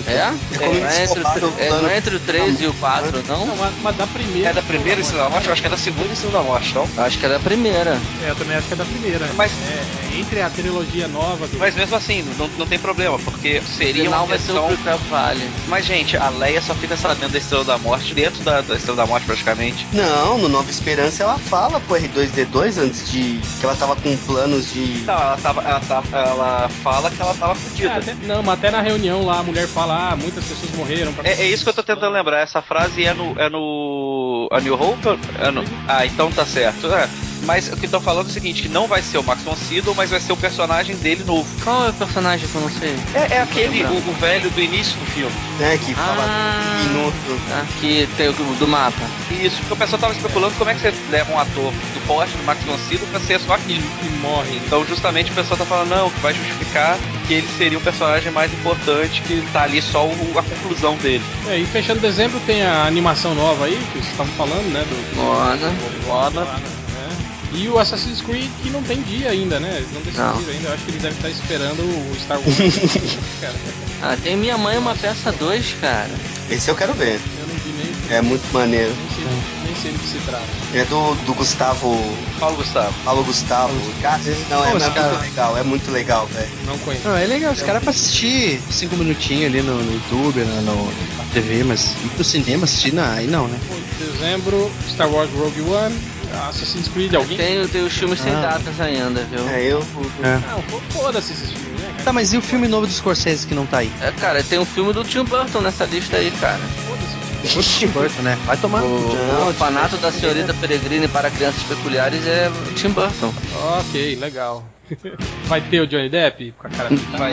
Não é entre o 3 e o 4, não? Não, mas da primeira. É da primeira Estrela da Morte? Eu acho que é da segunda Estrela da Morte, não? Eu acho que é da primeira. Eu também acho que é da primeira. Mas entre a trilogia nova do... Mas mesmo assim, não tem problema, porque seria final uma questão... vai ser o prequel vale. Mas, gente, a Leia só fica sabendo da Estrela da Morte dentro da Estrela da Morte, praticamente. Não, no Nova Esperança ela fala pro R2D2 antes de... que ela tava com planos de... Não, ela fala que ela tava fodida. Não, mas até na reunião lá a mulher fala, muitas pessoas morreram. É isso que eu tô tentando lembrar. Essa frase é no A New Hope? Então tá certo. Mas o que estão falando é o seguinte, que não vai ser o Max von Sydow, mas vai ser o personagem dele novo. Qual é o personagem que eu não sei? É aquele, o velho do início do filme. Que fala minuto. Que tem o do mapa. Isso, porque o pessoal tava especulando como é que você leva um ator do porte do Max von Sydow pra ser só aquilo. E morre. Então justamente o pessoal tá falando, não, que vai justificar que ele seria o personagem mais importante, que tá ali só a conclusão dele. E fechando dezembro tem a animação nova aí, que vocês estavam falando, né? Moana. E o Assassin's Creed, que não tem dia ainda, né? Eles não decidiram ainda. Eu acho que eles devem estar esperando o Star Wars. Cara. Tem Minha Mãe Uma Peça 2, cara. Esse eu quero ver. Eu não vi nem. É muito maneiro. Nem sei do que se trata. É do Gustavo. Paulo Gustavo. Cara, não, é muito legal. É muito legal, velho. Não conheço. Não, é legal. Os caras pra assistir 5 minutinhos ali no YouTube, na TV, mas ir pro cinema assistir, aí não, né? Dezembro, Star Wars Rogue One. Assassin's Creed, alguém? Tem os filmes sem datas ainda, viu? Não, foda-se esses filmes, né, cara? Tá, mas e o filme novo do Scorsese que não tá aí? Cara, tem um filme do Tim Burton nessa lista aí, cara. Foda-se. Tim Burton, né? Vai tomar. O Orfanato da Senhorita Peregrine para Crianças Peculiares é Tim Burton. Ok, legal. Vai ter o Johnny Depp com a cara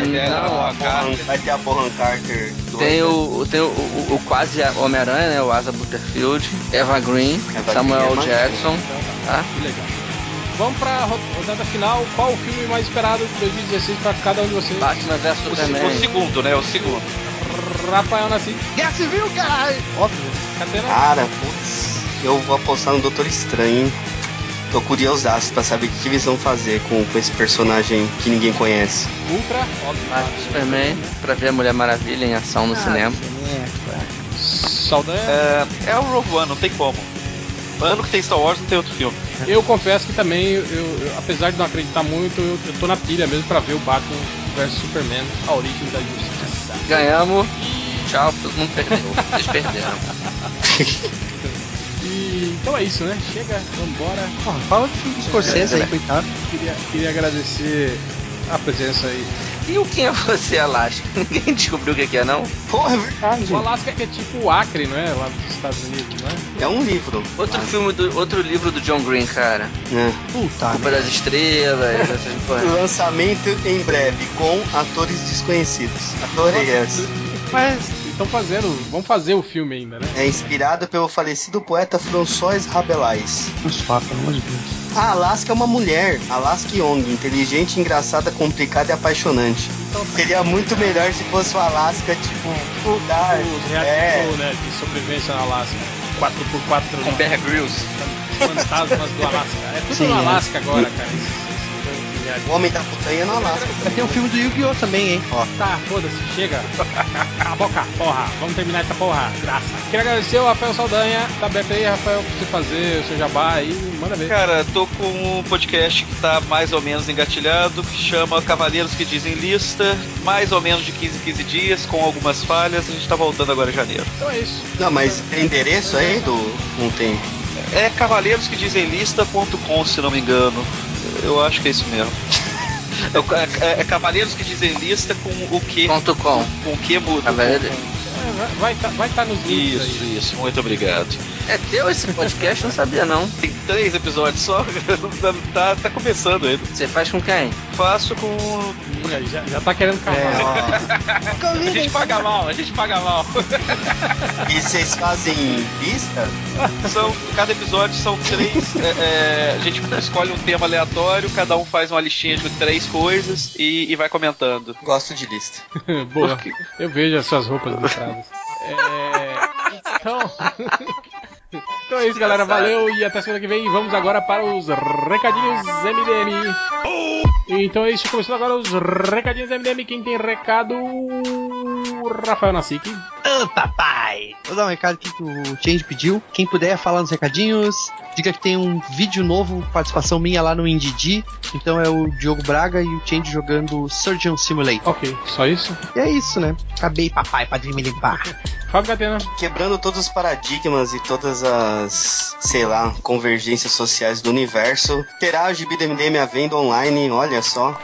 vai ter a Bohan Carter. Tem o quase Homem-Aranha, né? O Asa Butterfield, Eva Green, Samuel Jackson. Tá? Que legal. Vamos pra rodada final. Qual o filme mais esperado de 2016 pra cada um de vocês? Batman vs Superman. O segundo, né? O segundo. Rafael Nassim. Guerra Civil, caralho! Óbvio. Cara, putz, eu vou apostar no Doutor Estranho. Tô curiosaço pra saber o que eles vão fazer com esse personagem que ninguém conhece. Ultra, óbvio. Superman, pra ver a Mulher Maravilha em ação no cinema. Saldanha? É o Rogue One, não tem como. Ano que tem Star Wars, não tem outro filme. Eu confesso que também, eu apesar de não acreditar muito, eu tô na pilha mesmo pra ver o Batman vs Superman, a origem da justiça. Ganhamos. Tchau, todo mundo perdeu. Vocês perderam. E então é isso, né? Chega, vambora. Fala do filme do Scorsese aí, coitado. Queria agradecer a presença aí. E o Quem é Você, Alaska? Ninguém descobriu o que é, não? Porra, é verdade. O Alaska que é tipo o Acre, não é? Lá dos Estados Unidos, não é? É um livro. Outro livro do John Green, cara. Puta, Culpa das Estrelas, essas coisas. Lançamento em breve com atores desconhecidos. Adorei essa. Mas vamos fazer o filme ainda, né? É inspirado pelo falecido poeta François Rabelais. Uns fatos, pelo amor de Deus. A Alaska é uma mulher, Alaska Young, inteligente, engraçada, complicada e apaixonante. Seria muito melhor se fosse o Alaska, tipo, mudar. Os reality show, né? De sobrevivência no Alasca. 4x4 Com Bear Grylls. Fantasmas do Alasca. É tudo no Alasca agora, cara. O Homem da Montanha no Alasca. Vai ter um filme do Yu-Gi-Oh! Também, hein? Ó. Tá, foda-se, chega. Cala a boca, porra. Vamos terminar essa porra. Graça. Queria agradecer o Rafael Saldanha. Tá aberto aí, Rafael, pra você fazer o seu jabá aí. Manda ver. Cara, tô com um podcast que tá mais ou menos engatilhado, que chama Cavaleiros que Dizem Lista, mais ou menos de 15 em 15 dias, com algumas falhas. A gente tá voltando agora em janeiro. Então é isso. Não, mas tem endereço aí do... Não tem. É cavaleirosquedizemlista.com, se não me engano. Eu acho que é isso mesmo. É Cavaleiros que Dizem Lista com o que? .com. Com o que muda? Vai tá nos links aí. Isso, muito obrigado. É teu esse podcast? Não sabia, não. Tem 3 episódios só, tá começando ainda. Você faz com quem? Faço com... Já tá querendo cavar. A gente paga mal. E vocês fazem lista? Cada episódio são 3. A gente escolhe um tema aleatório, cada um faz uma listinha de 3 coisas e vai comentando. Gosto de lista. Boa. Eu vejo as suas roupas listradas. Então é isso, galera. Valeu e até semana que vem. Vamos agora para os recadinhos MDM. Então é isso. Começando agora os recadinhos MDM. Quem tem recado? Rafael Nassik. Ô, papai! Vou dar um recado aqui que o Change pediu. Quem puder falar nos recadinhos, diga que tem um vídeo novo, participação minha lá no Indidi. Então é o Diogo Braga e o Change jogando Surgeon Simulator. Ok, só isso? E é isso, né? Acabei, papai, pra me limpar. Fábio Catena. Quebrando todos os paradigmas e todas as, sei lá, convergências sociais do universo. Terá o Gibi do MDM à venda online, olha só.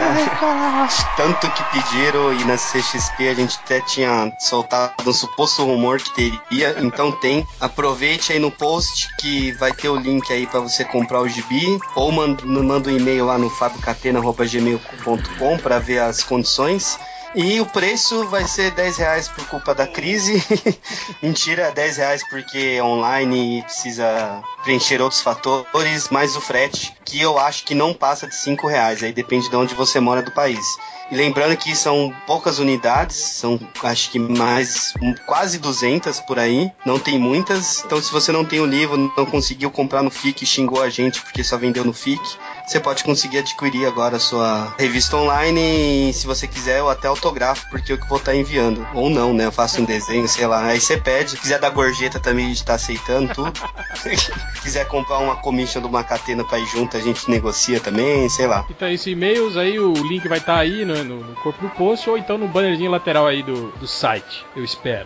Tanto que pediram e na CXP a gente até tinha soltado um suposto rumor que teria, então tem. Aproveite aí no post que vai ter o link aí pra você comprar o gibi, ou manda um e-mail lá no fabiocatena@gmail.com pra ver as condições. E o preço vai ser R$10 por culpa da crise. Mentira, R$10 porque é online e precisa preencher outros fatores, mais o frete, que eu acho que não passa de R$5. Aí depende de onde você mora do país. E lembrando que são poucas unidades, são acho que mais quase 200 por aí, não tem muitas. Então se você não tem o livro, não conseguiu comprar no FIC e xingou a gente porque só vendeu no FIC, você pode conseguir adquirir agora a sua revista online e se você quiser eu até autografo, porque eu que vou estar enviando. Ou não, né? Eu faço um desenho, sei lá. Aí você pede. Se quiser dar gorjeta também, a gente tá aceitando tudo. Se quiser comprar uma commission de uma catena pra ir junto, a gente negocia também, sei lá. Então é isso, e-mails aí, o link vai estar aí no corpo do post ou então no bannerzinho lateral aí do site. Eu espero.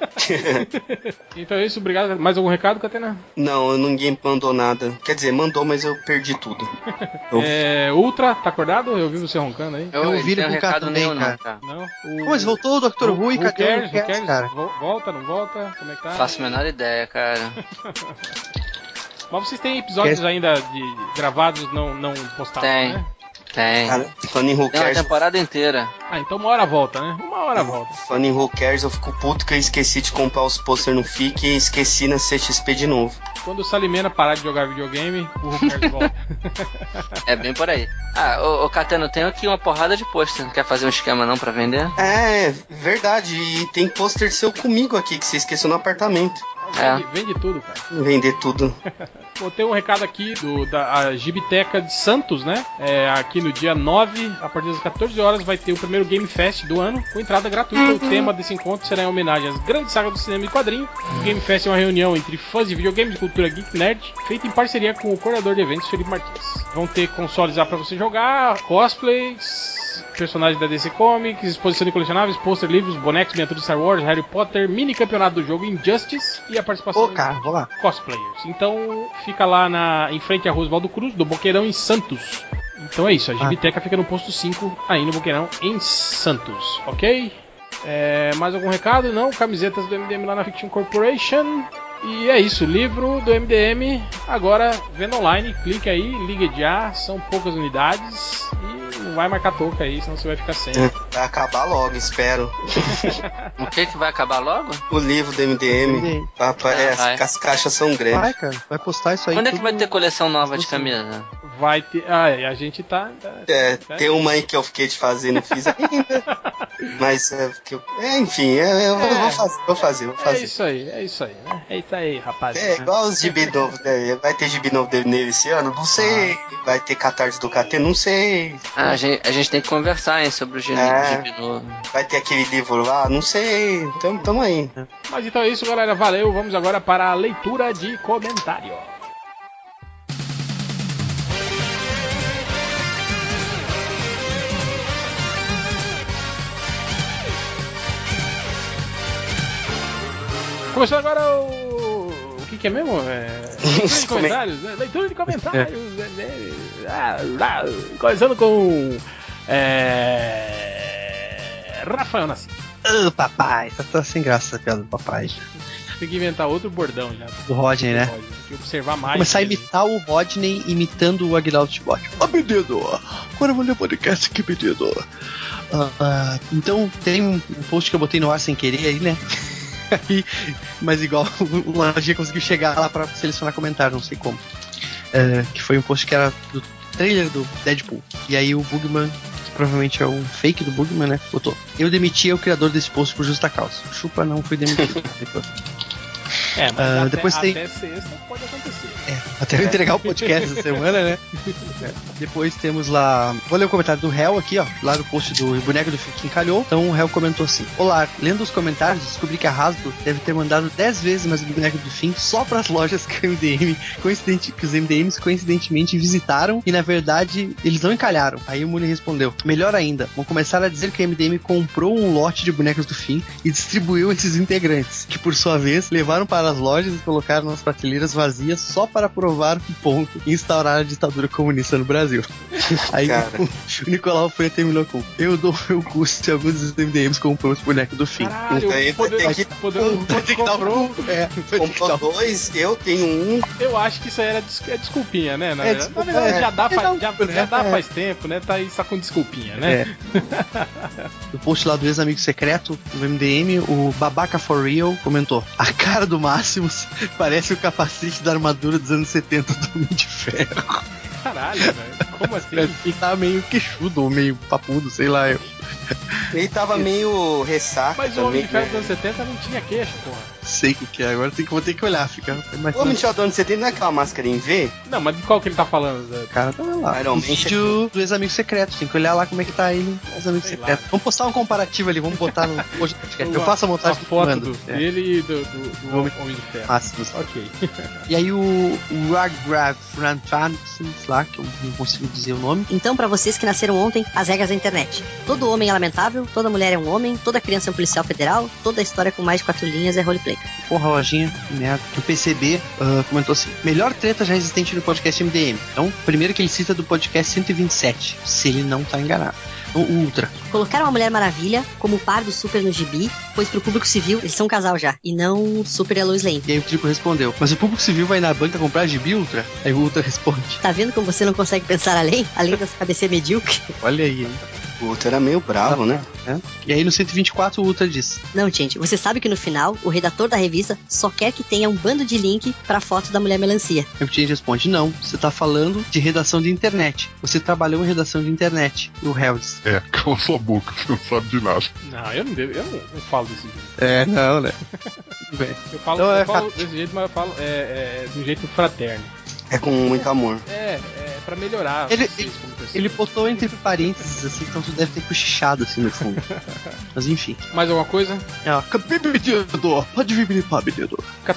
Então é isso, obrigado. Mais algum recado, Catena? Não, ninguém mandou nada. Quer dizer, mandou, mas eu perdi tudo. Ultra, tá acordado? Eu vi você roncando aí. Eu ouvi no Bucá também, cara. Não? Mas voltou o Dr. Who e cadê o Cares, cara? Volta, não volta? Como é que tá? Faço a menor ideia, cara. Mas vocês têm episódios ainda gravados não postados, né? Tem. Cara, Funny Who Tem uma Cares. temporada inteira. Ah, então uma hora volta, né? Uma hora volta. Funny Who Cares, eu fico puto que eu esqueci de comprar os posters no FIC e esqueci na CXP de novo. Quando o Salimena parar de jogar videogame, o Who Cares volta. É bem por aí. Ah, ô Catena, tem aqui uma porrada de pôster. Não quer fazer um esquema não pra vender? É, verdade. E tem pôster seu comigo aqui, que você esqueceu no apartamento. Vende tudo, cara. Vender tudo. Bom, tem um recado aqui da Gibiteca de Santos, né? Aqui no dia 9, a partir das 14 horas, vai ter o primeiro Game Fest do ano, com entrada gratuita. O tema desse encontro será em homenagem às grandes sagas do cinema e quadrinho. O Game Fest é uma reunião entre fãs de videogames de cultura geek nerd, feita em parceria com o coordenador de eventos, Felipe Martins. Vão ter consoles lá pra você jogar, cosplays, mais personagens da DC Comics, exposição de colecionáveis, pôster, livros, bonecos, miniaturas de Star Wars, Harry Potter, mini campeonato do jogo Injustice e a participação cara, vou lá. de cosplayers. Então fica lá em frente à Rua Oswaldo Cruz, do Boqueirão, em Santos. Então é isso, a Gibiteca fica no posto 5, aí no Boqueirão, em Santos, ok? Mais algum recado? Não, camisetas do MDM lá na Fiction Corporation. E é isso, livro do MDM, agora vendo online, clique aí, liga já, são poucas unidades e não vai marcar touca aí, senão você vai ficar sem. Vai acabar logo, espero. O que vai acabar logo? O livro do MDM. As caixas são grandes. Vai, cara, vai postar isso aí. Quando é que vai ter coleção nova de camisa? Vai ter. A gente tá. Tem uma aí que eu fiquei de fazer, não fiz ainda. Mas enfim, eu vou fazer. É isso aí, né? É isso aí, rapaz. Igual os gibi novos, né? Vai ter gibi novo nele esse ano? Não sei. Vai ter catarse do KT? Não sei. A gente tem que conversar, hein, sobre o gibi novo. Vai ter aquele livro lá? Não sei. Então, tamo aí. Mas então é isso, galera. Valeu. Vamos agora para a leitura de comentário. Começando agora o que é mesmo? Leitura de comentários, né? Leitura de comentários. Começando com Rafael Nascimento. Papai, tá sem graça essa piada do papai. Tem que inventar outro bordão já. Do Rodney, né? Tem que observar mais. Começar a imitar o Rodney imitando o Aguinaldo Timóteo. Menino! Agora eu vou ler o podcast aqui, menino. Então tem um post que eu botei no ar sem querer aí, né? Mas igual o Lojinha conseguiu chegar lá pra selecionar comentário, não sei como. Que foi um post que era do trailer do Deadpool. E aí o Bugman, que provavelmente é um fake do Bugman, né? Botou: eu demiti o criador desse post por justa causa. Chupa não foi demitido. Mas depois até sexta pode acontecer. Até eu entregar o podcast essa semana, né? Depois temos lá. Vou ler o comentário do Hel aqui, ó. Lá do post do Boneco do Fim que encalhou. Então o Hel comentou assim: olá, lendo os comentários, descobri que a Hasbro deve ter mandado 10 vezes mais o Boneco do Fim só pras lojas que os MDMs coincidentemente visitaram e na verdade eles não encalharam. Aí o Muni respondeu: melhor ainda, vão começar a dizer que o MDM comprou um lote de bonecos do Fim e distribuiu esses integrantes, que por sua vez levaram para as lojas e colocaram nas prateleiras vazias só para provar um ponto e instaurar a ditadura comunista no Brasil. Aí o Nicolau Freire terminou com: eu dou meu custo se alguns dos MDMs comprou os bonecos do Fim. Caralho, comprou dois, eu tenho um. Eu acho que isso aí é desculpinha, né? Na verdade, já dá faz tempo, né? Tá aí só com desculpinha, né? No post lá do ex-amigo secreto do MDM, o Babaca For Real comentou: a cara do Máximos parece o capacete da armadura dos anos 70 do Homem de Ferro. Caralho, velho. Como assim? Ele tava meio queixudo ou meio papudo, sei lá. Ele tava meio ressaca. Mas também, o Homem de Ferro dos anos 70 não tinha queixo, porra. Sei o que é, agora vou ter que olhar, fica mais. O Homem de Ferro dos anos 70 não é aquela máscara em V? Não, mas de qual que ele tá falando? O cara tá lá. O vídeo do ex-amigo secreto, tem que olhar lá como é que tá ele, ex-amigo secreto. Vamos postar um comparativo ali, vamos botar no podcast. Eu faço a montagem a foto dele e do Homem de Ferro. Máximos. Ok. E aí o Ragrav Franfansis lá, que eu não consigo dizer o nome. Então, pra vocês que nasceram ontem, as regras da internet. Todo homem é lamentável, toda mulher é um homem, toda criança é um policial federal, toda história com mais de 4 linhas é roleplay. Porra, lojinha, merda. O PCB comentou assim: melhor treta já existente no podcast MDM. Então, primeiro que ele cita do podcast 127, se ele não tá enganado. O Ultra. Colocaram a Mulher Maravilha como par do Super no gibi, pois pro público civil eles são um casal já, e não Super e a Lois Lane. E aí o Trico respondeu: mas o público civil vai na banca comprar gibi Ultra? Aí o Ultra responde: tá vendo como você não consegue pensar além dessa cabeça medíocre? Olha aí, hein? O Ultra era meio bravo, né? E aí no 124 o Ultra diz: não, gente, você sabe que no final o redator da revista só quer que tenha um bando de link pra foto da Mulher Melancia. Aí o Change responde: não, você tá falando de redação de internet. Você trabalhou em redação de internet. E o Helds: cala sua boca, você não sabe de nada. Não, eu não falo desse jeito. Não, né? Eu falo desse jeito, mas eu falo de um jeito fraterno. É com muito amor. Pra melhorar. Ele botou entre parênteses assim, então tu deve ter cochichado assim no fundo. Mas enfim. Mais alguma coisa? Pode vir limpar, menino. Catena?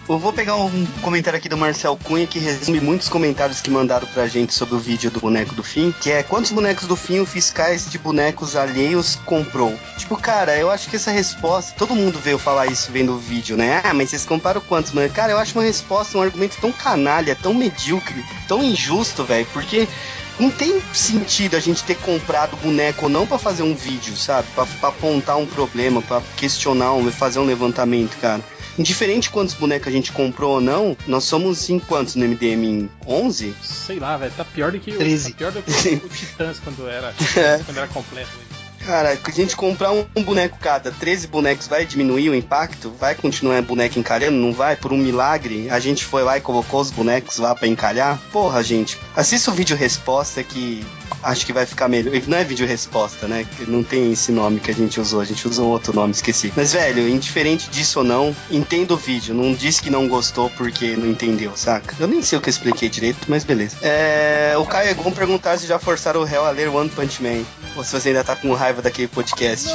Eu vou pegar um comentário aqui do Marcel Cunha que resume muitos comentários que mandaram pra gente sobre o vídeo do boneco do Finn, que é: quantos bonecos do Finn o fiscais de bonecos alheios comprou? Tipo, cara, eu acho que essa resposta, todo mundo veio falar isso vendo o vídeo, né? Ah, mas vocês comparam quantos, mano? Cara, eu acho uma resposta, um argumento tão canalha, tão medíocre, tão injusto, velho, porque não tem sentido a gente ter comprado boneco ou não pra fazer um vídeo, sabe? Pra apontar um problema, pra questionar, fazer um levantamento, cara. Indiferente de quantos bonecos a gente comprou ou não, nós somos em quantos no MDM? 11? Sei lá, velho, tá pior do que 13. Tá pior do que o Titãs quando era completo. Cara, que a gente comprar um boneco cada, 13 bonecos, vai diminuir o impacto? Vai continuar boneco encalhando? Não vai? Por um milagre, a gente foi lá e colocou os bonecos lá pra encalhar? Porra, gente, assista o vídeo resposta que acho que vai ficar melhor. Não é vídeo resposta, né? Não tem esse nome que a gente usou outro nome, esqueci. Mas, velho, indiferente disso ou não, entenda o vídeo. Não disse que não gostou porque não entendeu, saca? Eu nem sei o que eu expliquei direito, mas beleza. O Caio Egon perguntar se já forçaram o réu a ler One Punch Man. Ou se você ainda tá com raiva daquele podcast.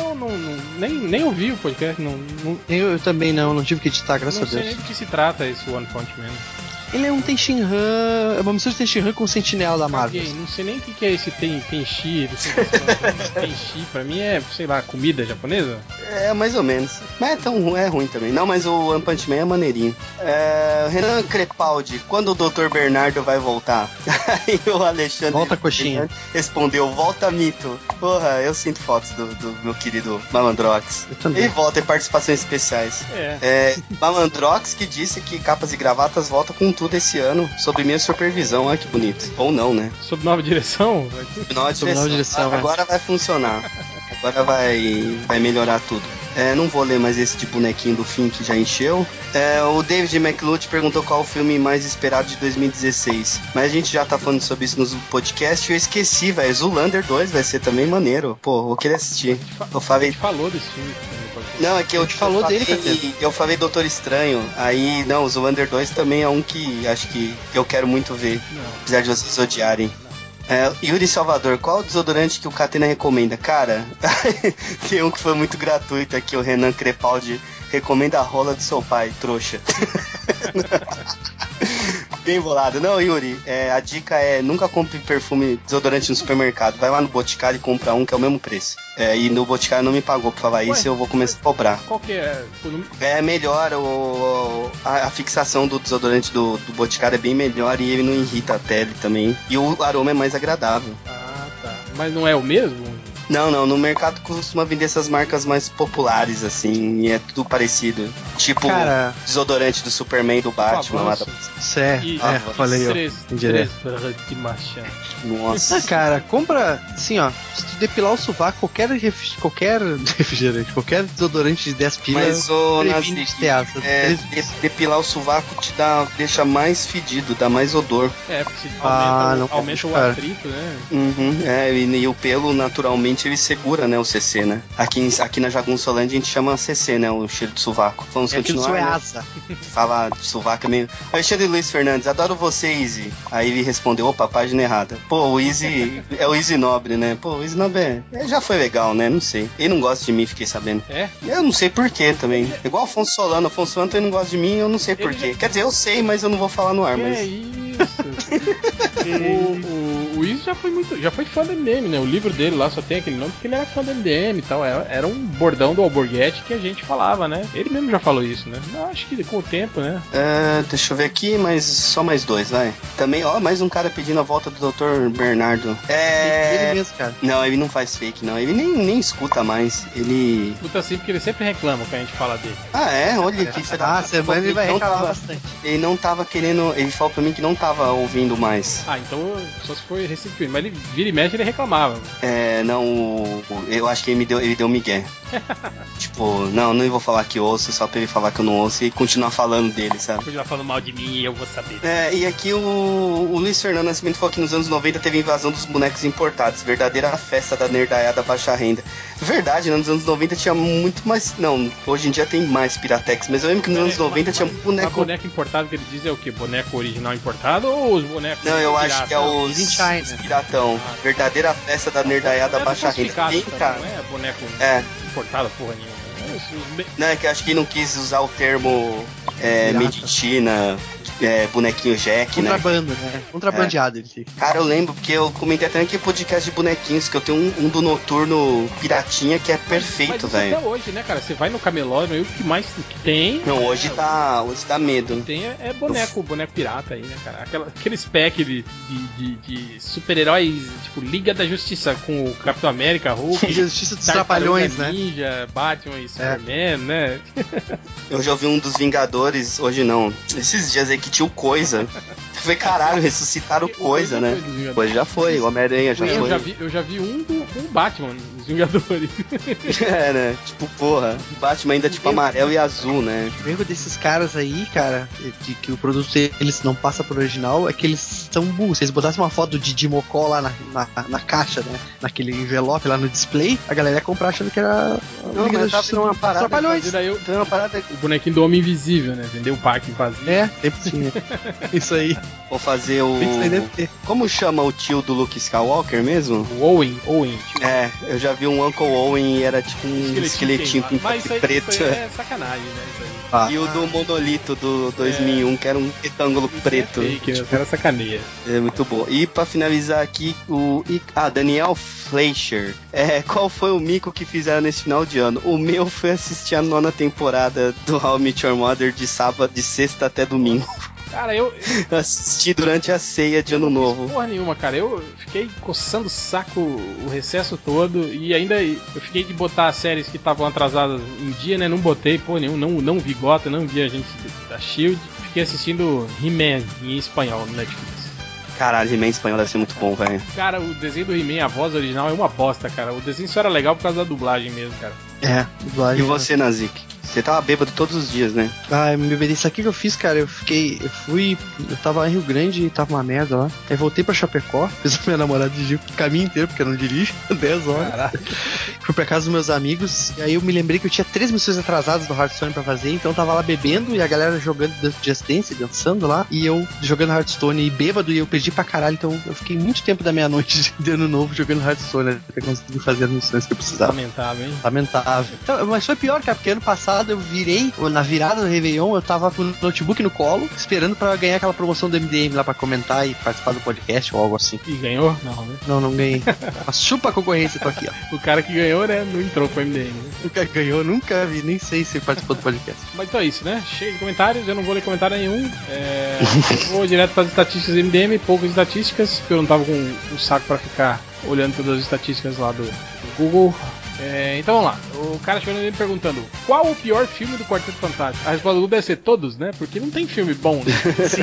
Nem ouvi o podcast. Eu também não tive que editar, graças a Deus. Não sei nem do que se trata esse One Punch Man. Ele é um Tenshinhan, é uma mistura de Tenshinhan com Sentinela da Marvel. Não sei nem o que é esse Tenchi. Tenchi, pra mim é, sei lá, comida japonesa? É, mais ou menos. Mas é ruim também. Não, mas o One Punch Man é maneirinho. Renan Crepaldi, quando o Dr. Bernardo vai voltar? Aí o Alexandre... Volta, coxinha. Respondeu, volta, mito. Porra, eu sinto fotos do meu querido Malandrox. Eu também. Ele volta em participações especiais. Malandrox que disse que Capas e Gravatas volta com tudo esse ano, sob minha supervisão. Olha que bonito. Ou não, né? Sob nova direção? Sob nova direção. Agora vai funcionar. Agora vai melhorar tudo. Não vou ler mais esse de bonequinho do Finn que já encheu. O David McLeod perguntou qual o filme mais esperado de 2016. Mas a gente já tá falando sobre isso no podcast e eu esqueci, velho. Zoolander 2 vai ser também maneiro. Pô, vou querer assistir. A gente falou desse filme. Não, é que eu falou dele, cara. Eu falei Doutor Estranho. Aí, não, o Zoolander 2 também é um que acho que eu quero muito ver. Apesar de vocês odiarem. Yuri Salvador, qual o desodorante que o Catena recomenda? Cara, tem um que foi muito gratuito aqui, o Renan Crepaldi recomenda a rola do seu pai, trouxa. Bem bolado. Não, Yuri, a dica é nunca compre perfume, desodorante no supermercado. Vai lá no Boticário e compra um que é o mesmo preço. E no Boticário não me pagou pra falar isso, eu vou começar a cobrar. Qual que é? É melhor, a fixação do desodorante do Boticário é bem melhor e ele não irrita a pele também. E o aroma é mais agradável. Ah, tá. Mas não é o mesmo? Não, no mercado costuma vender essas marcas mais populares, assim, e é tudo parecido. Tipo o desodorante do Superman e do Batman lá da... falei eu. De marcha. Nossa. Cara, compra, assim, ó, se tu depilar o sovaco, qualquer refrigerante, qualquer desodorante de 10 pilas, previne de teatro. Depilar o sovaco deixa mais fedido, dá mais odor. Porque aumenta o atrito, né? Uhum, e o pelo, naturalmente, ele segura, né, o CC, né? Aqui na Jagunçolândia a gente chama CC, né, o cheiro de sovaco. Vamos continuar, né? Asa. Falar de sovaco é meio... Alexandre Luiz Fernandes, adoro você, Easy. Aí ele respondeu, opa, página errada. Pô, o Easy é o Easy Nobre, né? Pô, o Easy Nobre já foi legal, né? Não sei. Ele não gosta de mim, fiquei sabendo. Eu não sei porquê também. Igual Afonso Solano. Afonso Solano também não gosta de mim, eu não sei porquê. Quer dizer, eu sei, mas eu não vou falar no ar, mas... O Izzy já foi fã do MDM, né? O livro dele lá só tem aquele nome porque ele era fã do MDM e tal. Era um bordão do Alborguete que a gente falava, né? Ele mesmo já falou isso, né? Eu acho que com o tempo, né? Deixa eu ver aqui, só mais dois, vai. Também, mais um cara pedindo a volta do Dr. Bernardo. Ele mesmo, cara. Não, ele não faz fake, não. Ele nem escuta mais. Ele... Escuta assim porque ele sempre reclama quando a gente fala dele. Olha aqui. Semana ele vai reclamar bastante. Ele não tava querendo... Ele falou pra mim que não tava ouvindo mais. Então só se foi recentemente. Mas ele vira e mexe, ele reclamava. Não... Eu acho que ele deu migué. Tipo, não vou falar que ouço, só pra ele falar que eu não ouço e continuar falando dele, sabe? Continuar falando mal de mim e eu vou saber. E aqui o Luiz Fernando Nascimento falou que nos anos 90 teve a invasão dos bonecos importados. Verdadeira festa da nerdaiada baixa renda. Verdade, né? Nos anos 90 tinha muito mais... Não, hoje em dia tem mais Piratex, mas eu lembro que nos anos 90 tinha boneco... Mas boneco importado que ele diz é o quê? Boneco original importado ou os bonecos... Não, eu acho que é os piratão. Verdadeira festa da nerdaiada baixa renda. Tem, cara. Não é boneco importado porra nenhuma. Não, é que eu acho que ele não quis usar o termo Meditina, bonequinho Jack, contrabando, né? Contrabandeado ele fica. Cara, eu lembro, porque eu comentei até naquele podcast de bonequinhos, que eu tenho um do Noturno Piratinha que é perfeito, velho. Até hoje, né, cara? Você vai no camelô, o que mais que tem... Não, hoje dá medo. O que tem é boneco pirata aí, né, cara? Aqueles pack de super-heróis, tipo Liga da Justiça, com o Capitão América, Hulk... Liga da Justiça dos Trapalhões, né? Ninja, Batman e Superman, né? Eu já ouvi um dos Vingadores, hoje não, esses dias aí que tinha o Coisa. Eu falei, caralho, ressuscitaram o Coisa, né? Hoje já foi, o Homem-Aranha já foi. Eu já vi um com o Batman, os Vingadores. Né? Tipo, porra, o Batman ainda tipo amarelo e azul, né? O erro desses caras aí, cara, de que o produto deles não passa pro original, é que eles são burros. Se eles botassem uma foto do Didi Mocó lá na caixa, né? Naquele envelope lá no display, a galera ia comprar achando que era uma parada. Trapalhões. Uma parada. O bonequinho do Homem Invisível, né? Vendeu o pack vazio. Sempre tinha. Isso aí. Vou fazer o... Como chama o tio do Luke Skywalker mesmo? O Owen. Tio. Eu já vi um Uncle Owen e era tipo um esqueletinho com preto. Isso aí é sacanagem, né? Isso aí. E o do Monolito do 2001, que era um retângulo preto. Fake, era sacaneia. É muito bom. E pra finalizar aqui, Daniel Fleischer. Qual foi o mico que fizeram nesse final de ano? O meu foi assistir a 9ª temporada do How I Met Your Mother de sexta até domingo. Cara, eu assisti durante a ceia de Ano Novo. Porra nenhuma, cara. Eu fiquei coçando o saco o recesso todo e ainda eu fiquei de botar as séries que estavam atrasadas em dia, né? Não botei, não vi Gotham, não vi a gente da Shield. Fiquei assistindo He-Man em espanhol no Netflix. Caralho, He-Man em espanhol deve ser muito bom, velho. Cara, o desenho do He-Man, a voz original é uma bosta, cara. O desenho só era legal por causa da dublagem mesmo, cara. Dublagem. E você, Nazik? Você tava bêbado todos os dias, né? Eu me bebi. Isso aqui que eu fiz, cara, eu tava em Rio Grande e tava uma merda lá. Aí voltei pra Chapecó, fiz a minha namorada dirigir o caminho inteiro, porque eu não dirijo, 10 horas. Caraca. Fui pra casa dos meus amigos, e aí eu me lembrei que eu tinha 3 missões atrasadas do Hearthstone pra fazer, então eu tava lá bebendo e a galera jogando Just Dance, dançando lá, e eu jogando Hearthstone e bêbado, e eu perdi pra caralho, então eu fiquei muito tempo da meia-noite de ano novo jogando Hearthstone, né, pra conseguir fazer as missões que eu precisava. Lamentável, hein? Lamentável. Então, mas foi pior, cara, porque ano passado eu virei, na virada do Réveillon, eu tava com o notebook no colo, esperando pra ganhar aquela promoção do MDM lá pra comentar e participar do podcast ou algo assim. E ganhou? Não, né? Não ganhei. Mas chupa a concorrência, tô aqui, ó. O cara que ganhou, né, não entrou pro MDM. Né? O cara que ganhou, nunca vi, nem sei se participou do podcast. Mas então é isso, né? Cheio de comentários, eu não vou ler comentário nenhum. Eu vou direto para as estatísticas do MDM, poucas estatísticas, porque eu não tava com um saco pra ficar olhando todas as estatísticas lá do Google. Então vamos lá, o cara chegou nele perguntando qual o pior filme do Quarteto Fantástico? A resposta do Google deve ser todos, né? Porque não tem filme bom, né? Sim.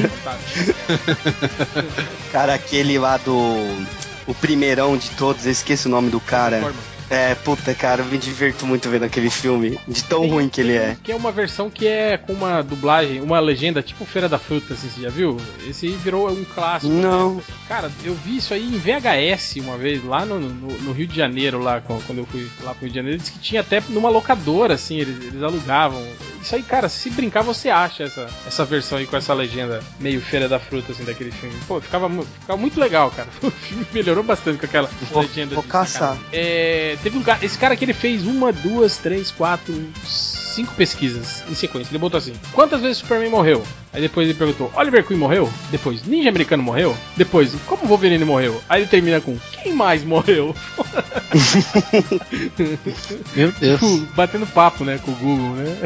Cara, aquele lá o primeirão de todos, eu esqueço o nome do cara. Puta, cara, eu me divirto muito vendo aquele filme, de tão ruim que ele é. Que é uma versão que é com uma dublagem, uma legenda tipo Feira da Fruta, assim, você já viu? Esse aí virou um clássico. Não. Né? Cara, eu vi isso aí em VHS uma vez, lá no Rio de Janeiro, lá, quando eu fui lá pro Rio de Janeiro, disse que tinha até numa locadora, assim, eles alugavam. Isso aí, cara, se brincar, você acha essa versão aí com essa legenda meio Feira da Fruta, assim, daquele filme. Pô, ficava muito legal, cara. O filme melhorou bastante com aquela legenda. Vou caçar. Teve esse cara que ele fez 1, 2, 3, 4, 5 pesquisas em sequência. Ele botou assim: quantas vezes Superman morreu? Aí depois ele perguntou: Oliver Queen morreu? Depois, Ninja Americano morreu? Depois, como Wolverine morreu? Aí ele termina com: quem mais morreu? Meu Deus. Tipo, batendo papo, né, com o Google, né?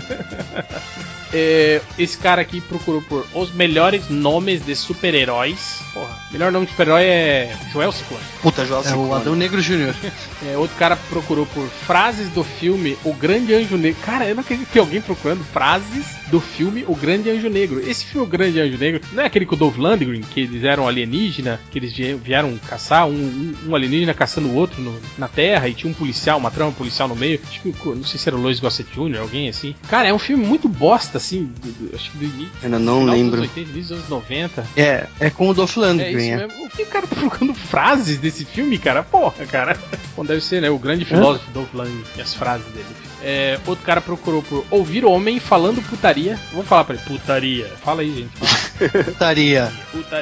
Esse cara aqui procurou por os melhores nomes de super-heróis. Porra, melhor nome de super-herói é Joel Ciclone. Puta, Joel Ciclone. O Adão Negro Jr. Outro cara procurou por frases do filme O Grande Anjo Negro. Cara, eu não acredito que tem alguém procurando frases do filme O Grande Anjo Negro. Esse filme O Grande Anjo Negro não é aquele com o Dolph Lundgren, que eles eram alienígena, que eles vieram caçar um alienígena caçando o outro na Terra e tinha um policial, uma trama policial no meio. Acho que, não sei se era o Lois Gossett Jr., alguém assim. Cara, é um filme muito bosta, assim, acho que do início. Eu não lembro. Dos 80, início dos anos 90. É com o Dolph Lundgren. É isso mesmo. O que o cara tá procurando frases desse filme, cara? Porra, cara. Bom, deve ser, né? O grande filósofo Dolph Lundgren e as frases dele. Outro cara procurou por ouvir homem falando putaria. Vamos falar pra ele. Putaria. Fala aí, gente. Putaria.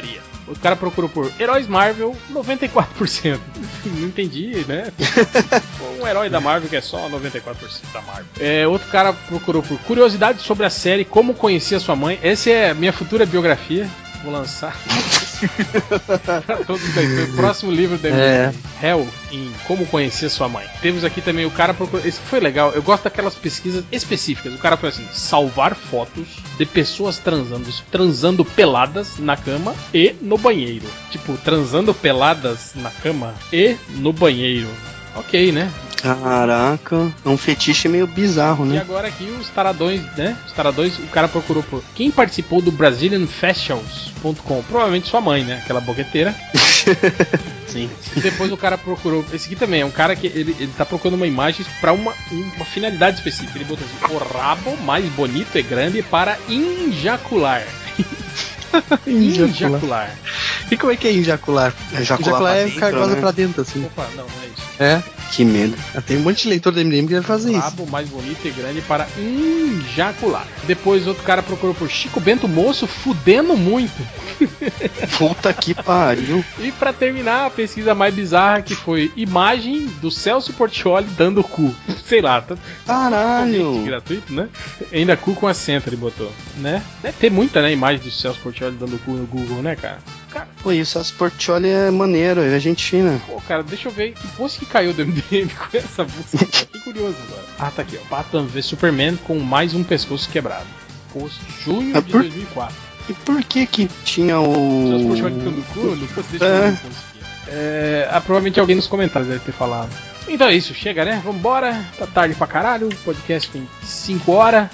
O cara procurou por Heróis Marvel, 94%. Não entendi, né? Um herói da Marvel que é só 94% da Marvel. Outro cara procurou por curiosidades sobre a série Como Conhecia Sua Mãe. Essa é a minha futura biografia. Vou lançar pra todos os leitores. Próximo livro da MDM, Hell, em Como Conhecer Sua Mãe. Temos aqui também o cara procurou. Esse foi legal, eu gosto daquelas pesquisas específicas. O cara foi assim: salvar fotos de pessoas transando peladas na cama e no banheiro. Tipo, transando peladas na cama e no banheiro. Ok, né? Caraca, é um fetiche meio bizarro, né? E agora aqui os taradões, né? Os taradões, o cara procurou por quem participou do BrazilianFashions.com. Provavelmente sua mãe, né? Aquela boqueteira. Sim. E depois o cara procurou. Esse aqui também é um cara que ele tá procurando uma imagem pra uma finalidade específica. Ele botou assim: o rabo mais bonito e grande para injacular. Injacular. E como é que é injacular? Injacular é ficar coisa pra dentro, assim. Opa, não é isso. É? Que medo. Tem um monte de leitor do MDM que vai fazer isso. Rabo mais bonito e grande para injacular. Depois outro cara procurou por Chico Bento Moço fudendo muito. Puta que pariu. E pra terminar, a pesquisa mais bizarra que foi imagem do Celso Portiolli dando cu. Sei lá, caralho. Gratuito, né? Ainda cu com acento ele botou, né? Deve ter muita, né, imagem do Celso Portiolli dando cu no Google, né, cara? Pô, e o Celso Portiolli é maneiro, é argentina. Pô, cara, deixa eu ver que post que caiu do MDM com essa música. Fiquei curioso agora. Ah, tá aqui, ó. Batman v Superman com mais um pescoço quebrado. Post junho de 2004. E por que tinha o... Celso Portiolli dando cu? No post, deixa eu ver o post aqui. Provavelmente alguém nos comentários deve ter falado. Então é isso, chega, né? Vambora. Tá tarde pra caralho. O podcast tem 5 horas.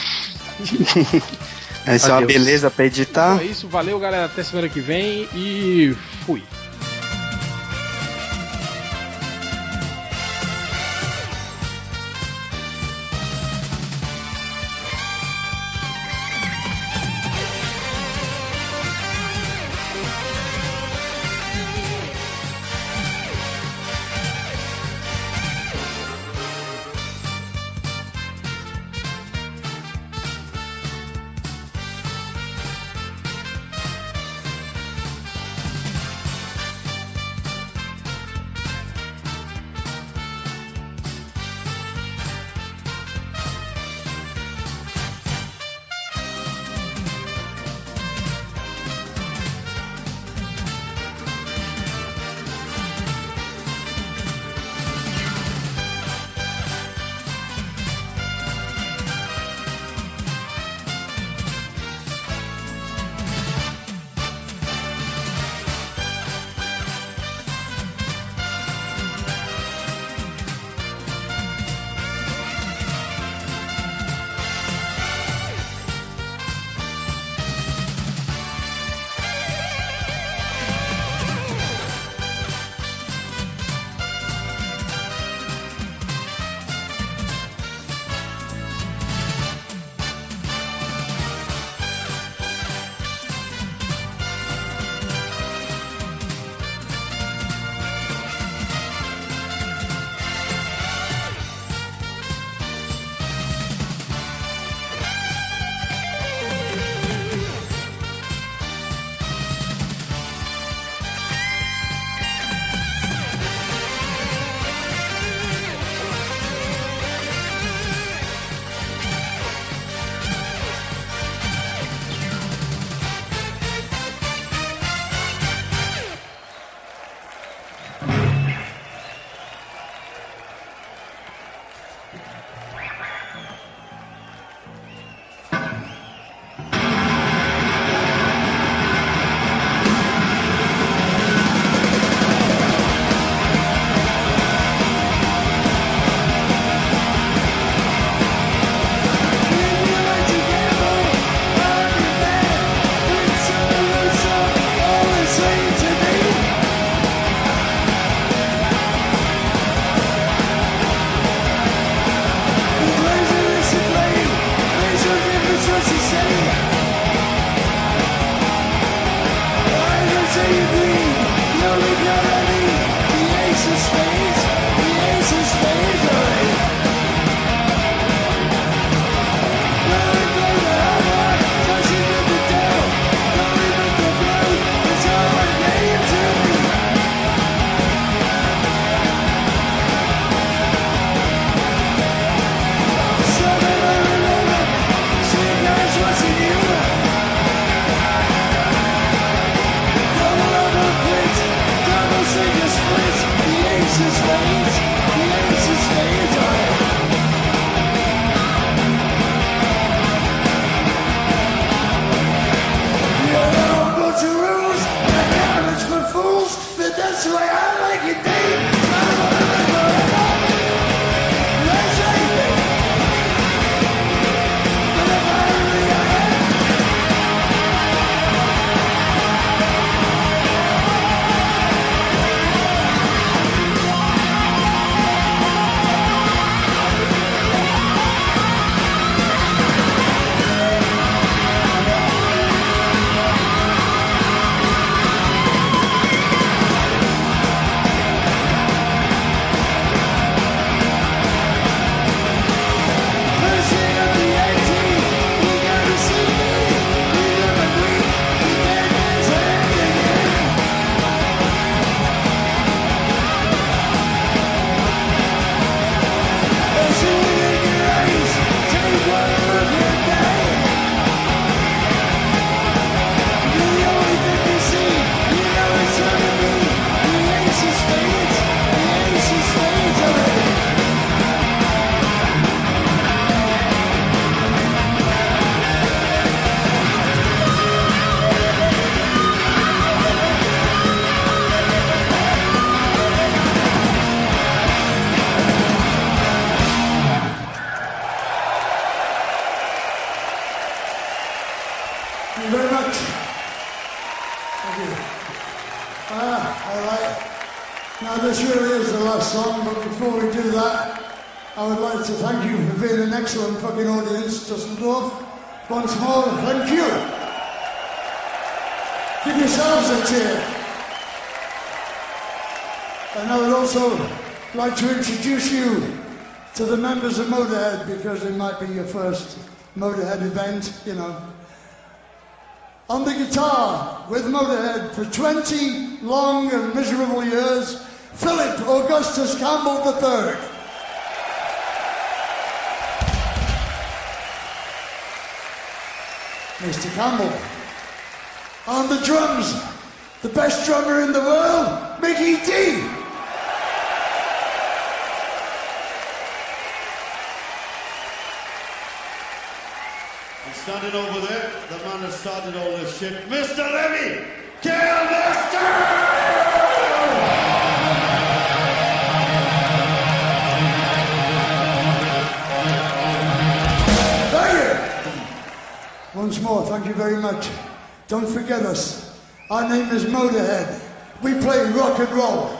Essa é uma beleza pra editar. Então é isso, valeu galera, até semana que vem e fui. you very much. Thank you. All right. Now this really is the last song, but before we do that, I would like to thank you for being an excellent fucking audience, Dusseldorf. Once more, thank you. Give yourselves a cheer. And I would also like to introduce you to the members of Motorhead, because it might be your first Motorhead event, you know. On the guitar with Motorhead for 20 long and miserable years, Philip Augustus Campbell III. Mr. Campbell. On the drums, the best drummer in the world, Mickey D. And standing over there, the man that started all this shit, Mr. Lemmy Kilmister! Once more, thank you very much. Don't forget us. Our name is Motorhead. We play rock and roll.